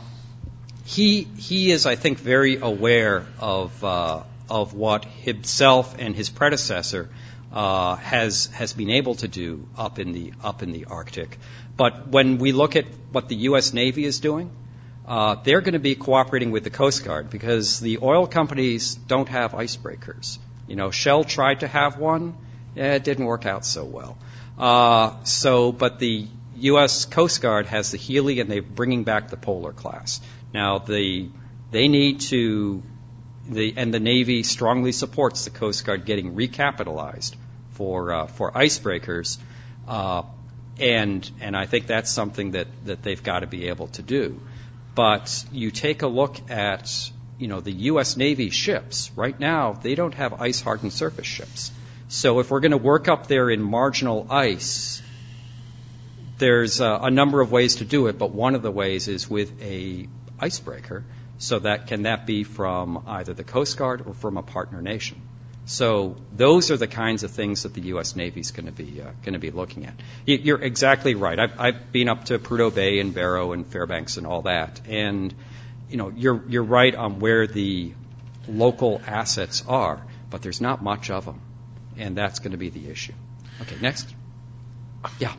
S10: he he is, I think, very aware of uh, of what himself and his predecessor uh, has has been able to do up in the up in the Arctic. But when we look at what the U S Navy is doing, uh, they're going to be cooperating with the Coast Guard because the oil companies don't have icebreakers. You know, Shell tried to have one. Yeah, it didn't work out so well. Uh, so, but the U S Coast Guard has the Healy, and they're bringing back the Polar class. Now, the they need to, the and the Navy strongly supports the Coast Guard getting recapitalized for uh, for icebreakers, uh, and and I think that's something that that they've got to be able to do. But you take a look at, you know, the U S Navy ships right now; they don't have ice-hardened surface ships. So if we're going to work up there in marginal ice, there's a, a number of ways to do it, but one of the ways is with a icebreaker. So that can that be from either the Coast Guard or from a partner nation. So those are the kinds of things that the U S Navy is going to be uh, going to be looking at. You're exactly right. I've, I've been up to Prudhoe Bay and Barrow and Fairbanks and all that, and you know you're you're right on where the local assets are, but there's not much of them. And that's going to be the issue. Okay, next. Yeah.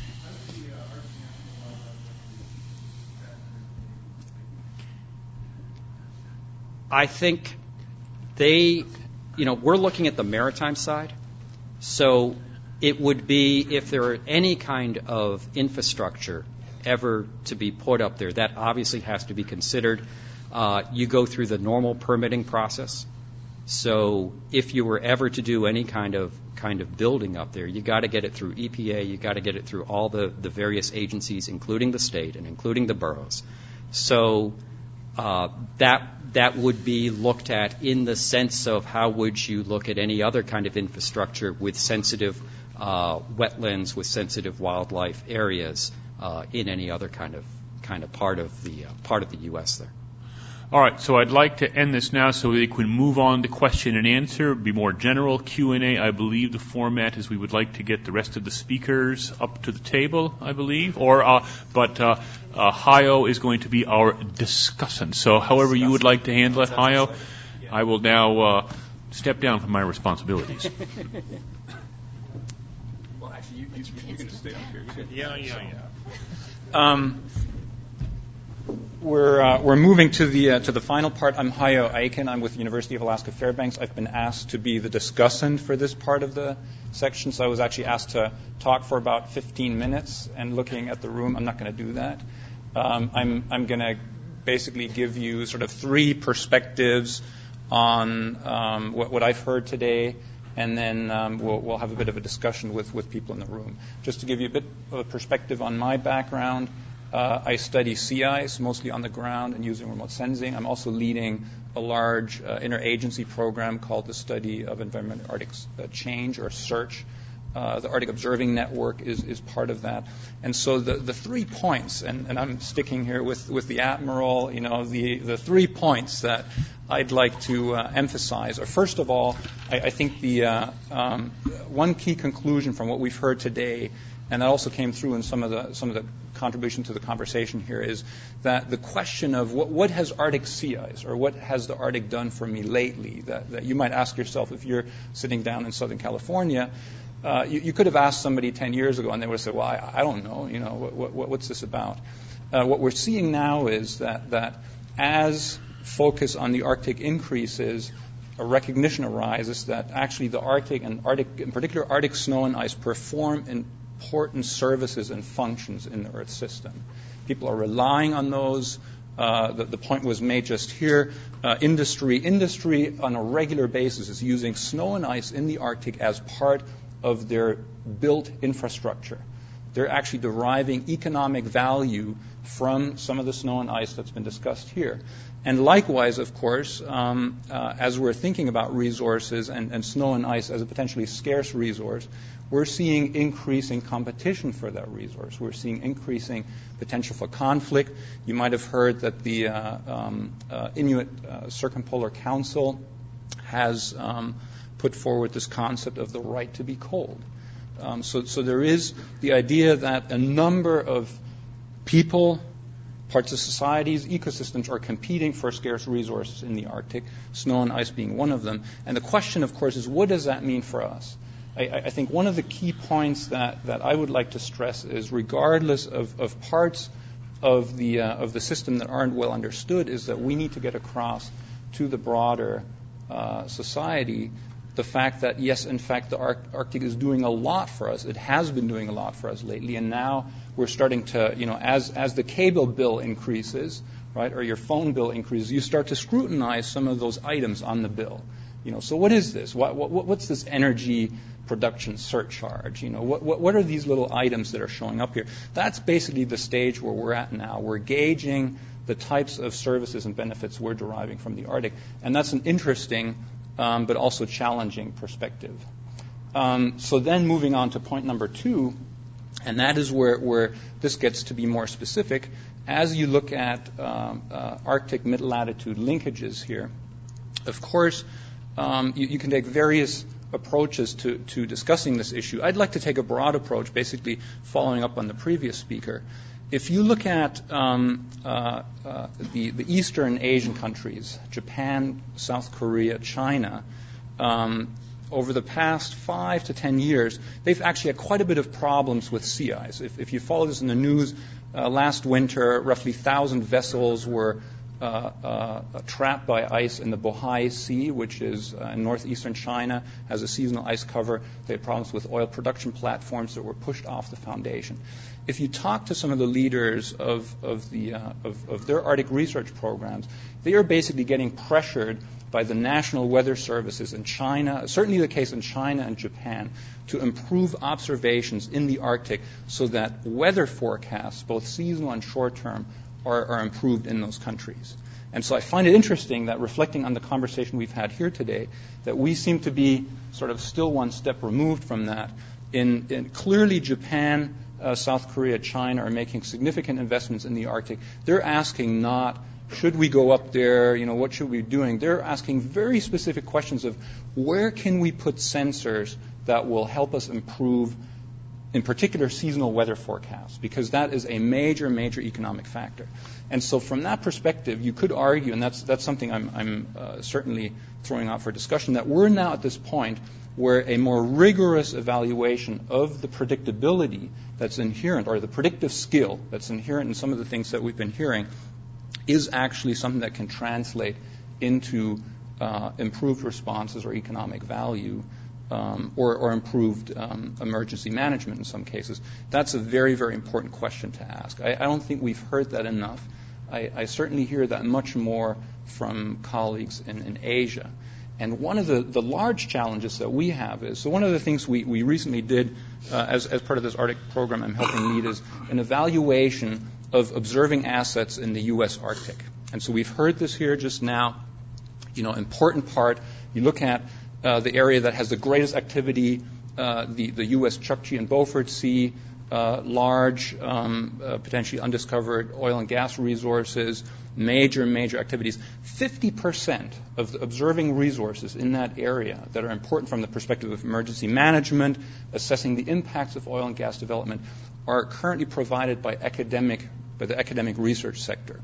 S10: I think they, you know, we're looking at the maritime side. So it would be if there are any kind of infrastructure ever to be put up there, that obviously has to be considered. Uh, you go through the normal permitting process. So if you were ever to do any kind of kind of building up there, you got to get it through E P A, you got to get it through all the, the various agencies, including the state and including the boroughs. So uh, that that would be looked at in the sense of how would you look at any other kind of infrastructure with sensitive uh, wetlands, with sensitive wildlife areas uh, in any other kind of kind of part of the uh, part of the U S there.
S2: All right, so I'd like to end this now so we can move on to question and answer, be more general Q and A. I believe the format is we would like to get the rest of the speakers up to the table, I believe, or uh, but uh, uh, Hayo is going to be our discussant. So however you would like to handle it, Hayo, I will now uh, step down from my responsibilities.
S12: Well, actually, you, you, you can just stay up here.
S2: Yeah, yeah, yeah.
S12: Um, We're uh, we're moving to the uh, to the final part. I'm Hayo Aiken. I'm with the University of Alaska Fairbanks. I've been asked to be the discussant for this part of the section, so I was actually asked to talk for about fifteen minutes. And looking at the room, I'm not going to do that. Um, I'm I'm going to basically give you sort of three perspectives on um, what, what I've heard today, and then um, we'll we'll have a bit of a discussion with with people in the room. Just to give you a bit of a perspective on my background. Uh, I study sea ice, mostly on the ground and using remote sensing. I'm also leading a large uh, interagency program called the Study of Environmental Arctic uh, Change, or SEARCH. Uh, the Arctic Observing Network is, is part of that. And so the, the three points, and, and I'm sticking here with, with the Admiral, you know, the, the three points that I'd like to uh, emphasize are, first of all, I, I think the uh, um, one key conclusion from what we've heard today, and that also came through in some of the some of the contribution to the conversation here, is that the question of what, what has Arctic sea ice, or what has the Arctic done for me lately, that, that you might ask yourself if you're sitting down in Southern California. Uh, you, you could have asked somebody ten years ago, and they would have said, well, I, I don't know, you know, what, what, what's this about? Uh, what we're seeing now is that, that as focus on the Arctic increases, a recognition arises that actually the Arctic, and Arctic, in particular Arctic snow and ice, perform in important services and functions in the Earth system. People are relying on those. Uh, the, the point was made just here. Uh, industry, industry on a regular basis is using snow and ice in the Arctic as part of their built infrastructure. They're actually deriving economic value from some of the snow and ice that's been discussed here. And likewise, of course, um, uh, as we're thinking about resources and, and snow and ice as a potentially scarce resource, we're seeing increasing competition for that resource. We're seeing increasing potential for conflict. You might have heard that the uh, um, uh, Inuit uh, Circumpolar Council has um, put forward this concept of the right to be cold. Um, so, so there is the idea that a number of people, parts of societies, ecosystems are competing for scarce resources in the Arctic, snow and ice being one of them. And the question, of course, is what does that mean for us? I, I think one of the key points that, that I would like to stress is, regardless of, of parts of the uh, of the system that aren't well understood, is that we need to get across to the broader uh, society the fact that, yes, in fact, the Arctic is doing a lot for us. It has been doing a lot for us lately, and now we're starting to, you know, as as the cable bill increases, right, or your phone bill increases, you start to scrutinize some of those items on the bill. You know, so what is this? What, what, what's this energy production surcharge? You know, what, what, what are these little items that are showing up here? That's basically the stage where we're at now. We're gauging the types of services and benefits we're deriving from the Arctic, and that's an interesting um, but also challenging perspective. Um, so then moving on to point number two, and that is where, where this gets to be more specific. As you look at um, uh, Arctic mid-latitude linkages here, of course, um, you, you can take various approaches to, to discussing this issue. I'd like to take a broad approach, basically following up on the previous speaker. If you look at um, uh, uh, the, the Eastern Asian countries, Japan, South Korea, China, um, over the past five to ten years, they've actually had quite a bit of problems with sea ice. If, if you follow this in the news, uh, last winter, roughly one thousand vessels were uh, uh, trapped by ice in the Bohai Sea, which is uh, in northeastern China, has a seasonal ice cover. They had problems with oil production platforms that were pushed off the foundation. If you talk to some of the leaders of, of, the, uh, of, of their Arctic research programs, they are basically getting pressured by the national weather services in China, certainly the case in China and Japan, to improve observations in the Arctic so that weather forecasts, both seasonal and short-term, are, are improved in those countries. And so I find it interesting that, reflecting on the conversation we've had here today, that we seem to be sort of still one step removed from that. In, in clearly, Japan, uh, South Korea, China are making significant investments in the Arctic. They're asking not, should we go up there, you know, what should we be doing? They're asking very specific questions of where can we put sensors that will help us improve, in particular, seasonal weather forecasts, because that is a major, major economic factor. And so from that perspective, you could argue, and that's, that's something I'm, I'm uh, certainly throwing out for discussion, that we're now at this point where a more rigorous evaluation of the predictability that's inherent, or the predictive skill that's inherent in some of the things that we've been hearing, is actually something that can translate into uh, improved responses or economic value, um, or, or improved um, emergency management in some cases. That's a very, very important question to ask. I, I don't think we've heard that enough. I, I certainly hear that much more from colleagues in, in Asia. And one of the, the large challenges that we have is, so one of the things we, we recently did uh, as, as part of this Arctic program I'm helping lead is an evaluation of observing assets in the U S Arctic. And so we've heard this here just now, you know, important part. You look at uh, the area that has the greatest activity, uh, the, the U S Chukchi and Beaufort Sea, uh, large, um, uh, potentially undiscovered oil and gas resources, major, major activities. fifty percent of the observing resources in that area that are important from the perspective of emergency management, assessing the impacts of oil and gas development, are currently provided by academic by the academic research sector.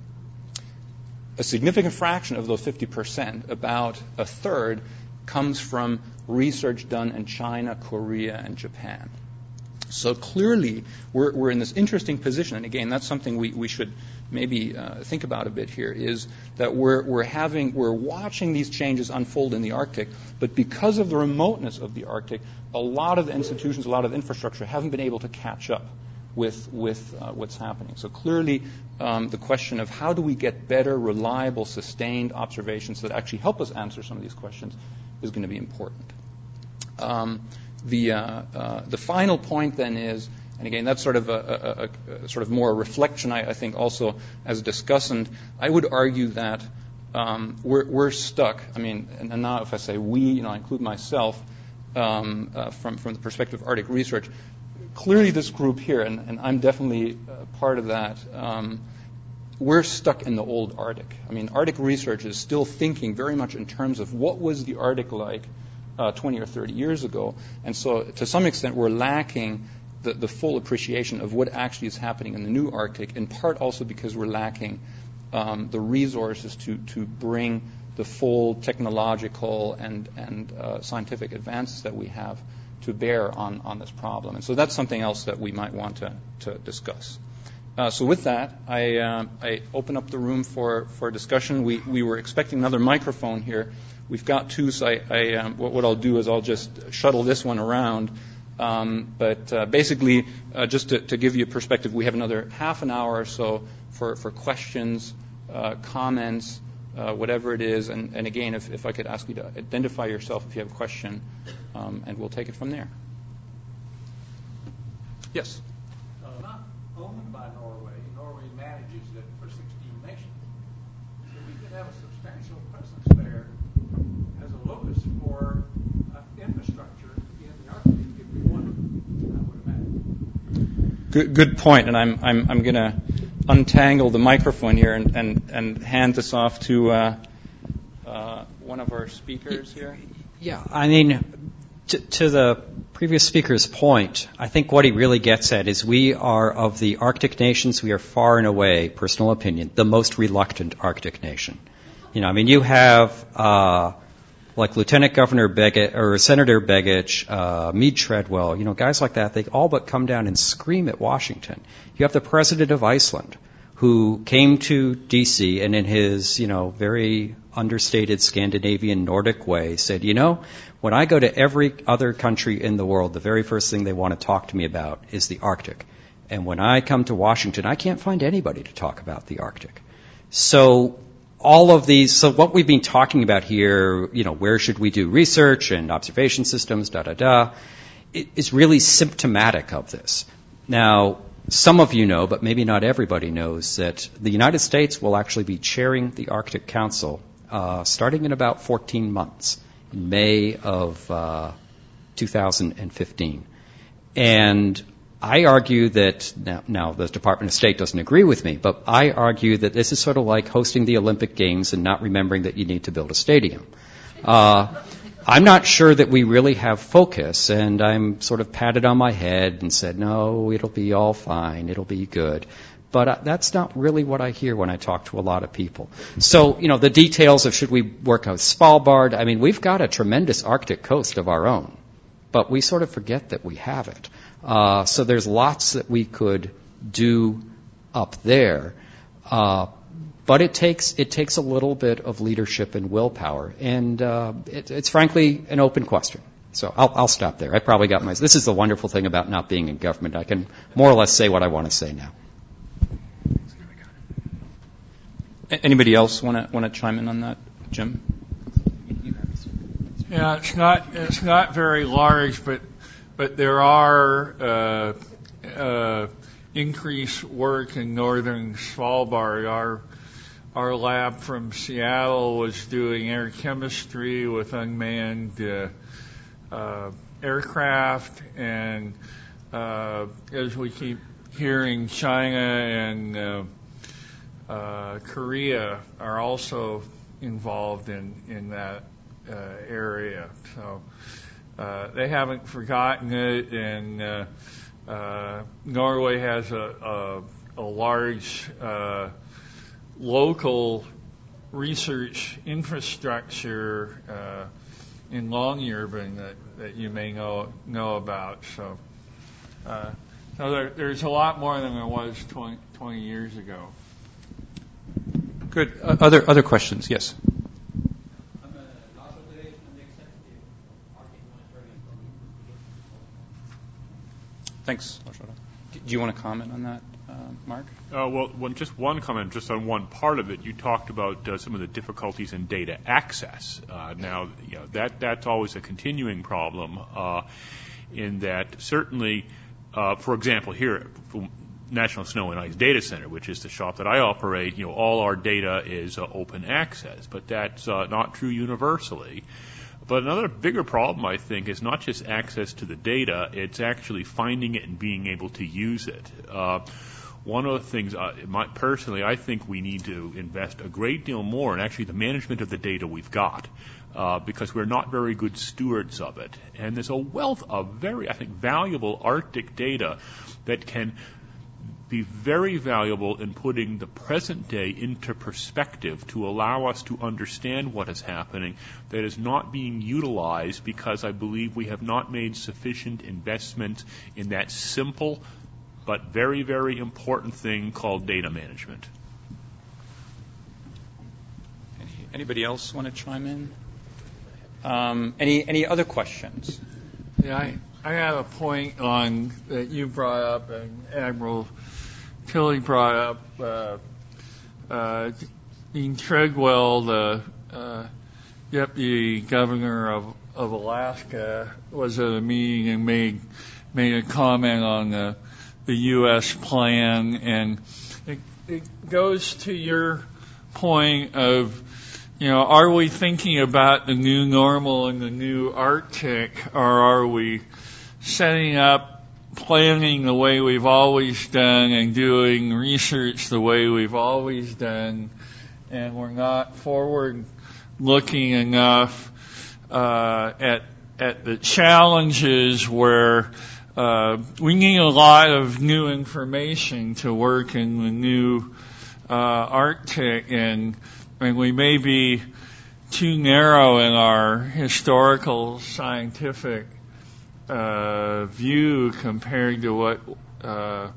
S12: A significant fraction of those fifty percent, about a third, comes from research done in China, Korea, and Japan. So clearly, we're, we're in this interesting position, and again, that's something we, we should maybe uh, think about a bit here, is that we're, we're having, we're watching these changes unfold in the Arctic, but because of the remoteness of the Arctic, a lot of the institutions, a lot of the infrastructure haven't been able to catch up with, with uh, what's happening. So clearly, um, the question of how do we get better, reliable, sustained observations that actually help us answer some of these questions is going to be important. Um, the, uh, uh, the final point then is, and again, that's sort of a, a, a, a sort of more a reflection, I, I think, also as a discussant. I would argue that um, we're, we're stuck. I mean, and, and now if I say we, you know, I include myself um, uh, from from the perspective of Arctic research. Clearly, this group here, and, and I'm definitely uh, part of that. Um, we're stuck in the old Arctic. I mean, Arctic research is still thinking very much in terms of what was the Arctic like uh, twenty or thirty years ago, and so to some extent, we're lacking The, the full appreciation of what actually is happening in the new Arctic, in part also because we're lacking um, the resources to, to bring the full technological and, and uh, scientific advances that we have to bear on, on this problem. And so that's something else that we might want to, to discuss. Uh, so with that, I, uh, I open up the room for, for discussion. We, we were expecting another microphone here. We've got two, so I, I, um, what, what I'll do is I'll just shuttle this one around. Um, but uh, basically, uh, just to, to give you a perspective, we have another half an hour or so for, for questions, uh, comments, uh, whatever it is. And, and again, if, if I could ask you to identify yourself if you have a question, um, and we'll take it from there. Yes?
S4: Uh, not owned by Norway. Norway manages it for sixteen nations. So we could have a substantial presence there as a locus for uh, infrastructure in the Arctic.
S12: Good, good point, and I'm I'm I'm going to untangle the microphone here and, and, and hand this off to uh, uh, one of our speakers here.
S10: Yeah, I mean, to, to the previous speaker's point, I think what he really gets at is we are, of the Arctic nations, we are far and away, personal opinion, the most reluctant Arctic nation. You know, I mean, you have uh, like Lieutenant Governor Begich or Senator Begich, uh, Meade Treadwell, you know, guys like that, they all but come down and scream at Washington. You have the president of Iceland, who came to D C and in his, you know, very understated Scandinavian Nordic way said, you know, when I go to every other country in the world, the very first thing they want to talk to me about is the Arctic. And when I come to Washington, I can't find anybody to talk about the Arctic. So all of these, so what we've been talking about here, you know, where should we do research and observation systems, da, da, da, it is really symptomatic of this. Now, some of you know, but maybe not everybody knows, that the United States will actually be chairing the Arctic Council uh, starting in about fourteen months, in May of uh, two thousand fifteen. And I argue that, now, now the Department of State doesn't agree with me, but I argue that this is sort of like hosting the Olympic Games and not remembering that you need to build a stadium. Uh, I'm not sure that we really have focus, and I'm sort of patted on my head and said, no, it'll be all fine, it'll be good. But uh, that's not really what I hear when I talk to a lot of people. So, you know, the details of should we work out Svalbard, I mean, we've got a tremendous Arctic coast of our own, but we sort of forget that we have it. Uh, so there's lots that we could do up there. Uh, But it takes it takes a little bit of leadership and willpower, and uh, it, it's frankly an open question. So I'll, I'll stop there. I probably got my. This is the wonderful thing about not being in government. I can more or less say what I want to say now.
S12: Anybody else want to want to chime in on that, Jim?
S5: Yeah, it's not it's not very large, but but there are uh, uh, increased work in northern Svalbard. Our Our lab from Seattle was doing air chemistry with unmanned uh, uh, aircraft, and uh, as we keep hearing, China and uh, uh, Korea are also involved in, in that uh, area. So uh, they haven't forgotten it, and uh, uh, Norway has a, a, a large uh, local research infrastructure uh, in Longyearbyen that, that you may know know about. So, uh, so there, there's a lot more than there was twenty, twenty years ago.
S12: Good. Uh, other other questions? Yes.
S8: I'm a NASA today. I'm the executive Arctic monitoring from.
S12: Thanks, Lashada. Do you want to comment on that, uh, Mark?
S2: Uh, well, one, just one comment, just on one part of it. You talked about uh, some of the difficulties in data access. Uh, now, you know, that that's always a continuing problem. Uh, in that, certainly, uh, for example, here at National Snow and Ice Data Center, which is the shop that I operate, you know, all our data is uh, open access, but that's uh, not true universally. But another bigger problem, I think, is not just access to the data, it's actually finding it and being able to use it. Uh, one of the things, uh, my, personally, I think we need to invest a great deal more in actually the management of the data we've got, uh, because we're not very good stewards of it. And there's a wealth of very, I think, valuable Arctic data that can be very valuable in putting the present day into perspective to allow us to understand what is happening that is not being utilized because I believe we have not made sufficient investment in that simple but very, very important thing called data management.
S12: Anybody else want to chime in? Um, any any other questions?
S5: Yeah, I, I have a point on that you brought up, and Admiral Tilly brought up. Uh, uh, Dean Treadwell, the uh, deputy governor of, of Alaska, was at a meeting and made made a comment on the the U S plan, and it, it goes to your point of, you know, are we thinking about the new normal in the new Arctic, or are we setting up planning the way we've always done and doing research the way we've always done, and we're not forward looking enough uh, at at the challenges where uh, we need a lot of new information to work in the new uh, Arctic, and and we may be too narrow in our historical scientific uh, view compared to what uh,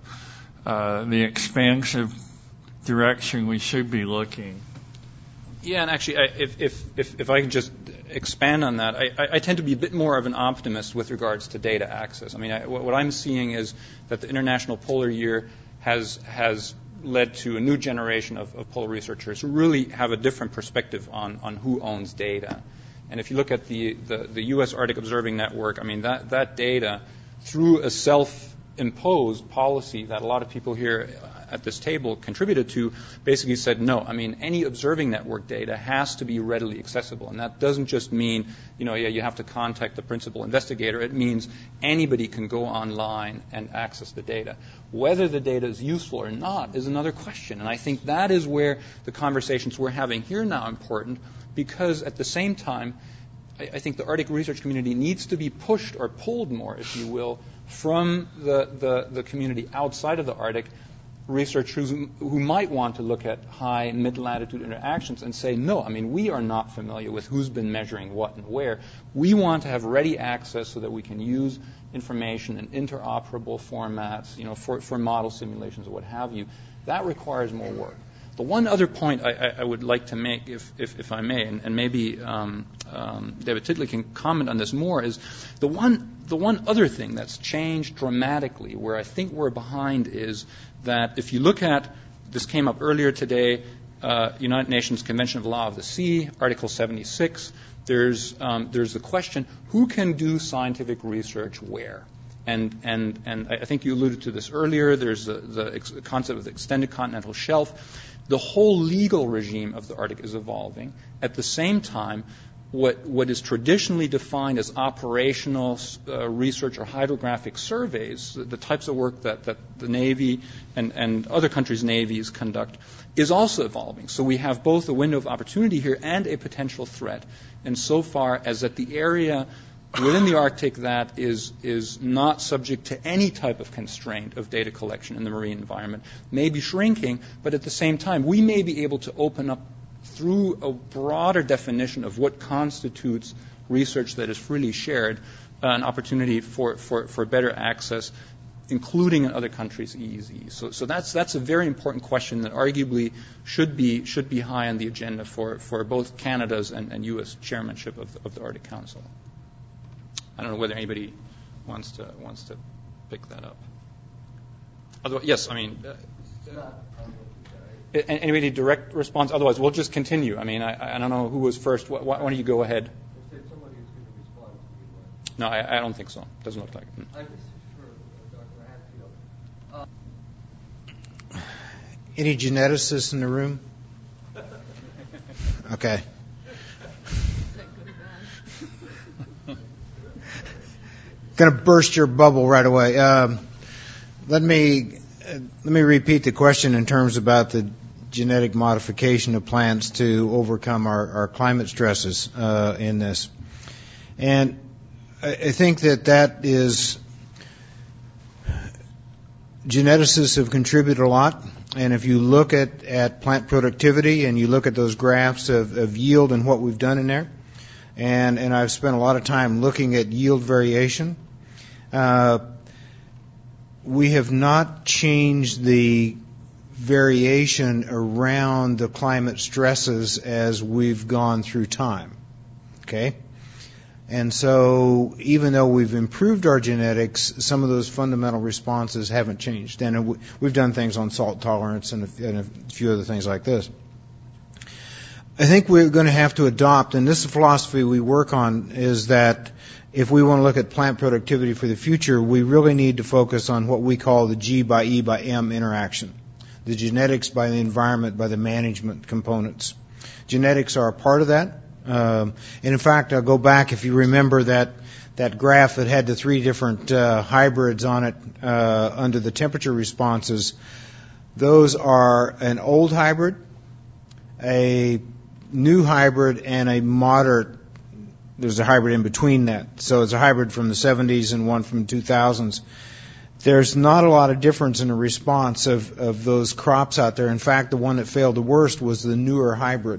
S5: uh, the expansive direction we should be looking.
S12: Yeah, and actually, I, if, if, if, if I can just expand on that, I, I tend to be a bit more of an optimist with regards to data access. I mean, I, what I'm seeing is that the International Polar Year has has led to a new generation of, of polar researchers who really have a different perspective on, on who owns data. And if you look at the, the, the U S Arctic Observing Network, I mean, that, that data, through a self-imposed policy that a lot of people here at this table contributed to, basically said, no, I mean, any observing network data has to be readily accessible. And that doesn't just mean, you know, yeah, you have to contact the principal investigator. It means anybody can go online and access the data. Whether the data is useful or not is another question. And I think that is where the conversations we're having here now are important, because at the same time, I, I think the Arctic research community needs to be pushed or pulled more, if you will, from the, the, the community outside of the Arctic, researchers who, who might want to look at high mid-latitude interactions and say, no, I mean, we are not familiar with who's been measuring what and where. We want to have ready access so that we can use information in interoperable formats, you know, for, for model simulations or what have you. That requires more work. The one other point I, I, I would like to make, if, if, if I may, and, and maybe um, um, David Titley can comment on this more, is the one, the one other thing that's changed dramatically, where I think we're behind, is that if you look at, this came up earlier today, uh, United Nations Convention of the Law of the Sea, Article seventy-six, there's, um, there's the question, who can do scientific research where? And, and, and I think you alluded to this earlier. There's the, the ex- concept of the extended continental shelf. The whole legal regime of the Arctic is evolving. At the same time, what, what is traditionally defined as operational uh, research or hydrographic surveys, the, the types of work that, that the Navy and, and other countries' navies conduct, is also evolving. So we have both a window of opportunity here and a potential threat. And so far as that the area within the Arctic that is is not subject to any type of constraint of data collection in the marine environment may be shrinking, but at the same time, we may be able to open up through a broader definition of what constitutes research that is freely shared, uh, an opportunity for, for, for better access, including in other countries' E E Zs. So, so that's that's a very important question that arguably should be should be high on the agenda for, for both Canada's and, and U S chairmanship of, of the Arctic Council. I don't know whether anybody wants to wants to pick that up. Otherwise, yes, I mean, uh, uh, anybody direct response? Otherwise, we'll just continue. I mean, I, I don't know who was first. Why, why don't you go ahead? No, I, I don't think so. Doesn't look like it. Hmm.
S7: Any geneticists in the room? Okay. Going to burst your bubble right away. Um, let me uh, let me repeat the question in terms about the genetic modification of plants to overcome our, our climate stresses uh, in this. And I, I think that that is, geneticists have contributed a lot. And if you look at, at plant productivity and you look at those graphs of, of yield and what we've done in there, and, and I've spent a lot of time looking at yield variation, uh, we have not changed the variation around the climate stresses as we've gone through time. Okay? And so even though we've improved our genetics, some of those fundamental responses haven't changed. And we've done things on salt tolerance and a, and a few other things like this. I think we're going to have to adopt, and this is a philosophy we work on, is that if we want to look at plant productivity for the future, we really need to focus on what we call the G by E by M interaction. The genetics by the environment by the management components. Genetics are a part of that. Um, and in fact, I'll go back, if you remember that, that graph that had the three different uh, hybrids on it uh, under the temperature responses. Those are an old hybrid, a new hybrid, and a moderate. There's a hybrid in between that. So it's a hybrid from the seventies and one from two thousands. There's not a lot of difference in the response of, of those crops out there. In fact, the one that failed the worst was the newer hybrid.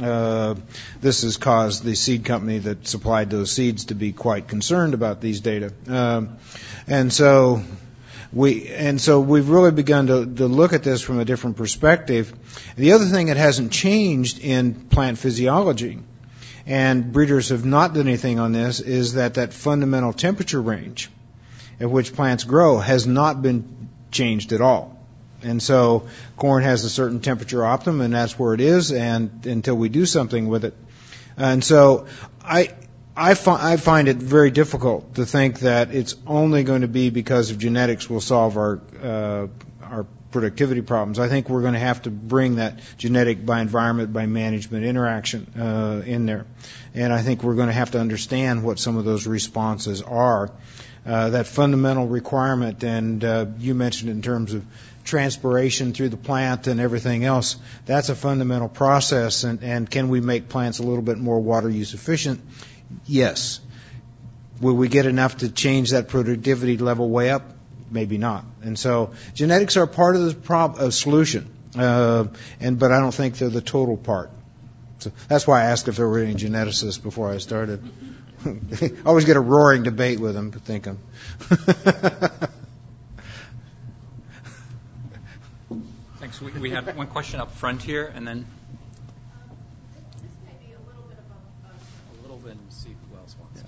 S7: Uh, this has caused the seed company that supplied those seeds to be quite concerned about these data. Um, and so we and so we've really begun to, to look at this from a different perspective. The other thing that hasn't changed in plant physiology, and breeders have not done anything on this, is that that fundamental temperature range at which plants grow has not been changed at all. And so corn has a certain temperature optimum, and that's where it is, and until we do something with it. And so I I, fi- I find it very difficult to think that it's only going to be because of genetics will solve our uh, our productivity problems. I think we're going to have to bring that genetic by environment, by management interaction uh, in there. And I think we're going to have to understand what some of those responses are. Uh, that fundamental requirement, and uh, you mentioned in terms of transpiration through the plant and everything else, that's a fundamental process. And, and can we make plants a little bit more water use efficient? Yes. Will we get enough to change that productivity level way up? Maybe not. And so genetics are part of the prob- uh, solution, uh, and but I don't think they're the total part. So that's why I asked if there were any geneticists before I started. I always get a roaring debate with them, thinking.
S12: Thanks. We, we have one question up front here, and then
S11: Um, this may be a little bit of a, a
S10: a little bit and see who else wants to.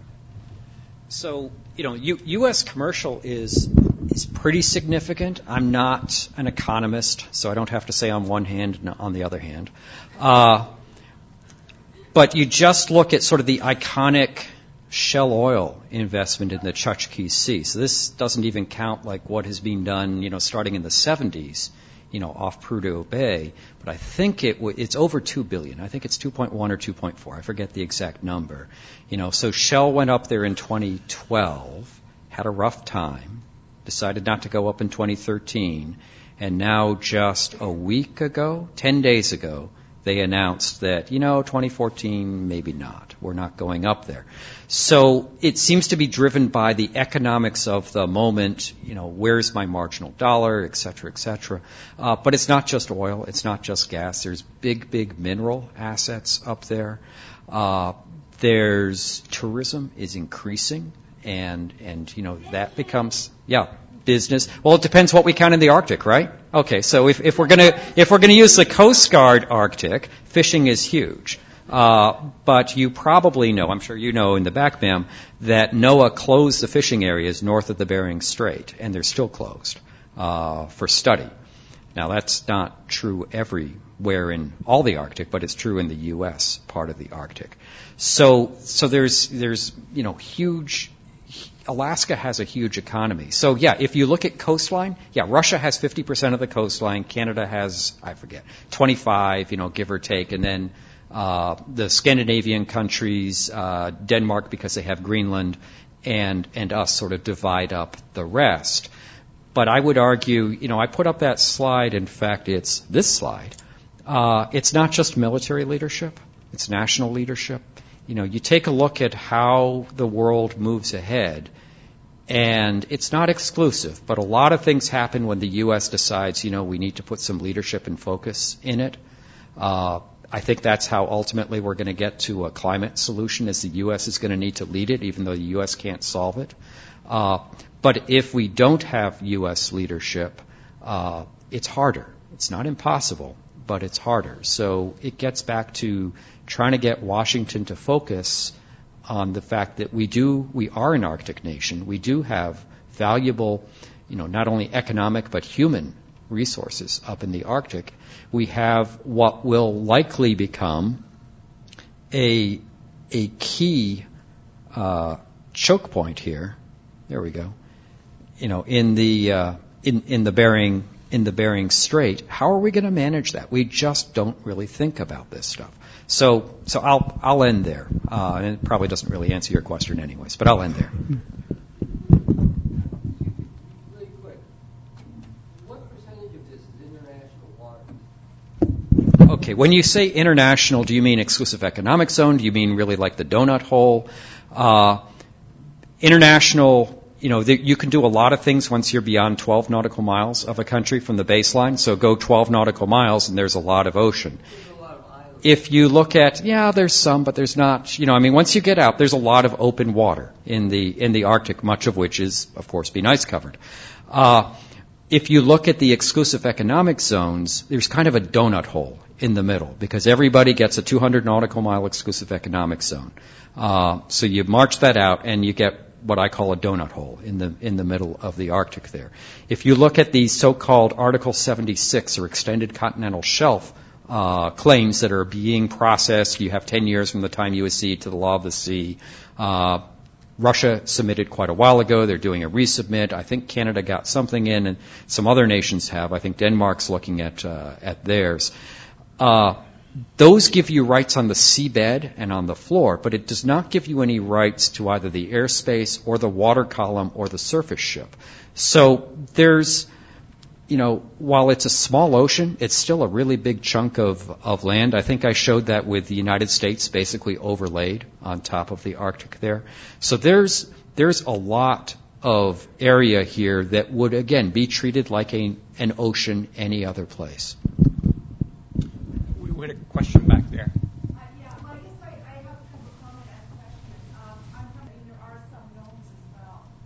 S10: So, you know, U- U.S. commercial is is pretty significant. I'm not an economist, so I don't have to say on one hand and on the other hand. Uh, but you just look at sort of the iconic Shell Oil investment in the Chukchi Sea. So this doesn't even count like what has been done, you know, starting in the seventies, you know, off Prudhoe Bay. But I think it w- it's over two billion dollars. I think it's two point one or two point four. I forget the exact number. You know, so Shell went up there in twenty twelve, had a rough time, decided not to go up in twenty thirteen, and now just a week ago, ten days ago, they announced that, you know, twenty fourteen, maybe not. We're not going up there. So it seems to be driven by the economics of the moment, you know, where's my marginal dollar, et cetera, et cetera. Uh, but it's not just oil. It's not just gas. There's big, big mineral assets up there. Uh, there's tourism is increasing, and, and, you know, that becomes, yeah, business. Well, it depends what we count in the Arctic, right? Okay, so if, if we're gonna if we're gonna use the Coast Guard Arctic, fishing is huge. Uh, but you probably know, I'm sure you know in the back, ma'am, that NOAA closed the fishing areas north of the Bering Strait, and they're still closed uh, for study. Now, that's not true everywhere in all the Arctic, but it's true in the U S part of the Arctic. So, so there's there's you know huge. Alaska has a huge economy. So, yeah, if you look at coastline, yeah, Russia has fifty percent of the coastline. Canada has, I forget, twenty-five, you know, give or take. And then uh, the Scandinavian countries, uh, Denmark because they have Greenland, and, and us sort of divide up the rest. But I would argue, you know, I put up that slide. In fact, it's this slide. Uh, it's not just military leadership. It's national leadership. You know, you take a look at how the world moves ahead, and it's not exclusive, but a lot of things happen when the U S decides, you know, we need to put some leadership and focus in it. Uh, I think that's how ultimately we're going to get to a climate solution, is the U S is going to need to lead it, even though the U S can't solve it. Uh, but if we don't have U S leadership, uh, it's harder. It's not impossible, but it's harder. So it gets back to trying to get Washington to focus on the fact that we do, we are an Arctic nation. We do have valuable, you know, not only economic but human resources up in the Arctic. We have what will likely become a a key uh, choke point here. There we go. You know, in the uh, in in the Bering in the Bering Strait. How are we going to manage that? We just don't really think about this stuff. So, so I'll I'll end there. Uh, and it probably doesn't really answer your question, anyways. But I'll end there.
S13: Really quick, what percentage of this is international water?
S10: Okay, when you say international, do you mean exclusive economic zone? Do you mean really like the donut hole? Uh, international. You know, you can do a lot of things once you're beyond twelve nautical miles of a country from the baseline. So go twelve nautical miles, and there's a lot of ocean.
S13: There's a lot of islands.
S10: if you look at, yeah, there's some, but there's not, you know, I mean, once you get out, there's a lot of open water in the in the Arctic, much of which is, of course, being ice covered. Uh, if you look at the exclusive economic zones, there's kind of a donut hole in the middle because everybody gets a two hundred nautical mile exclusive economic zone. Uh, so you march that out and you get what I call a donut hole in the in the middle of the Arctic there. If you look at the so-called Article seventy-six or extended continental shelf uh, claims that are being processed, you have ten years from the time you accede to the law of the sea. Uh, Russia submitted quite a while ago. They're doing a resubmit. I think Canada got something in, and some other nations have. I think Denmark's looking at uh, at theirs. Uh, those give you rights on the seabed and on the floor, but it does not give you any rights to either the airspace or the water column or the surface ship. So there's, you know, while it's a small ocean, it's still a really big chunk of, of land. I think I showed that with the United States basically overlaid on top of the Arctic there. So there's there's a lot of area here that would, again, be treated like a, an ocean any other place.
S12: We had a question back there.
S11: Uh, yeah, well, I guess I, I have kind of a comment and question. Um, I'm wondering, there are some gnomes as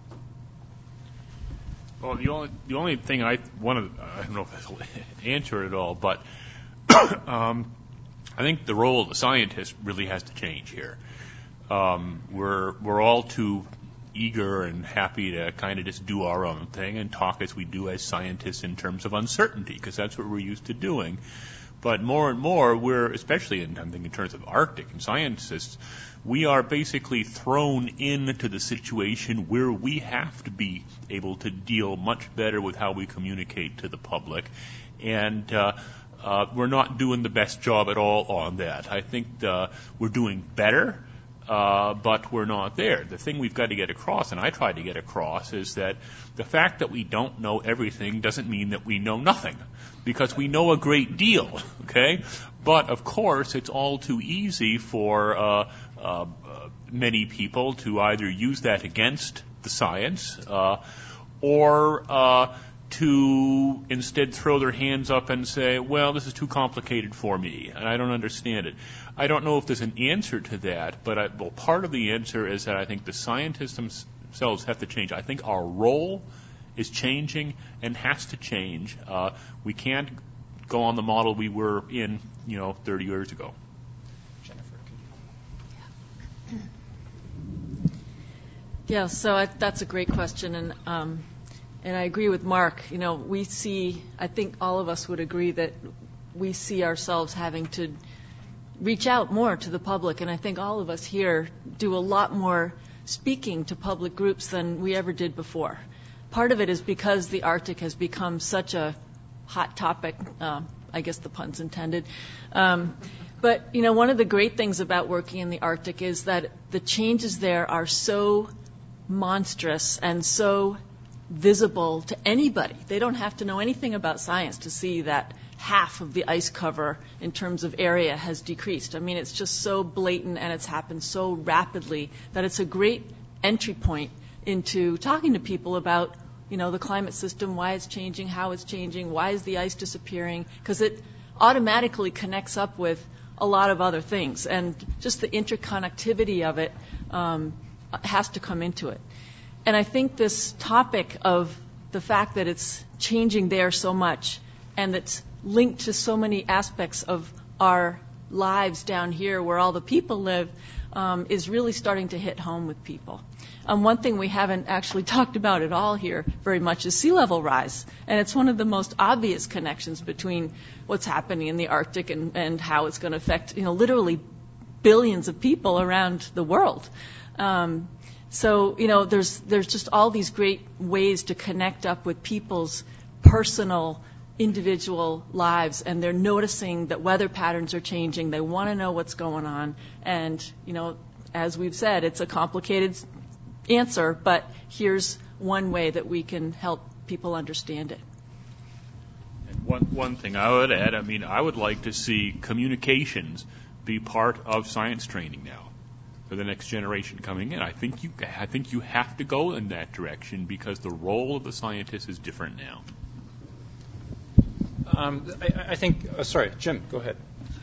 S11: well.
S2: Well, the only the only thing I want to I don't know if this will answer it at all, but um, I think the role of the scientist really has to change here. Um, we're we're all too eager and happy to kind of just do our own thing and talk as we do as scientists in terms of uncertainty, because that's what we're used to doing. But more and more, we're, especially in, I'm thinking in terms of Arctic and scientists, we are basically thrown into the situation where we have to be able to deal much better with how we communicate to the public. And uh, uh, we're not doing the best job at all on that. I think uh, we're doing better, uh, but we're not there. The thing we've got to get across, and I try to get across, is that the fact that we don't know everything doesn't mean that we know nothing, because we know a great deal, okay? But, of course, it's all too easy for uh, uh, many people to either use that against the science uh, or uh, to instead throw their hands up and say, well, this is too complicated for me, and I don't understand it. I don't know if there's an answer to that, but I, well, part of the answer is that I think the scientists themselves have to change. I think our role is changing and has to change. Uh, we can't go on the model we were in, you know, thirty years ago.
S12: Jennifer,
S6: Yeah, so I, that's a great question, and um, and I agree with Mark. You know, we see, I think all of us would agree that we see ourselves having to reach out more to the public, and I think all of us here do a lot more speaking to public groups than we ever did before. Part of it is because the Arctic has become such a hot topic, uh, I guess the pun's intended. Um, but, you know, one of the great things about working in the Arctic is that the changes there are so monstrous and so visible to anybody. They don't have to know anything about science to see that half of the ice cover in terms of area has decreased. I mean, it's just so blatant and it's happened so rapidly that it's a great entry point into talking to people about, you know, the climate system, why it's changing, how it's changing, why is the ice disappearing, because it automatically connects up with a lot of other things, and just the interconnectivity of it um, has to come into it. And I think this topic of the fact that it's changing there so much and it's linked to so many aspects of our lives down here where all the people live um, is really starting to hit home with people. Um, one thing we haven't actually talked about at all here very much is sea level rise. And it's one of the most obvious connections between what's happening in the Arctic and, and how it's going to affect, you know, literally billions of people around the world. Um, so, you know, there's there's just all these great ways to connect up with people's personal, individual lives, and they're noticing that weather patterns are changing. They want to know what's going on. And, you know, as we've said, it's a complicated answer, but here's one way that we can help people understand it.
S2: And one one thing I would add, I mean, I would like to see communications be part of science training now for the next generation coming in. I think you I think you have to go in that direction because the role of the scientist is different now.
S12: Um, I, I think. Oh, sorry, Jim, go ahead.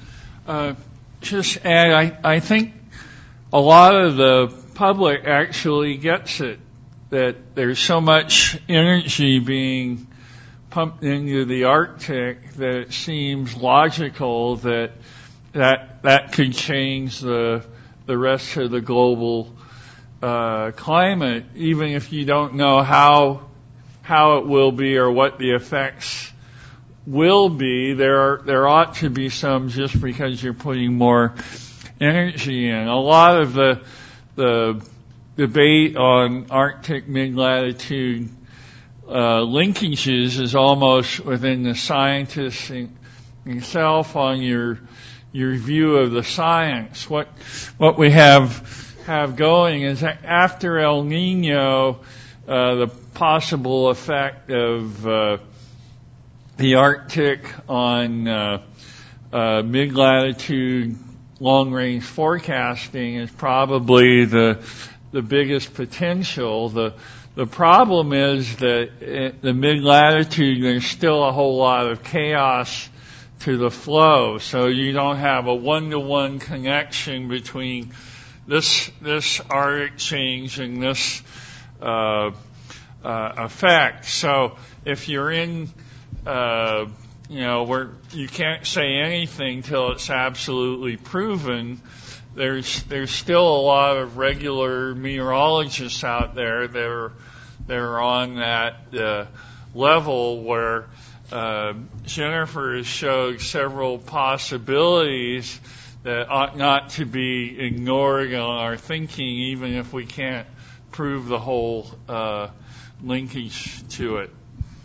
S5: Uh, just add, I, I think a lot of the public actually gets it, that there's so much energy being pumped into the Arctic that it seems logical that that that could change the the rest of the global uh, climate, even if you don't know how how it will be or what the effects will be. There are, there ought to be some, just because you're putting more energy in. A lot of the the debate on Arctic mid-latitude uh, linkages is almost within the scientist himself on your your view of the science. What what we have have going is that after El Nino, uh, the possible effect of uh, the Arctic on uh, uh, mid-latitude long-range forecasting is probably the the biggest potential. The the problem is that at the mid-latitude there's still a whole lot of chaos to the flow, so you don't have a one-to-one connection between this this Arctic change and this uh, uh, effect. So if you're in Uh, you know, where you can't say anything till it's absolutely proven. There's there's still a lot of regular meteorologists out there that are that are on that uh, level where uh, Jennifer has showed several possibilities that ought not to be ignored in our thinking, even if we can't prove the whole uh, linkage to it.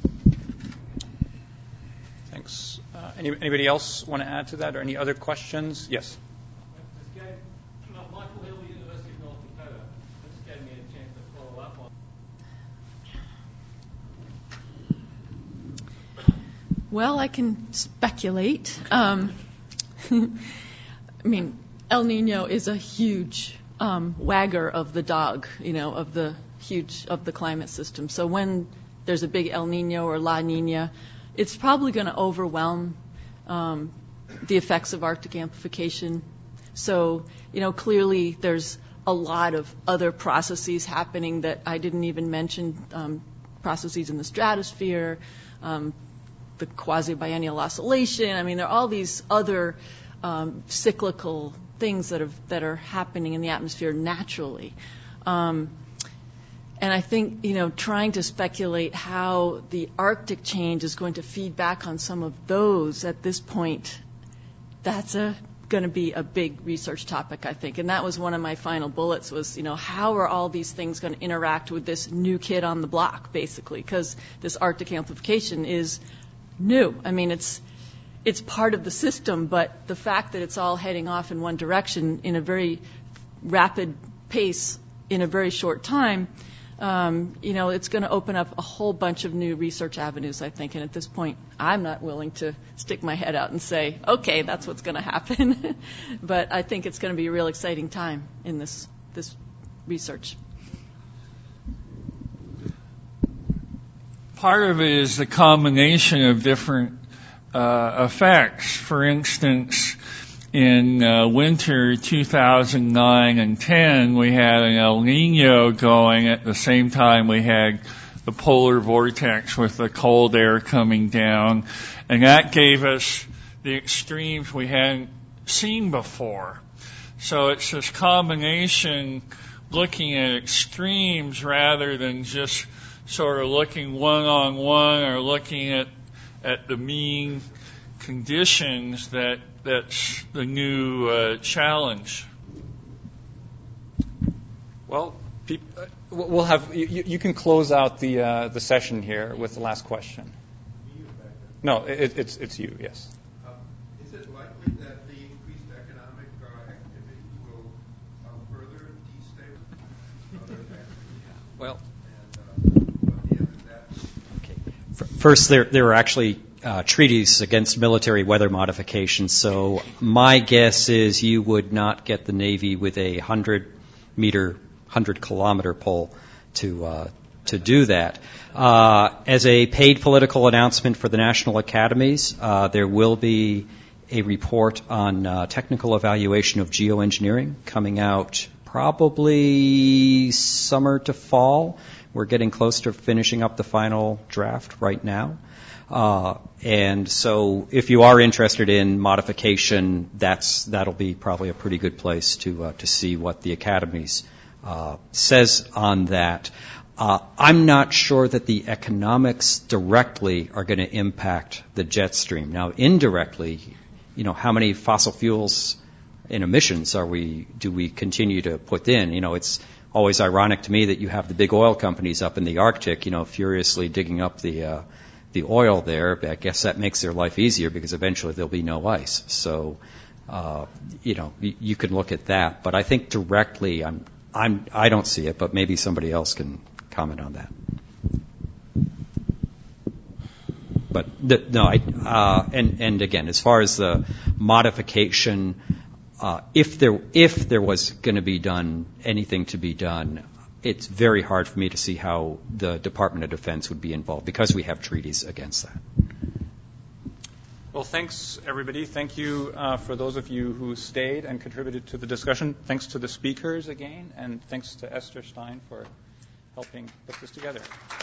S12: Thanks. Uh, any, anybody else want to add to that, or any other questions? Yes.
S8: Michael Hill, University of North Dakota. This gave me a chance to follow up on.
S6: Well, I can speculate. Um, I mean, El Nino is a huge um, wagger of the dog, you know, of the huge of the climate system. So when there's a big El Nino or La Nina, it's probably going to overwhelm um, the effects of Arctic amplification. So, you know, clearly there's a lot of other processes happening that I didn't even mention, um, processes in the stratosphere, um, the quasi-biennial oscillation. I mean, there are all these other um, cyclical things that, have, that are happening in the atmosphere naturally. Um, And I think, you know, trying to speculate how the Arctic change is going to feed back on some of those at this point, that's a, going to be a big research topic, I think. And that was one of my final bullets was, you know, how are all these things going to interact with this new kid on the block, basically, because this Arctic amplification is new. I mean, it's it's part of the system, but the fact that it's all heading off in one direction in a very rapid pace in a very short time, Um, you know, it's going to open up a whole bunch of new research avenues, I think. And at this point, I'm not willing to stick my head out and say, okay, that's what's going to happen. But I think it's going to be a real exciting time in this this research.
S5: Part of it is the combination of different uh, effects. For instance, in uh, winter two thousand nine and ten, we had an El Nino going at the same time we had the polar vortex with the cold air coming down, and that gave us the extremes we hadn't seen before. So it's this combination, looking at extremes rather than just sort of looking one-on-one or looking at, at the mean conditions, that that's the new uh, challenge.
S12: Well, peop- uh, we'll have you, you can close out the uh, the session here with the last question. No, it, it's it's you. Yes.
S3: Uh, is it likely that the increased economic uh, activity will uh, further destabilize other activities?
S10: Well.
S3: Okay.
S10: First, there there are actually Uh, treaties against military weather modification. So my guess is you would not get the Navy with a hundred meter, hundred kilometer pole to uh, to do that. Uh, as a paid political announcement for the national academies, uh, there will be a report on uh, technical evaluation of geoengineering coming out probably summer to fall. We're getting close to finishing up the final draft right now. Uh, and so if you are interested in modification, that's, that'll be probably a pretty good place to, uh, to see what the Academy's uh, says on that. Uh, I'm not sure that the economics directly are going to impact the jet stream. Now, indirectly, you know, how many fossil fuels in emissions are we, do we continue to put in? You know, it's always ironic to me that you have the big oil companies up in the Arctic, you know, furiously digging up the, uh, the oil there. I guess that makes their life easier because eventually there'll be no ice. So, uh, you know, you, you can look at that. But I think directly, I'm, I'm, I don't see it, but maybe somebody else can comment on that. But the, no, I, uh, and, and again, as far as the modification, uh, if there, if there was going to be done anything to be done, it's very hard for me to see how the Department of Defense would be involved because we have treaties against that.
S12: Well, thanks, everybody. Thank you uh, for those of you who stayed and contributed to the discussion. Thanks to the speakers again, and thanks to Esther Stein for helping put this together.